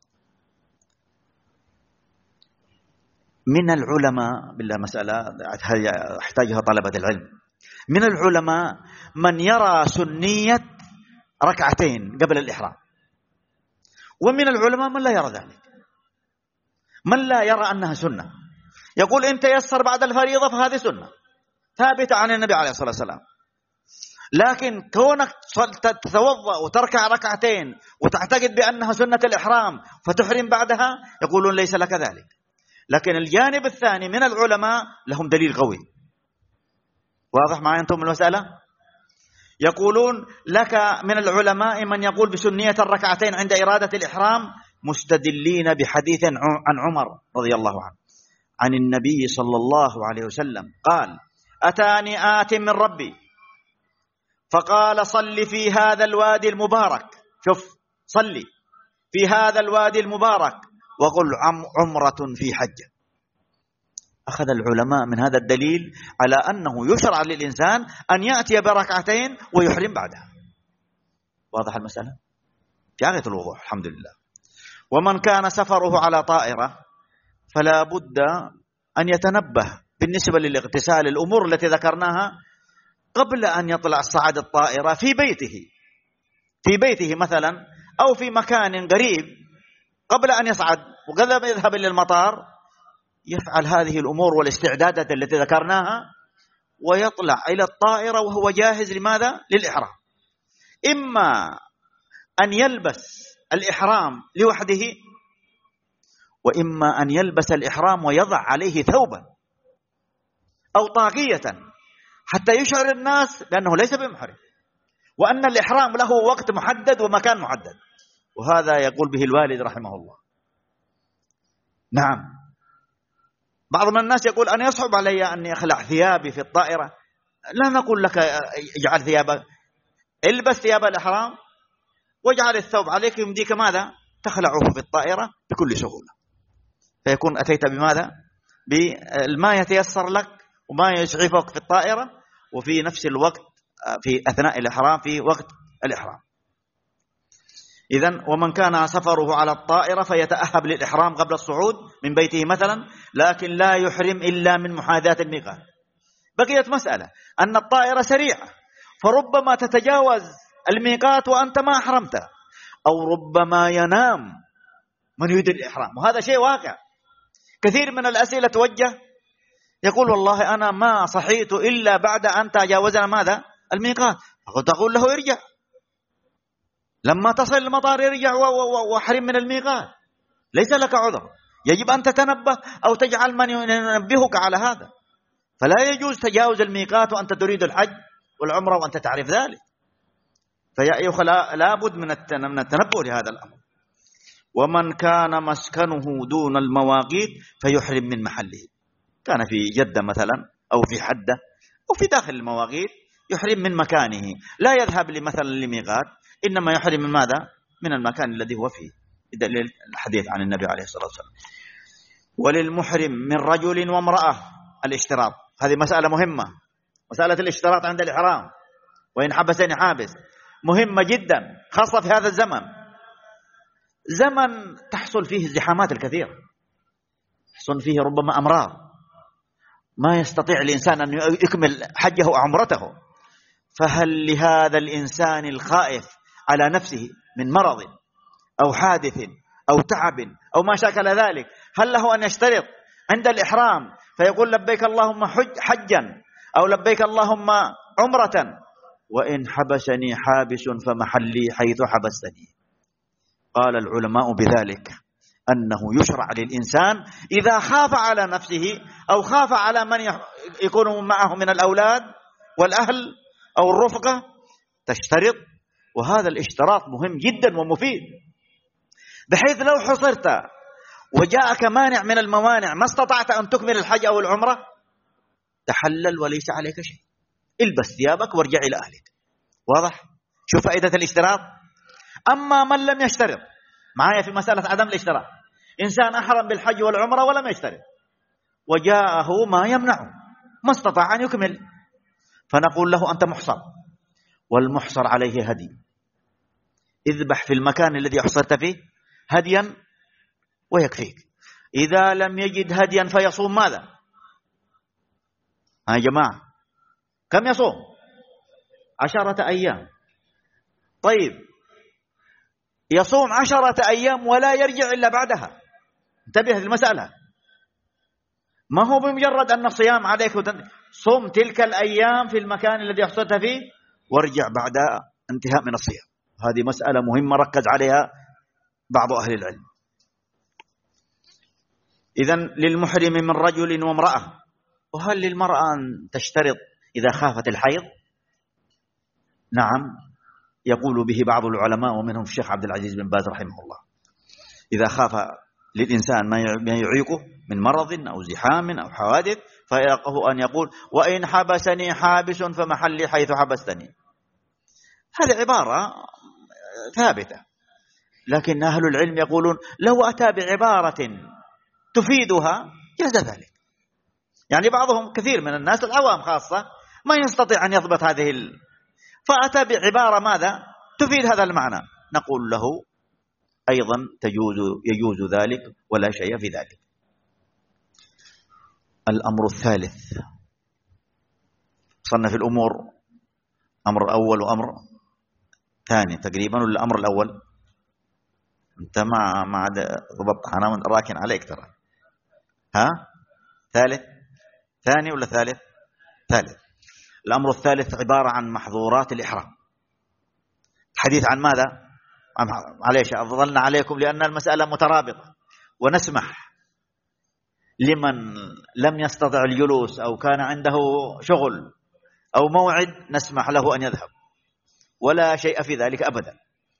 من العلماء بالله مسألة يحتاجها طلبة العلم، من العلماء من يرى سنية ركعتين قبل الإحرام، ومن العلماء من لا يرى ذلك، من لا يرى أنها سنة، يقول إن تيسر بعد الفريضة فهذه سنة ثابتة عن النبي عليه الصلاة والسلام. لكن كونك تتوضأ وتركع ركعتين وتعتقد بأنها سنة الإحرام فتحرم بعدها، يقولون ليس لك ذلك. لكن الجانب الثاني من العلماء لهم دليل قوي. واضح معي أنتم المسألة؟ يقولون لك من العلماء من يقول بسنية الركعتين عند إرادة الإحرام، مستدلين بحديث عن عمر رضي الله عنه عن النبي صلى الله عليه وسلم قال: أتاني آت من ربي فقال صل في هذا الوادي المبارك، شوف صلي في هذا الوادي المبارك وقل عمرة في حجة. أخذ العلماء من هذا الدليل على أنه يشرع للإنسان أن يأتي بركعتين ويحرم بعدها. واضح المسألة؟ في غاية الوضوح الحمد لله. ومن كان سفره على طائرة فلا بد أن يتنبه بالنسبة للاغتسال الأمور التي ذكرناها قبل أن يطلع صعد الطائرة في بيته، في بيته مثلا أو في مكان قريب قبل أن يصعد وقبل أن يذهب إلى المطار، يفعل هذه الأمور والاستعدادات التي ذكرناها ويطلع إلى الطائرة وهو جاهز لماذا؟ للإحرام. إما أن يلبس الإحرام لوحده، وإما أن يلبس الإحرام ويضع عليه ثوبا أو طاقية حتى يشعر الناس بأنه ليس بمحرم، وأن الإحرام له وقت محدد ومكان محدد. وهذا يقول به الوالد رحمه الله. نعم، بعض من الناس يقول أنا يصعب علي أني أخلع ثيابي في الطائرة. لا نقول لك اجعل ثيابك، البس ثياب الإحرام واجعل الثوب عليك يمديك ماذا؟ تخلعه في الطائرة بكل سهولة، فيكون أتيت بماذا؟ بما يتيسر لك وما يسعفك في الطائرة وفي نفس الوقت في أثناء الإحرام في وقت الإحرام. إذن ومن كان سفره على الطائرة فيتأهب للإحرام قبل الصعود من بيته مثلا، لكن لا يحرم إلا من محاذاة الميقات. بقيت مسألة أن الطائرة سريعة، فربما تتجاوز الميقات وأنت ما أحرمت، أو ربما ينام من يريد الإحرام، وهذا شيء واقع. كثير من الأسئلة توجه يقول والله أنا ما صحيت إلا بعد أن تجاوزنا ماذا؟ الميقات. تقول له ارجع، لما تصل المطار ارجع واحرم من الميقات، ليس لك عذر. يجب أن تتنبه أو تجعل من ينبهك على هذا. فلا يجوز تجاوز الميقات وأنت تريد الحج والعمرة وأنت تعرف ذلك. فيا أيها لا بد من التنبه لهذا الأمر. ومن كان مسكنه دون المواقيت فيحرم من محله، كان في جدة مثلا أو في حدة أو في داخل المواقيت يحرم من مكانه، لا يذهب لمثلا لميقات، إنما يحرم من ماذا؟ من المكان الذي هو فيه، دليل الحديث عن النبي عليه الصلاة والسلام. وللمحرم من رجل وامرأة الاشتراط، هذه مسألة مهمة، مسألة الاشتراط عند الإحرام، وإن حبسني حابس مهمة جدا، خاصة في هذا الزمن، زمن تحصل فيه الزحامات الكثيرة، تحصل فيه ربما أمراض، ما يستطيع الإنسان أن يكمل حجه وعمرته، فهل لهذا الإنسان الخائف على نفسه من مرض أو حادث أو تعب أو ما شاكل ذلك، هل له أن يشترط عند الإحرام فيقول لبيك اللهم حج حجا أو لبيك اللهم عمرة، وإن حبسني حابس فمحلي حيث حبستني؟ قال العلماء بذلك أنه يشرع للإنسان إذا خاف على نفسه أو خاف على من يكون معه من الأولاد والأهل أو الرفقة تشترط، وهذا الاشتراط مهم جدا ومفيد، بحيث لو حصرت وجاءك مانع من الموانع ما استطعت أن تكمل الحج أو العمرة تحلل وليس عليك شيء، البس ثيابك وارجع إلى أهلك. واضح؟ شوف فائدة الاشتراط. أما من لم يشترط، معايا في مسألة عدم الاشتراط، إنسان أحرم بالحج والعمرة ولم يشترط وجاءه ما يمنعه ما استطاع أن يكمل، فنقول له أنت محصر، والمحصر عليه هدي، اذبح في المكان الذي أحصرت فيه هديا ويكفيك. إذا لم يجد هديا فيصوم ماذا؟ ها يا جماعة كم يصوم؟ عشرة أيام. طيب يصوم عشرة أيام ولا يرجع إلا بعدها، انتبه للمسألة، ما هو بمجرد أن الصيام عليك صوم تلك الأيام في المكان الذي أحصرت فيه وارجع بعد انتهاء من الصيام. هذه مسألة مهمة ركز عليها بعض أهل العلم. إذن للمحرم من رجل وامرأة. وهل للمرأة أن تشترط إذا خافت الحيض؟ نعم، يقول به بعض العلماء ومنهم الشيخ عبد العزيز بن باز رحمه الله، إذا خاف للإنسان ما يعيقه من مرض أو زحام أو حوادث فيقه أن يقول وإن حبسني حابس فمحلي حيث حبستني. هذه عبارة ثابتة، لكن أهل العلم يقولون لو أتى بعبارة تفيدها جاز ذلك. يعني بعضهم كثير من الناس العوام خاصة ما يستطيع أن يضبط هذه ال... فأتى بعبارة ماذا تفيد هذا المعنى، نقول له أيضا تجوز يجوز ذلك ولا شيء في ذلك. الأمر الثالث، صنف الأمور أمر أول وأمر ثاني تقريبا، ولا الأمر الأول أنت ما ما عاد ضبطت، أنا راكن عليك ترى. ها ثالث ثاني ولا ثالث؟ ثالث. الأمر الثالث عبارة عن محظورات الإحرام. الحديث عن ماذا؟ معليش أظلنا عليكم لأن المسألة مترابطة، ونسمح لمن لم يستطع الجلوس أو كان عنده شغل أو موعد نسمح له أن يذهب، ولا شيء في ذلك أبدا.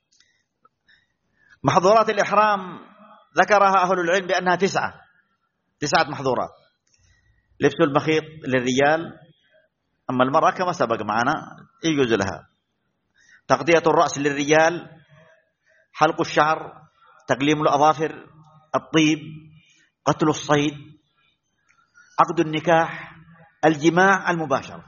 محظورات الإحرام ذكرها أهل العلم بأنها تسعة تسعة محظورات. لبس المخيط للرجال، أما المرأة كما سبق معنا يجوز لها. تغطية الرأس للرجال، حلق الشعر، تقليم الأظافر، الطيب، قتل الصيد، عقد النكاح، الجماع المباشر.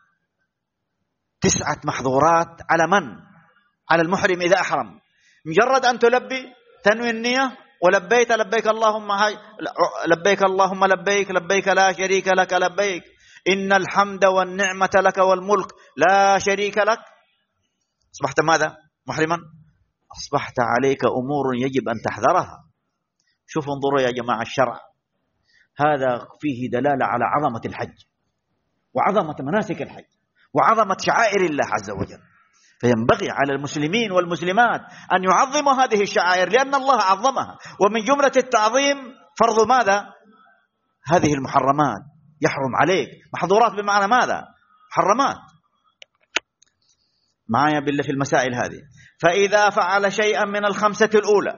تسعة محظورات على من؟ على المحرم إذا أحرم. مجرد أن تلبي تنوي النية ولبيت لبيك اللهم هاي لبيك اللهم لبيك لبيك لا شريك لك لبيك إن الحمد والنعمة لك والملك لا شريك لك، أصبحت ماذا؟ محرما. أصبحت عليك أمور يجب أن تحذرها. شوفوا انظروا يا جماعة، الشرع هذا فيه دلالة على عظمة الحج وعظمة مناسك الحج وعظمة شعائر الله عز وجل، فينبغي على المسلمين والمسلمات أن يعظموا هذه الشعائر لأن الله عظمها، ومن جملة التعظيم فرض ماذا؟ هذه المحرمات يحرم عليك. محظورات بمعنى ماذا؟ محرمات. معايا بالله في المسائل هذه. فإذا فعل شيئا من الخمسة الأولى،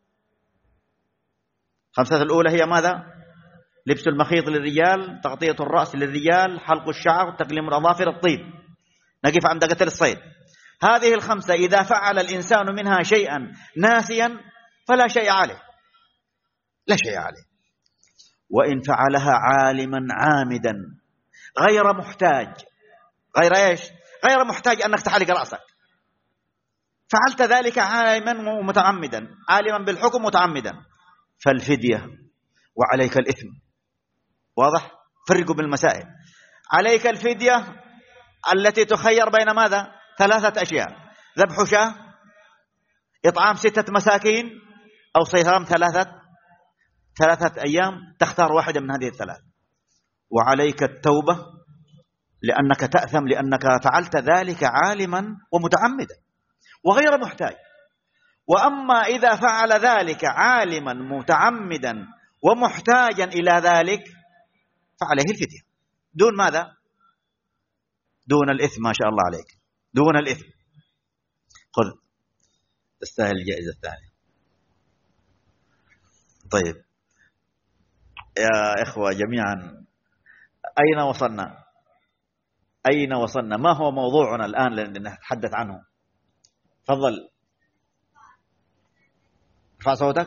الخمسة الأولى هي ماذا؟ لبس المخيط للرجال، تغطية الرأس للرجال، حلق الشعر، تقليم الأظافر، الطيب. نقف عند قتل الصيد. هذه الخمسة إذا فعل الإنسان منها شيئا ناسيا فلا شيء عليه، لا شيء عليه. وإن فعلها عالما عامدا غير محتاج، غير إيش؟ غير محتاج أنك تحلق رأسك، فعلت ذلك عالما ومتعمدا، عالما بالحكم متعمدا، فالفدية وعليك الإثم. واضح؟ فرقوا بالمسائل. عليك الفدية التي تخير بين ماذا؟ ثلاثة أشياء: ذبح شاة، إطعام ستة مساكين، أو صيام ثلاثة ثلاثة أيام. تختار واحدة من هذه الثلاث. وعليك التوبة لأنك تأثم، لأنك فعلت ذلك عالما ومتعمدا وغير محتاج. وأما إذا فعل ذلك عالما متعمدا ومحتاجا إلى ذلك فعليه الفدية دون ماذا؟ دون الإثم. ما شاء الله عليك، دون الإثم. خذ، تستاهل الجائزة الثانية. طيب يا إخوة جميعا، أين وصلنا؟ أين وصلنا؟ ما هو موضوعنا الآن لنتحدث عنه؟ تفضل، ارفع صوتك.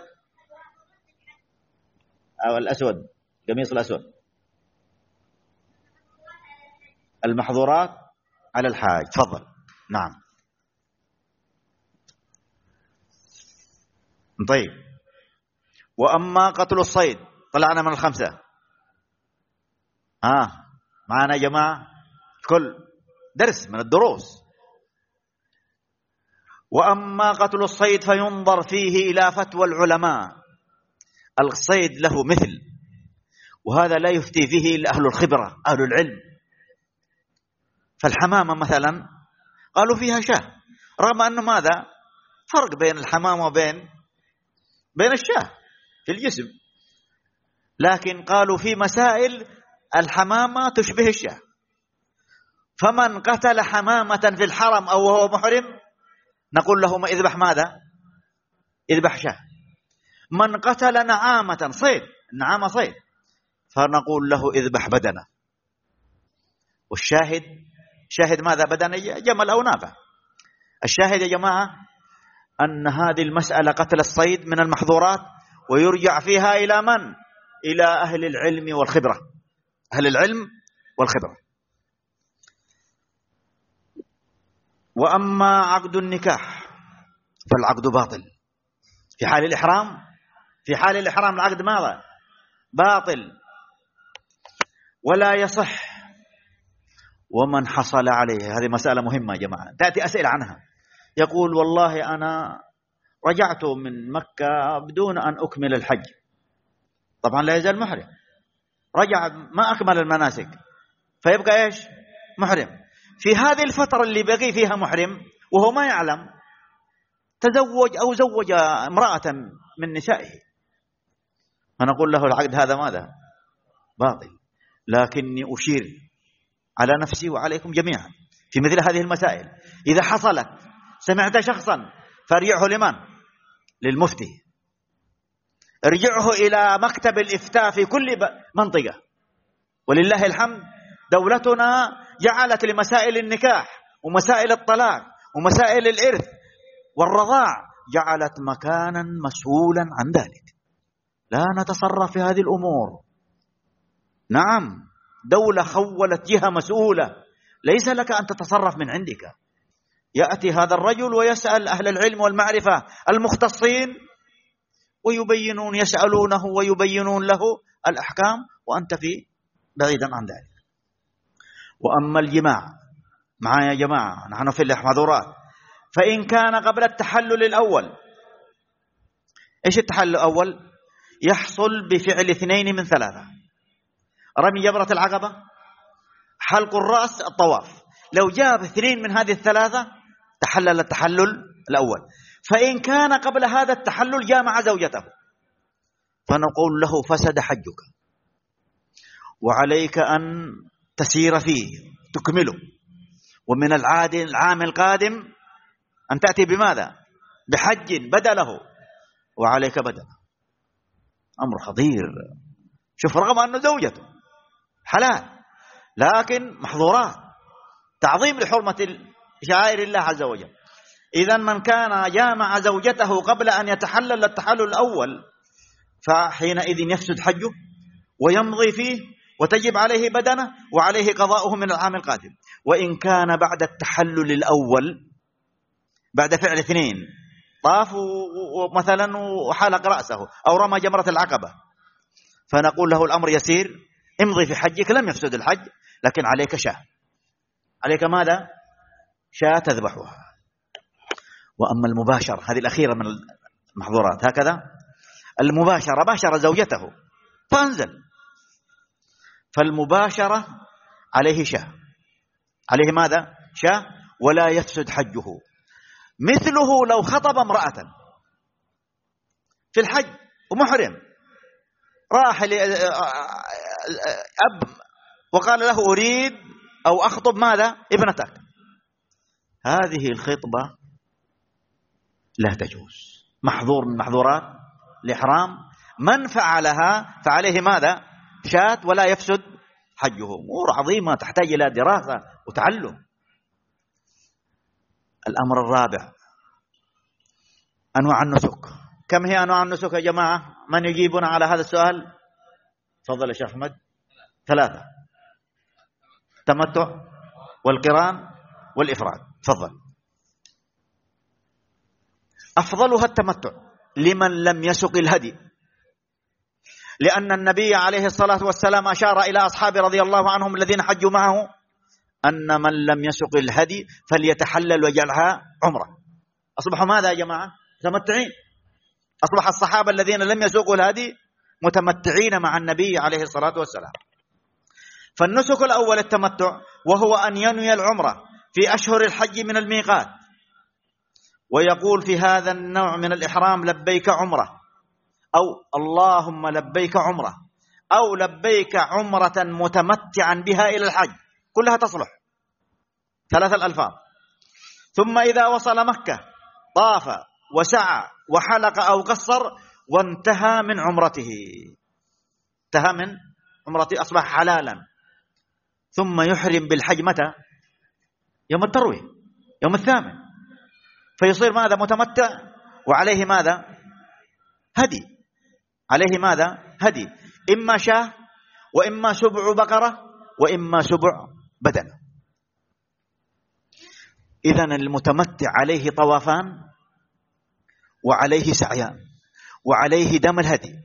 أو الأسود، قميص الأسود. المحظورات على الحاج. تفضل. نعم. طيب، وأما قتل الصيد، طلعنا من الخمسة. ها آه. معنا يا جماعة كل درس من الدروس. وأما قتل الصيد فينظر فيه إلى فتوى العلماء. الصيد له مثل، وهذا لا يفتي فيه إلا أهل الخبرة، أهل العلم. فالحمامة مثلا قالوا فيها شاه، رغم أنه ماذا؟ فرق بين الحمامة وبين بين الشاه في الجسم، لكن قالوا في مسائل الحمامة تشبه الشاه. فمن قتل حمامة في الحرم أو وهو محرم نقول له ما اذبح ماذا؟ اذبح شاه. من قتل نعامة صيد، النعامة صيد، فنقول له اذبح بدنه. والشاهد، شاهد ماذا؟ بدنه، جمل أو ناقة. الشاهد يا جماعة أن هذه المسألة قتل الصيد من المحظورات، ويرجع فيها إلى من؟ إلى أهل العلم والخبرة، أهل العلم والخبرة. وأما عقد النكاح فالعقد باطل في حال الإحرام. في حال الإحرام العقد ماذا؟ باطل ولا يصح. ومن حصل عليه، هذه مسألة مهمة يا جماعة، تأتي أسئلة عنها. يقول والله أنا رجعت من مكة بدون أن أكمل الحج، طبعا لا يزال محرم، رجع ما أكمل المناسك، فيبقى إيش؟ محرم. في هذه الفترة اللي بقي فيها محرم وهو ما يعلم، تزوج أو زوج امرأة من نسائه، فنقول له العقد هذا ماذا؟ باطل. لكني أشير على نفسي وعليكم جميعا في مثل هذه المسائل، إذا حصلت سمعت شخصا فارجعه لمن؟ للمفتي، ارجعه إلى مكتب الإفتاء في كل منطقة. ولله الحمد دولتنا جعلت لمسائل النكاح ومسائل الطلاق ومسائل الإرث والرضاع جعلت مكانا مسؤولا عن ذلك، لا نتصرف في هذه الأمور. نعم، دولة خولت جهة مسؤولة، ليس لك أن تتصرف من عندك. يأتي هذا الرجل ويسأل أهل العلم والمعرفة المختصين ويبينون، يسألونه ويبينون له الأحكام، وأنت في بعيدا عن ذلك. وأما الجماع، معايا يا جماعة نحن في المحظورات، فإن كان قبل التحلل الأول. إيش التحلل الأول؟ يحصل بفعل اثنين من ثلاثة: رمي جبرة العقبة، حلق الرأس، الطواف. لو جاب اثنين من هذه الثلاثة تحلل التحلل الأول. فإن كان قبل هذا التحلل جامع زوجته فنقول له فسد حجك، وعليك أن تسير فيه تكمله، ومن العاد العام القادم أن تأتي بماذا؟ بحج بدله، وعليك بدله. أمر خطير. شوف، رغم أنه زوجته حلال لكن محظورات، تعظيم لحرمة شعائر الله عز وجل. إذن من كان جامع زوجته قبل أن يتحلل التحلل الأول فحينئذ يفسد حجه ويمضي فيه وتجب عليه بدنه وعليه قضاؤه من العام القادم. وإن كان بعد التحلل الأول، بعد فعل اثنين، طاف مثلا وحلق رأسه أو رمى جمرة العقبة، فنقول له الأمر يسير، امضي في حجك لم يفسد الحج، لكن عليك شاة. عليك ماذا؟ شاة تذبحها. وأما المباشرة، هذه الأخيرة من المحظورات، هكذا المباشرة باشر زوجته فأنزل، فالمباشرة عليه شاة، عليه ماذا؟ شاة، ولا يفسد حجه. مثله لو خطب امرأة في الحج ومحرم، راح أب وقال له أريد أو أخطب ماذا؟ ابنتك، هذه الخطبة لا تجوز، محظور من محظورات الإحرام. من فعلها فعليه ماذا؟ شاة، ولا يفسد حجه. أمور عظيمة تحتاج إلى دراسة وتعلم. الأمر الرابع أنواع النسك. كم هي أنواع النسك يا جماعة؟ من يجيبنا على هذا السؤال؟ تفضل يا شيخ أحمد. ثلاثة: التمتع والقران والإفراد. تفضل. أفضلها التمتع لمن لم يسق الهدي، لأن النبي عليه الصلاة والسلام أشار إلى أصحابه رضي الله عنهم الذين حجوا معه أن من لم يسق الهدي فليتحلل ويجعلها عمرة. أصبحوا ماذا يا جماعة؟ متمتعين. أصبح الصحابة الذين لم يسوقوا الهدي متمتعين مع النبي عليه الصلاة والسلام. فالنسك الأول التمتع، وهو أن ينوي العمرة في أشهر الحج من الميقات، ويقول في هذا النوع من الإحرام لبيك عمرة، أو اللهم لبيك عمرة، أو لبيك عمرة متمتعا بها إلى الحج، كلها تصلح، ثلاث الألفاظ. ثم إذا وصل مكة طاف وسعى وحلق أو قصر وانتهى من عمرته، انتهى من عمرته، أصبح حلالا. ثم يحرم بالحج متى؟ يوم التروية، يوم الثامن، فيصير ماذا؟ متمتع، وعليه ماذا؟ هدي، عليه ماذا؟ هدي، إما شاة وإما سبع بقرة وإما سبع بدنة. إذن المتمتع عليه طوافان وعليه سعيان وعليه دم الهدي.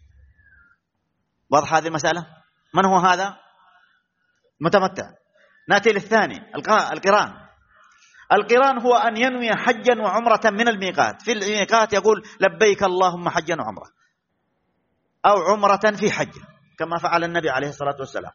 واضح هذه المسألة؟ من هو هذا؟ متمتع. نأتي للثاني، القران. القران هو أن ينوي حجا وعمرة من الميقات. في الميقات يقول لبيك اللهم حجا وعمرة، أو عمرة في حج، كما فعل النبي عليه الصلاة والسلام.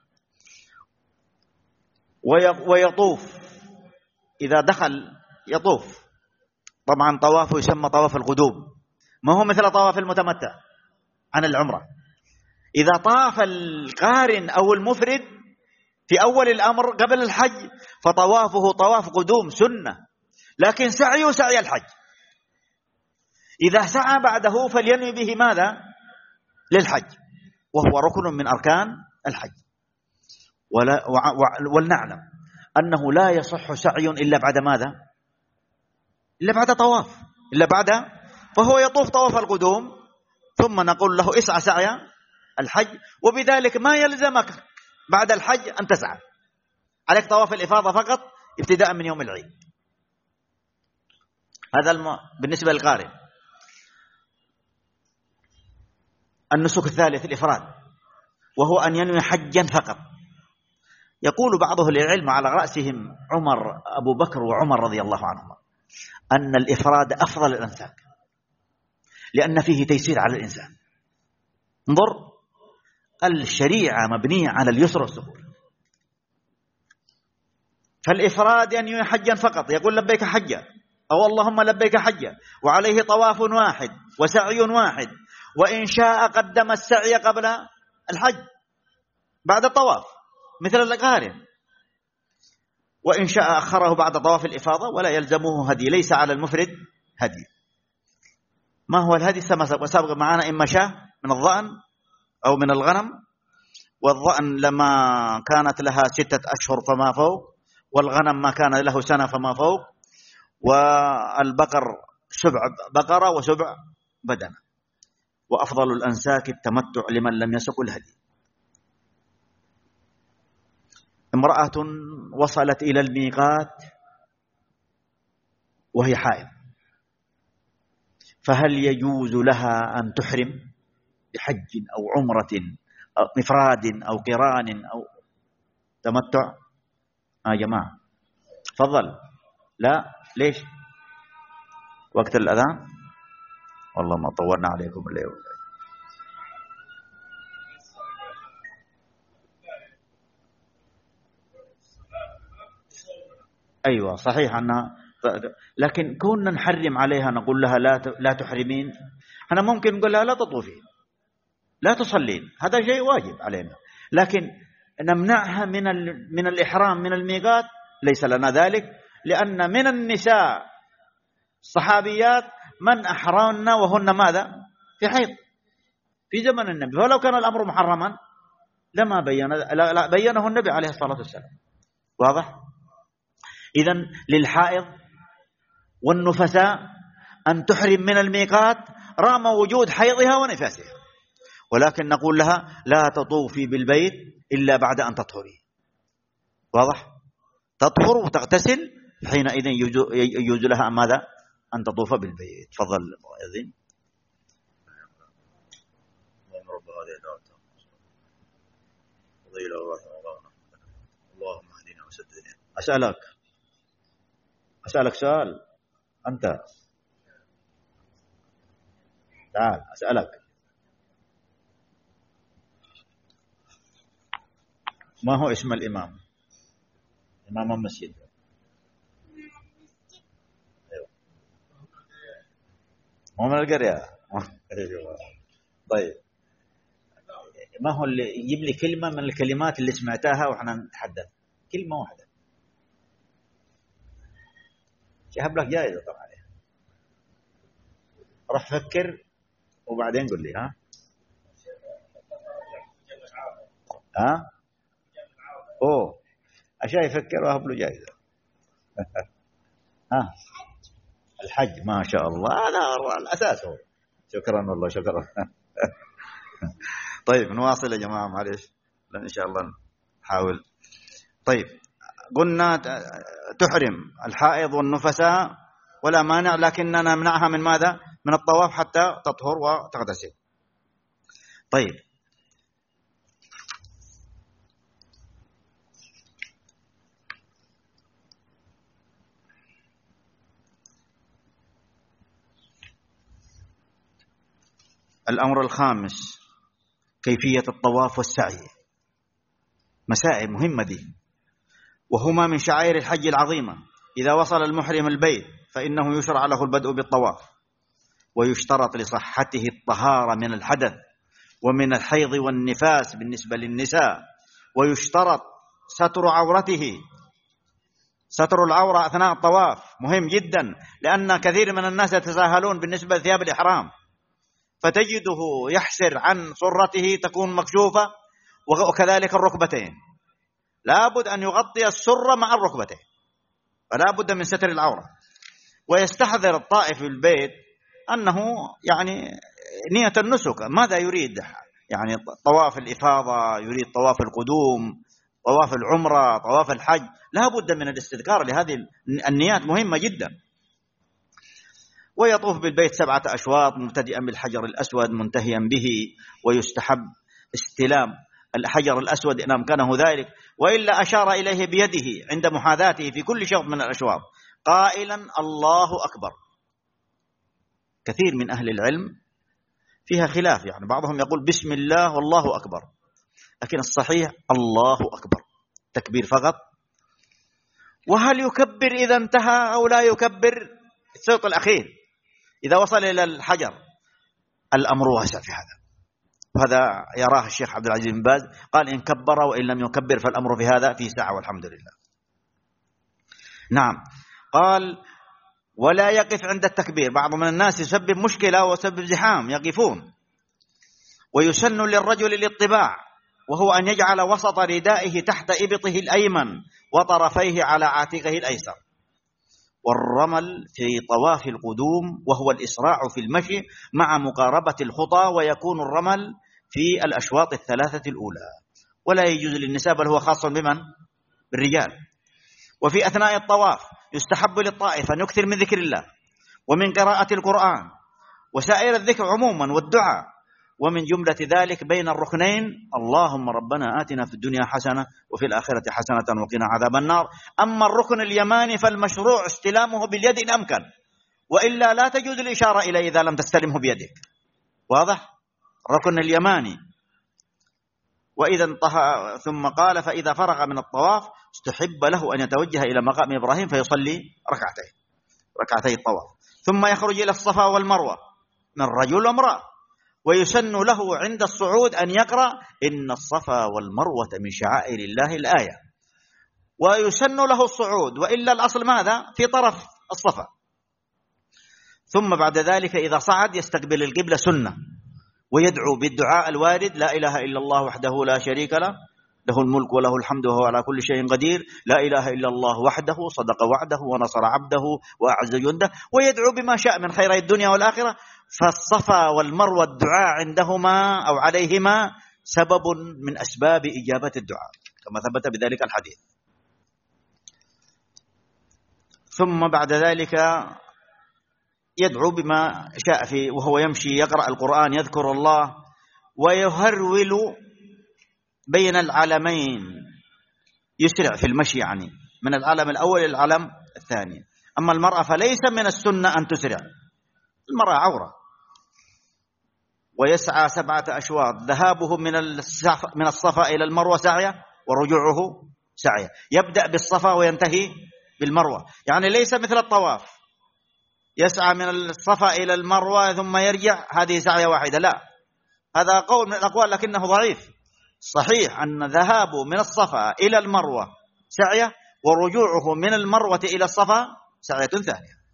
ويطوف إذا دخل، يطوف. طبعا طوافه يسمى طواف القدوم، ما هو مثل طواف المتمتع عن العمرة. إذا طاف القارن أو المفرد في أول الأمر قبل الحج فطوافه طواف قدوم سنة، لكن سعيه سعي الحج. إذا سعى بعده فلينوي به ماذا؟ للحج، وهو ركن من أركان الحج. ولا ولنعلم أنه لا يصح سعي إلا بعد ماذا؟ إلا بعد طواف، إلا بعد، فهو يطوف طواف القدوم ثم نقول له اسعى سعي الحج. وبذلك ما يلزمك بعد الحج أن تسعى، عليك طواف الإفاضة فقط ابتداء من يوم العيد. هذا الم... بالنسبة للقارئ. النسك الثالث الإفراد، وهو أن ينوي حجا فقط. يقول بعض أهل العلم على رأسهم عمر أبو بكر وعمر رضي الله عنهما أن الإفراد أفضل الأنساك، لأن فيه تيسير على الإنسان. انظر، الشريعة مبنية على اليسر والسهولة. فالإفراد أن ينوي حجا فقط، يقول لبيك حجا أو اللهم لبيك حجا، وعليه طواف واحد وسعي واحد، وإن شاء قدم السعي قبل الحج بعد الطواف مثل القارن، وإن شاء أخره بعد طواف الإفاضة، ولا يلزمه هدي، ليس على المفرد هدي. ما هو الهدي؟ سبق معنا إما شاة من الضأن أو من الغنم، والضأن لما كانت لها ستة أشهر فما فوق، والغنم ما كان له سنة فما فوق، والبقر سبع بقرة وسبع بدنة. وأفضل الأنساك التمتع لمن لم يسق الهدي. امرأة وصلت إلى الميقات وهي حائض، فهل يجوز لها أن تحرم بحج أو عمرة إفراد أو قران أو تمتع؟ آه جماعة تفضل. لا ليش؟ وقت الأذان؟ والله ما طولنا عليكم اليوم. أيوة صحيح أنها، لكن كنا نحرم عليها نقول لها لا لا تحرمين، أنا ممكن نقول لها لا تطوفين لا تصلين، هذا شيء واجب علينا، لكن نمنعها من من الإحرام من الميقات ليس لنا ذلك، لأن من النساء الصحابيات من أحرمن وهن ماذا؟ في حيض في زمن النبي، فلو كان الأمر محرما لما بين لا, لا بينه النبي عليه الصلاة والسلام. واضح؟ إذن للحائض والنفساء أن تحرم من الميقات رغم وجود حيضها ونفاسها، ولكن نقول لها لا تطوفي بالبيت إلا بعد أن تطهري. واضح؟ تطهر وتغتسل حينئذ يجوز لها ماذا؟ أن تطوف بالبيت. تفضل المؤذن. اللهم اهدنا وسددنا. أسألك أسألك سؤال، أنت تعال أسألك، ما هو اسم الإمام؟ إمام المسجد. أيوة. مو من القرية. طيب ما هو اللي يجيب لي كلمة من الكلمات اللي سمعتها وإحنا نتحدث، كلمة واحدة، شهب لك جائزة طبعا. روح فكر وبعدين قل لي. ها ها اوه اشياء يفكر وهب له جائزة. ها الحج ما شاء الله، هذا الاساس هو. شكرا والله شكرا. طيب نواصل يا جماعة معلش لأن إن شاء الله نحاول. طيب قلنا تحرم الحائض والنفساء ولا مانع، لكننا نمنعها من ماذا؟ من الطواف حتى تطهر وتغتسل. طيب الأمر الخامس كيفية الطواف والسعي، مسائل مهمة دي، وهما من شعائر الحج العظيمة. إذا وصل المحرم البيت فإنه يشرع له البدء بالطواف، ويشترط لصحته الطهارة من الحدث ومن الحيض والنفاس بالنسبة للنساء، ويشترط ستر عورته، ستر العورة أثناء الطواف مهم جدا، لأن كثير من الناس يتساهلون بالنسبة لثياب الإحرام، فتجده يحسر عن سرته تكون مكشوفة، وكذلك الركبتين، لابد أن يغطي السرة مع الركبتين، فلا بد من ستر العورة. ويستحضر الطائف في البيت أنه يعني نية النسك ماذا يريد، يعني طواف الإفاضة، يريد طواف القدوم، طواف العمرة، طواف الحج، لا بد من الاستذكار لهذه النيات مهمة جدا. ويطوف بالبيت سبعة أشواط مبتدئا بالحجر الأسود منتهيا به، ويستحب استلام الحجر الأسود إن أمكنه ذلك، وإلا أشار إليه بيده عند محاذاته في كل شوط من الأشواط قائلا الله أكبر. كثير من أهل العلم فيها خلاف، يعني بعضهم يقول بسم الله والله أكبر، لكن الصحيح الله أكبر تكبير فقط. وهل يكبر إذا انتهى أو لا يكبر؟ الصوت الأخير إذا وصل إلى الحجر الأمر واسع في هذا، وهذا يراه الشيخ عبد العزيز بن باز، قال إن كبر وإن لم يكبر فالأمر في هذا في ساعة والحمد لله. نعم. قال ولا يقف عند التكبير، بعض من الناس يسبب مشكلة ويسبب زحام يقفون. ويسن للرجل الاطباع، وهو أن يجعل وسط ردائه تحت إبطه الأيمن وطرفيه على عاتقه الأيسر. والرمل في طواف القدوم وهو الإسراع في المشي مع مقاربة الخطى، ويكون الرمل في الأشواط الثلاثة الأولى، ولا يجوز للنساء بل هو خاص بمن؟ بالرجال. وفي أثناء الطواف يستحب للطائف أن يكثر من ذكر الله ومن قراءة القرآن وسائر الذكر عموما والدعاء، ومن جملة ذلك بين الركنين اللهم ربنا آتنا في الدنيا حسنة وفي الآخرة حسنة وقنا عذاب النار. أما الركن اليماني فالمشروع استلامه باليد إن أمكن، وإلا لا تجوز الإشارة إليه إذا لم تستلمه بيدك. واضح؟ الركن اليماني. وإذا انتهى ثم قال فإذا فرغ من الطواف استحب له أن يتوجه إلى مقام إبراهيم فيصلي ركعتين ركعتي الطواف، ثم يخرج إلى الصفا والمروة من رجل وامرأة، ويسن له عند الصعود أن يقرأ إن الصفا والمروة من شعائر الله الآية، ويسن له الصعود، وإلا الأصل ماذا؟ في طرف الصفا. ثم بعد ذلك إذا صعد يستقبل القبلة سنة، ويدعو بالدعاء الوارد لا إله إلا الله وحده لا شريك له له الملك وله الحمد وهو على كل شيء قدير، لا إله إلا الله وحده صدق وعده ونصر عبده وأعز جنده، ويدعو بما شاء من خير الدنيا والآخرة. فالصفا والمروة الدعاء عندهما أو عليهما سبب من أسباب إجابة الدعاء كما ثبت بذلك الحديث. ثم بعد ذلك يدعو بما شاء فيه وهو يمشي يقرأ القرآن يذكر الله، ويهرول بين العلمين، يسرع في المشي يعني من العلم الأول إلى العلم الثاني. أما المرأة فليس من السنة أن تسرع، المرأة عورة. ويسعى سبعة أشواط، ذهابه من من الصفا إلى المروة سعية، ورجوعه سعية. يبدأ بالصفا وينتهي بالمروة، يعني ليس مثل الطواف يسعى من الصفا إلى المروة ثم يرجع، هذه سعية واحدة، لا، هذا قول من الأقوال لكنه ضعيف. صحيح أن ذهابه من الصفا إلى المروة سعية، ورجوعه من المروة إلى الصفا سعية ثانية.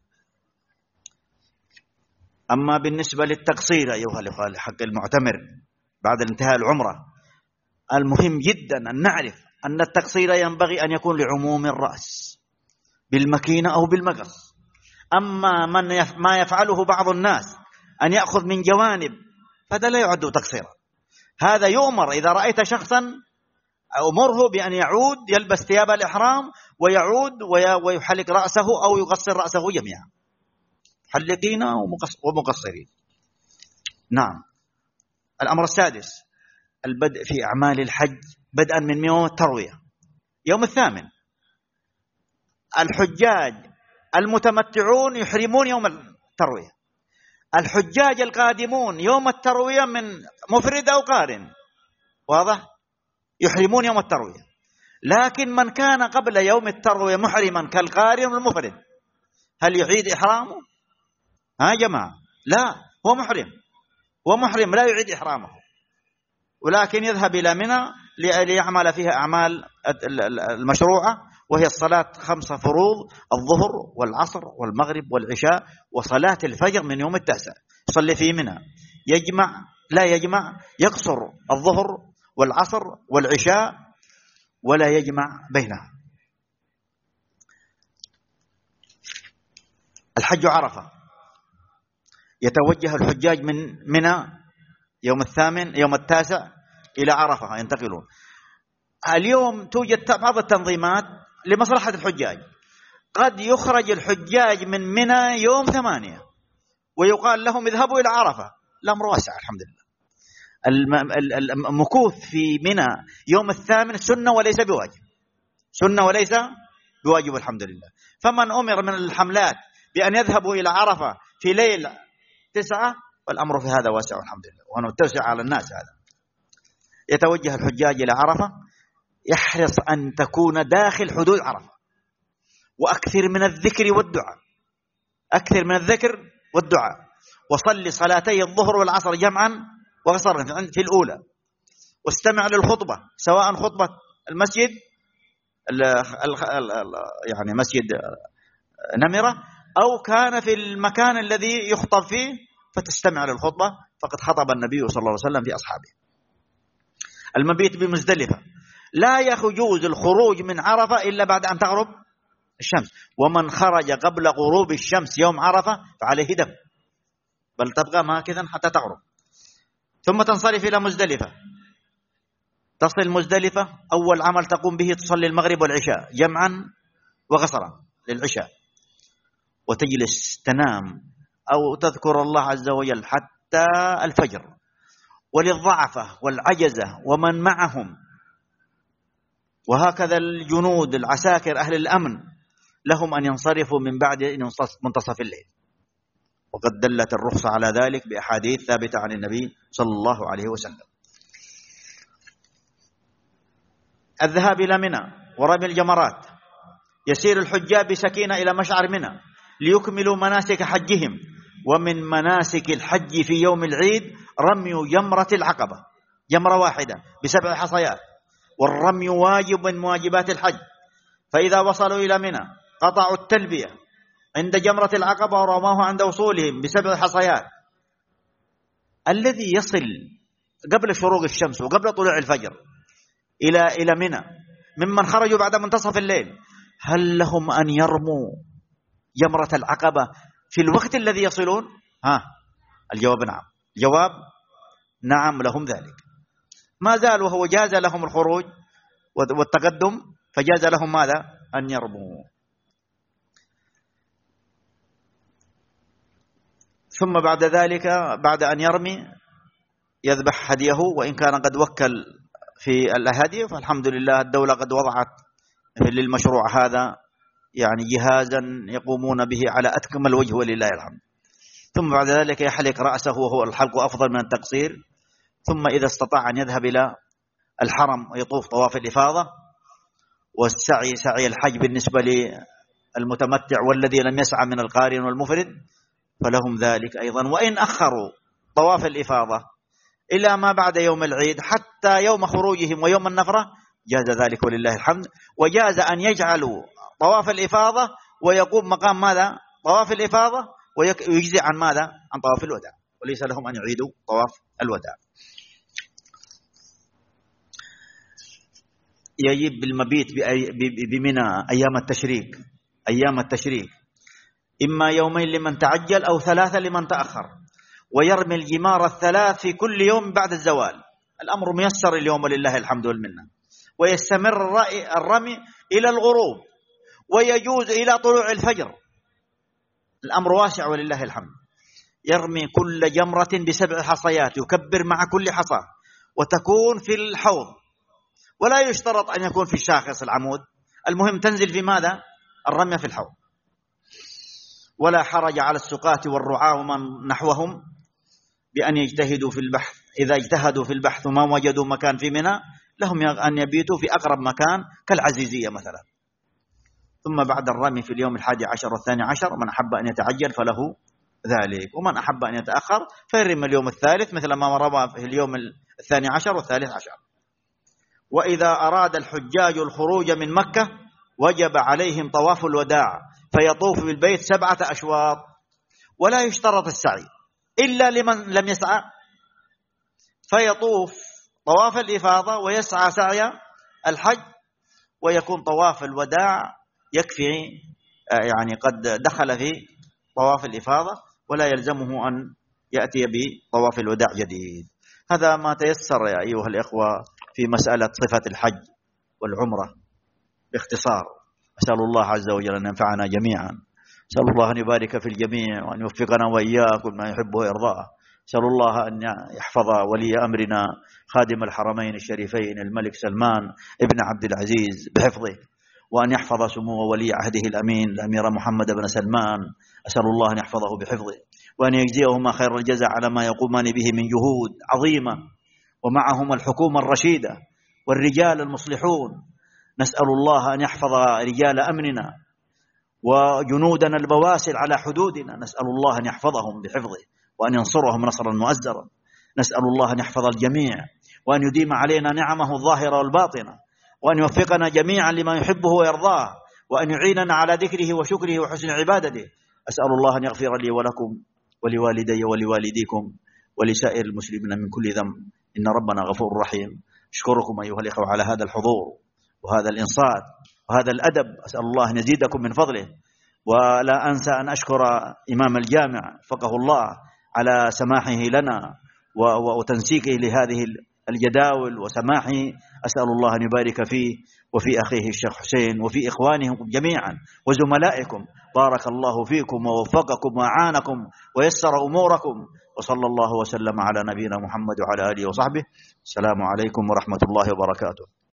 أما بالنسبة للتقصير أيها الأخوة حق المعتمر بعد انتهاء العمرة، المهم جدا أن نعرف أن التقصير ينبغي أن يكون لعموم الرأس بالمكينة أو بالمقص. أما من يف... ما يفعله بعض الناس أن يأخذ من جوانب فهذا لا يعد تقصيرا. هذا يؤمر إذا رأيت شخصا أمره بأن يعود يلبس ثياب الإحرام ويعود وي... ويحلق رأسه أو يقصر رأسه جميعا، حلقين ومقصرين. نعم. الأمر السادس البدء في أعمال الحج بدءا من يوم التروية، يوم الثامن. الحجاج المتمتعون يحرمون يوم التروية، الحجاج القادمون يوم التروية من مفرد أو قارن، واضح، يحرمون يوم التروية. لكن من كان قبل يوم التروية محرما كالقارن والمفرد هل يعيد إحرامه؟ ها جماعة، لا، هو محرم، هو محرم لا يعيد إحرامه، ولكن يذهب إلى منى ليعمل فيها أعمال المشروعة، وهي الصلاة خمسة فروض: الظهر والعصر والمغرب والعشاء وصلاة الفجر من يوم التاسع. يصلي في منى، يجمع لا يجمع، يقصر الظهر والعصر والعشاء ولا يجمع بينها. الحج عرفة، يتوجه الحجاج من منى يوم الثامن يوم التاسع إلى عرفة ينتقلون. اليوم توجد بعض التنظيمات لمصلحة الحجاج، قد يخرج الحجاج من منى يوم ثمانية ويقال لهم اذهبوا إلى عرفة. الأمر واسع الحمد لله. المكوث في منى يوم الثامن سنة وليس بواجب، سنة وليس بواجب الحمد لله. فمن أمر من الحملات بأن يذهبوا إلى عرفة في ليل تسعة والأمر في هذا واسع الحمد لله، وأنه توسع على الناس. هذا يتوجه الحجاج إلى عرفة، يحرص أن تكون داخل حدود عرفة، وأكثر من الذكر والدعاء، أكثر من الذكر والدعاء، وصلي صلاتي الظهر والعصر جمعا وقصرا في الأولى، واستمع للخطبة سواء خطبة المسجد يعني مسجد نمرة أو كان في المكان الذي يخطب فيه فتستمع للخطبة، فقد خطب النبي صلى الله عليه وسلم في أصحابه. المبيت بمزدلفة، لا يجوز الخروج من عرفة إلا بعد أن تغرب الشمس، ومن خرج قبل غروب الشمس يوم عرفة فعليه دم، بل تبقى ماكثا حتى تغرب. ثم تنصرف إلى مزدلفة، تصل مزدلفة، أول عمل تقوم به تصلي المغرب والعشاء جمعا وقصرا للعشاء، وتجلس تنام أو تذكر الله عز وجل حتى الفجر، وللضعفة والعجزة ومن معهم، وهكذا الجنود العساكر أهل الأمن لهم أن ينصرفوا من بعد منتصف الليل، وقد دلت الرخصة على ذلك بأحاديث ثابتة عن النبي صلى الله عليه وسلم. الذهاب إلى منى ورمي الجمرات، يسير الحجاج بسكينة إلى مشعر منى ليكملوا مناسك حجهم، ومن مناسك الحج في يوم العيد رمي جمرة العقبة، جمرة واحدة بسبع حصيات، والرمي واجب من واجبات الحج. فإذا وصلوا إلى منى قطعوا التلبية عند جمرة العقبة ورموها عند وصولهم بسبع حصيات. الذي يصل قبل شروق الشمس وقبل طلوع الفجر إلى إلى منى ممن خرجوا بعد منتصف الليل، هل لهم أن يرموا جمرة العقبة في الوقت الذي يصلون؟ ها الجواب نعم، الجواب نعم لهم ذلك. ما زال وهو جاز لهم الخروج والتقدم، فجاز لهم ماذا؟ أن يرموا. ثم بعد ذلك بعد أن يرمي يذبح هديه، وإن كان قد وكل في الهدي فالحمد لله الدولة قد وضعت للمشروع هذا يعني جهازا يقومون به على أكمل وجه ولله الحمد. ثم بعد ذلك يحلق رأسه، وهو الحلق أفضل من التقصير. ثم إذا استطاع أن يذهب إلى الحرم ويطوف طواف الإفاضة، والسعي سعي الحج بالنسبة للمتمتع والذي لم يسعى من القارن والمفرد فلهم ذلك أيضا. وإن أخروا طواف الإفاضة إلى ما بعد يوم العيد حتى يوم خروجهم ويوم النفرة جاز ذلك ولله الحمد. وجاز أن يجعلوا طواف الإفاضة ويقوم مقام ماذا؟ طواف الإفاضة، ويجزي عن ماذا؟ عن طواف الوداع، وليس لهم أن يعيدوا طواف الوداع. يجب بالمبيت بمنى أيام التشريك، أيام التشريك إما يومين لمن تعجل أو ثلاثة لمن تأخر، ويرمي الجمار الثلاث في كل يوم بعد الزوال. الأمر ميسر اليوم ولله الحمد والمنة. ويستمر الرمي إلى الغروب، ويجوز إلى طلوع الفجر. الأمر واسع ولله الحمد. يرمي كل جمرة بسبع حصيات، يكبر مع كل حصى، وتكون في الحوض، ولا يشترط أن يكون في الشاخص العمود، المهم تنزل في ماذا؟ الرمي في الحوض. ولا حرج على السقاة والرعاة ومن نحوهم بأن يجتهدوا في البحث. إذا اجتهدوا في البحث وما وجدوا مكان في منى لهم أن يبيتوا في أقرب مكان كالعزيزية مثلا. ثم بعد الرمي في اليوم الحادي عشر والثاني عشر من أحب أن يتعجل فله ذلك، ومن أحب أن يتأخر فيرمي اليوم الثالث مثل ما رمى في اليوم الثاني عشر والثالث عشر. وإذا أراد الحجاج الخروج من مكة وجب عليهم طواف الوداع، فيطوف بالبيت سبعة أشواط، ولا يشترط السعي إلا لمن لم يسعى، فيطوف طواف الإفاضة ويسعى سعي الحج، ويكون طواف الوداع يكفي يعني قد دخل في طواف الإفاضة، ولا يلزمه أن يأتي بطواف الوداع جديد. هذا ما تيسر يا أيها الإخوة في مسألة صفة الحج والعمرة باختصار. أسأل الله عز وجل أن ينفعنا جميعا، أسأل الله أن يبارك في الجميع وأن يوفقنا وإياكم ما يحب ويرضاه. أسأل الله أن يحفظ ولي أمرنا خادم الحرمين الشريفين الملك سلمان ابن عبد العزيز بحفظه، وأن يحفظ سمو ولي عهده الأمين الأمير محمد بن سلمان، أسأل الله أن يحفظه بحفظه، وأن يجزيهما خير الجزاء على ما يقومان به من جهود عظيمة، ومعهم الحكومة الرشيدة والرجال المصلحون. نسأل الله أن يحفظ رجال أمننا وجنودنا البواسل على حدودنا، نسأل الله أن يحفظهم بحفظه وأن ينصرهم نصرا مؤزرا. نسأل الله أن يحفظ الجميع وأن يديم علينا نعمه الظاهرة والباطنة، وأن يوفقنا جميعا لما يحبه ويرضاه، وأن يعيننا على ذكره وشكره وحسن عبادته. أسأل الله أن يغفر لي ولكم ولوالدي ولوالديكم ولسائر المسلمين من كل ذنب، إن ربنا غفور رحيم. أشكركم أيها الإخوة على هذا الحضور وهذا الإنصات وهذا الأدب، أسأل الله أن يزيدكم من فضله. ولا أنسى أن أشكر إمام الجامع فقه الله على سماحه لنا وتنسيقه لهذه الجداول وسماحه، أسأل الله أن يبارك فيه وفي أخيه الشيخ حسين وفي إخوانهم جميعا وزملائكم. بارك الله فيكم ووفقكم وأعانكم ويسر أموركم، وصلى الله وسلم على نبينا محمد وعلى آله وصحبه. السلام عليكم ورحمة الله وبركاته.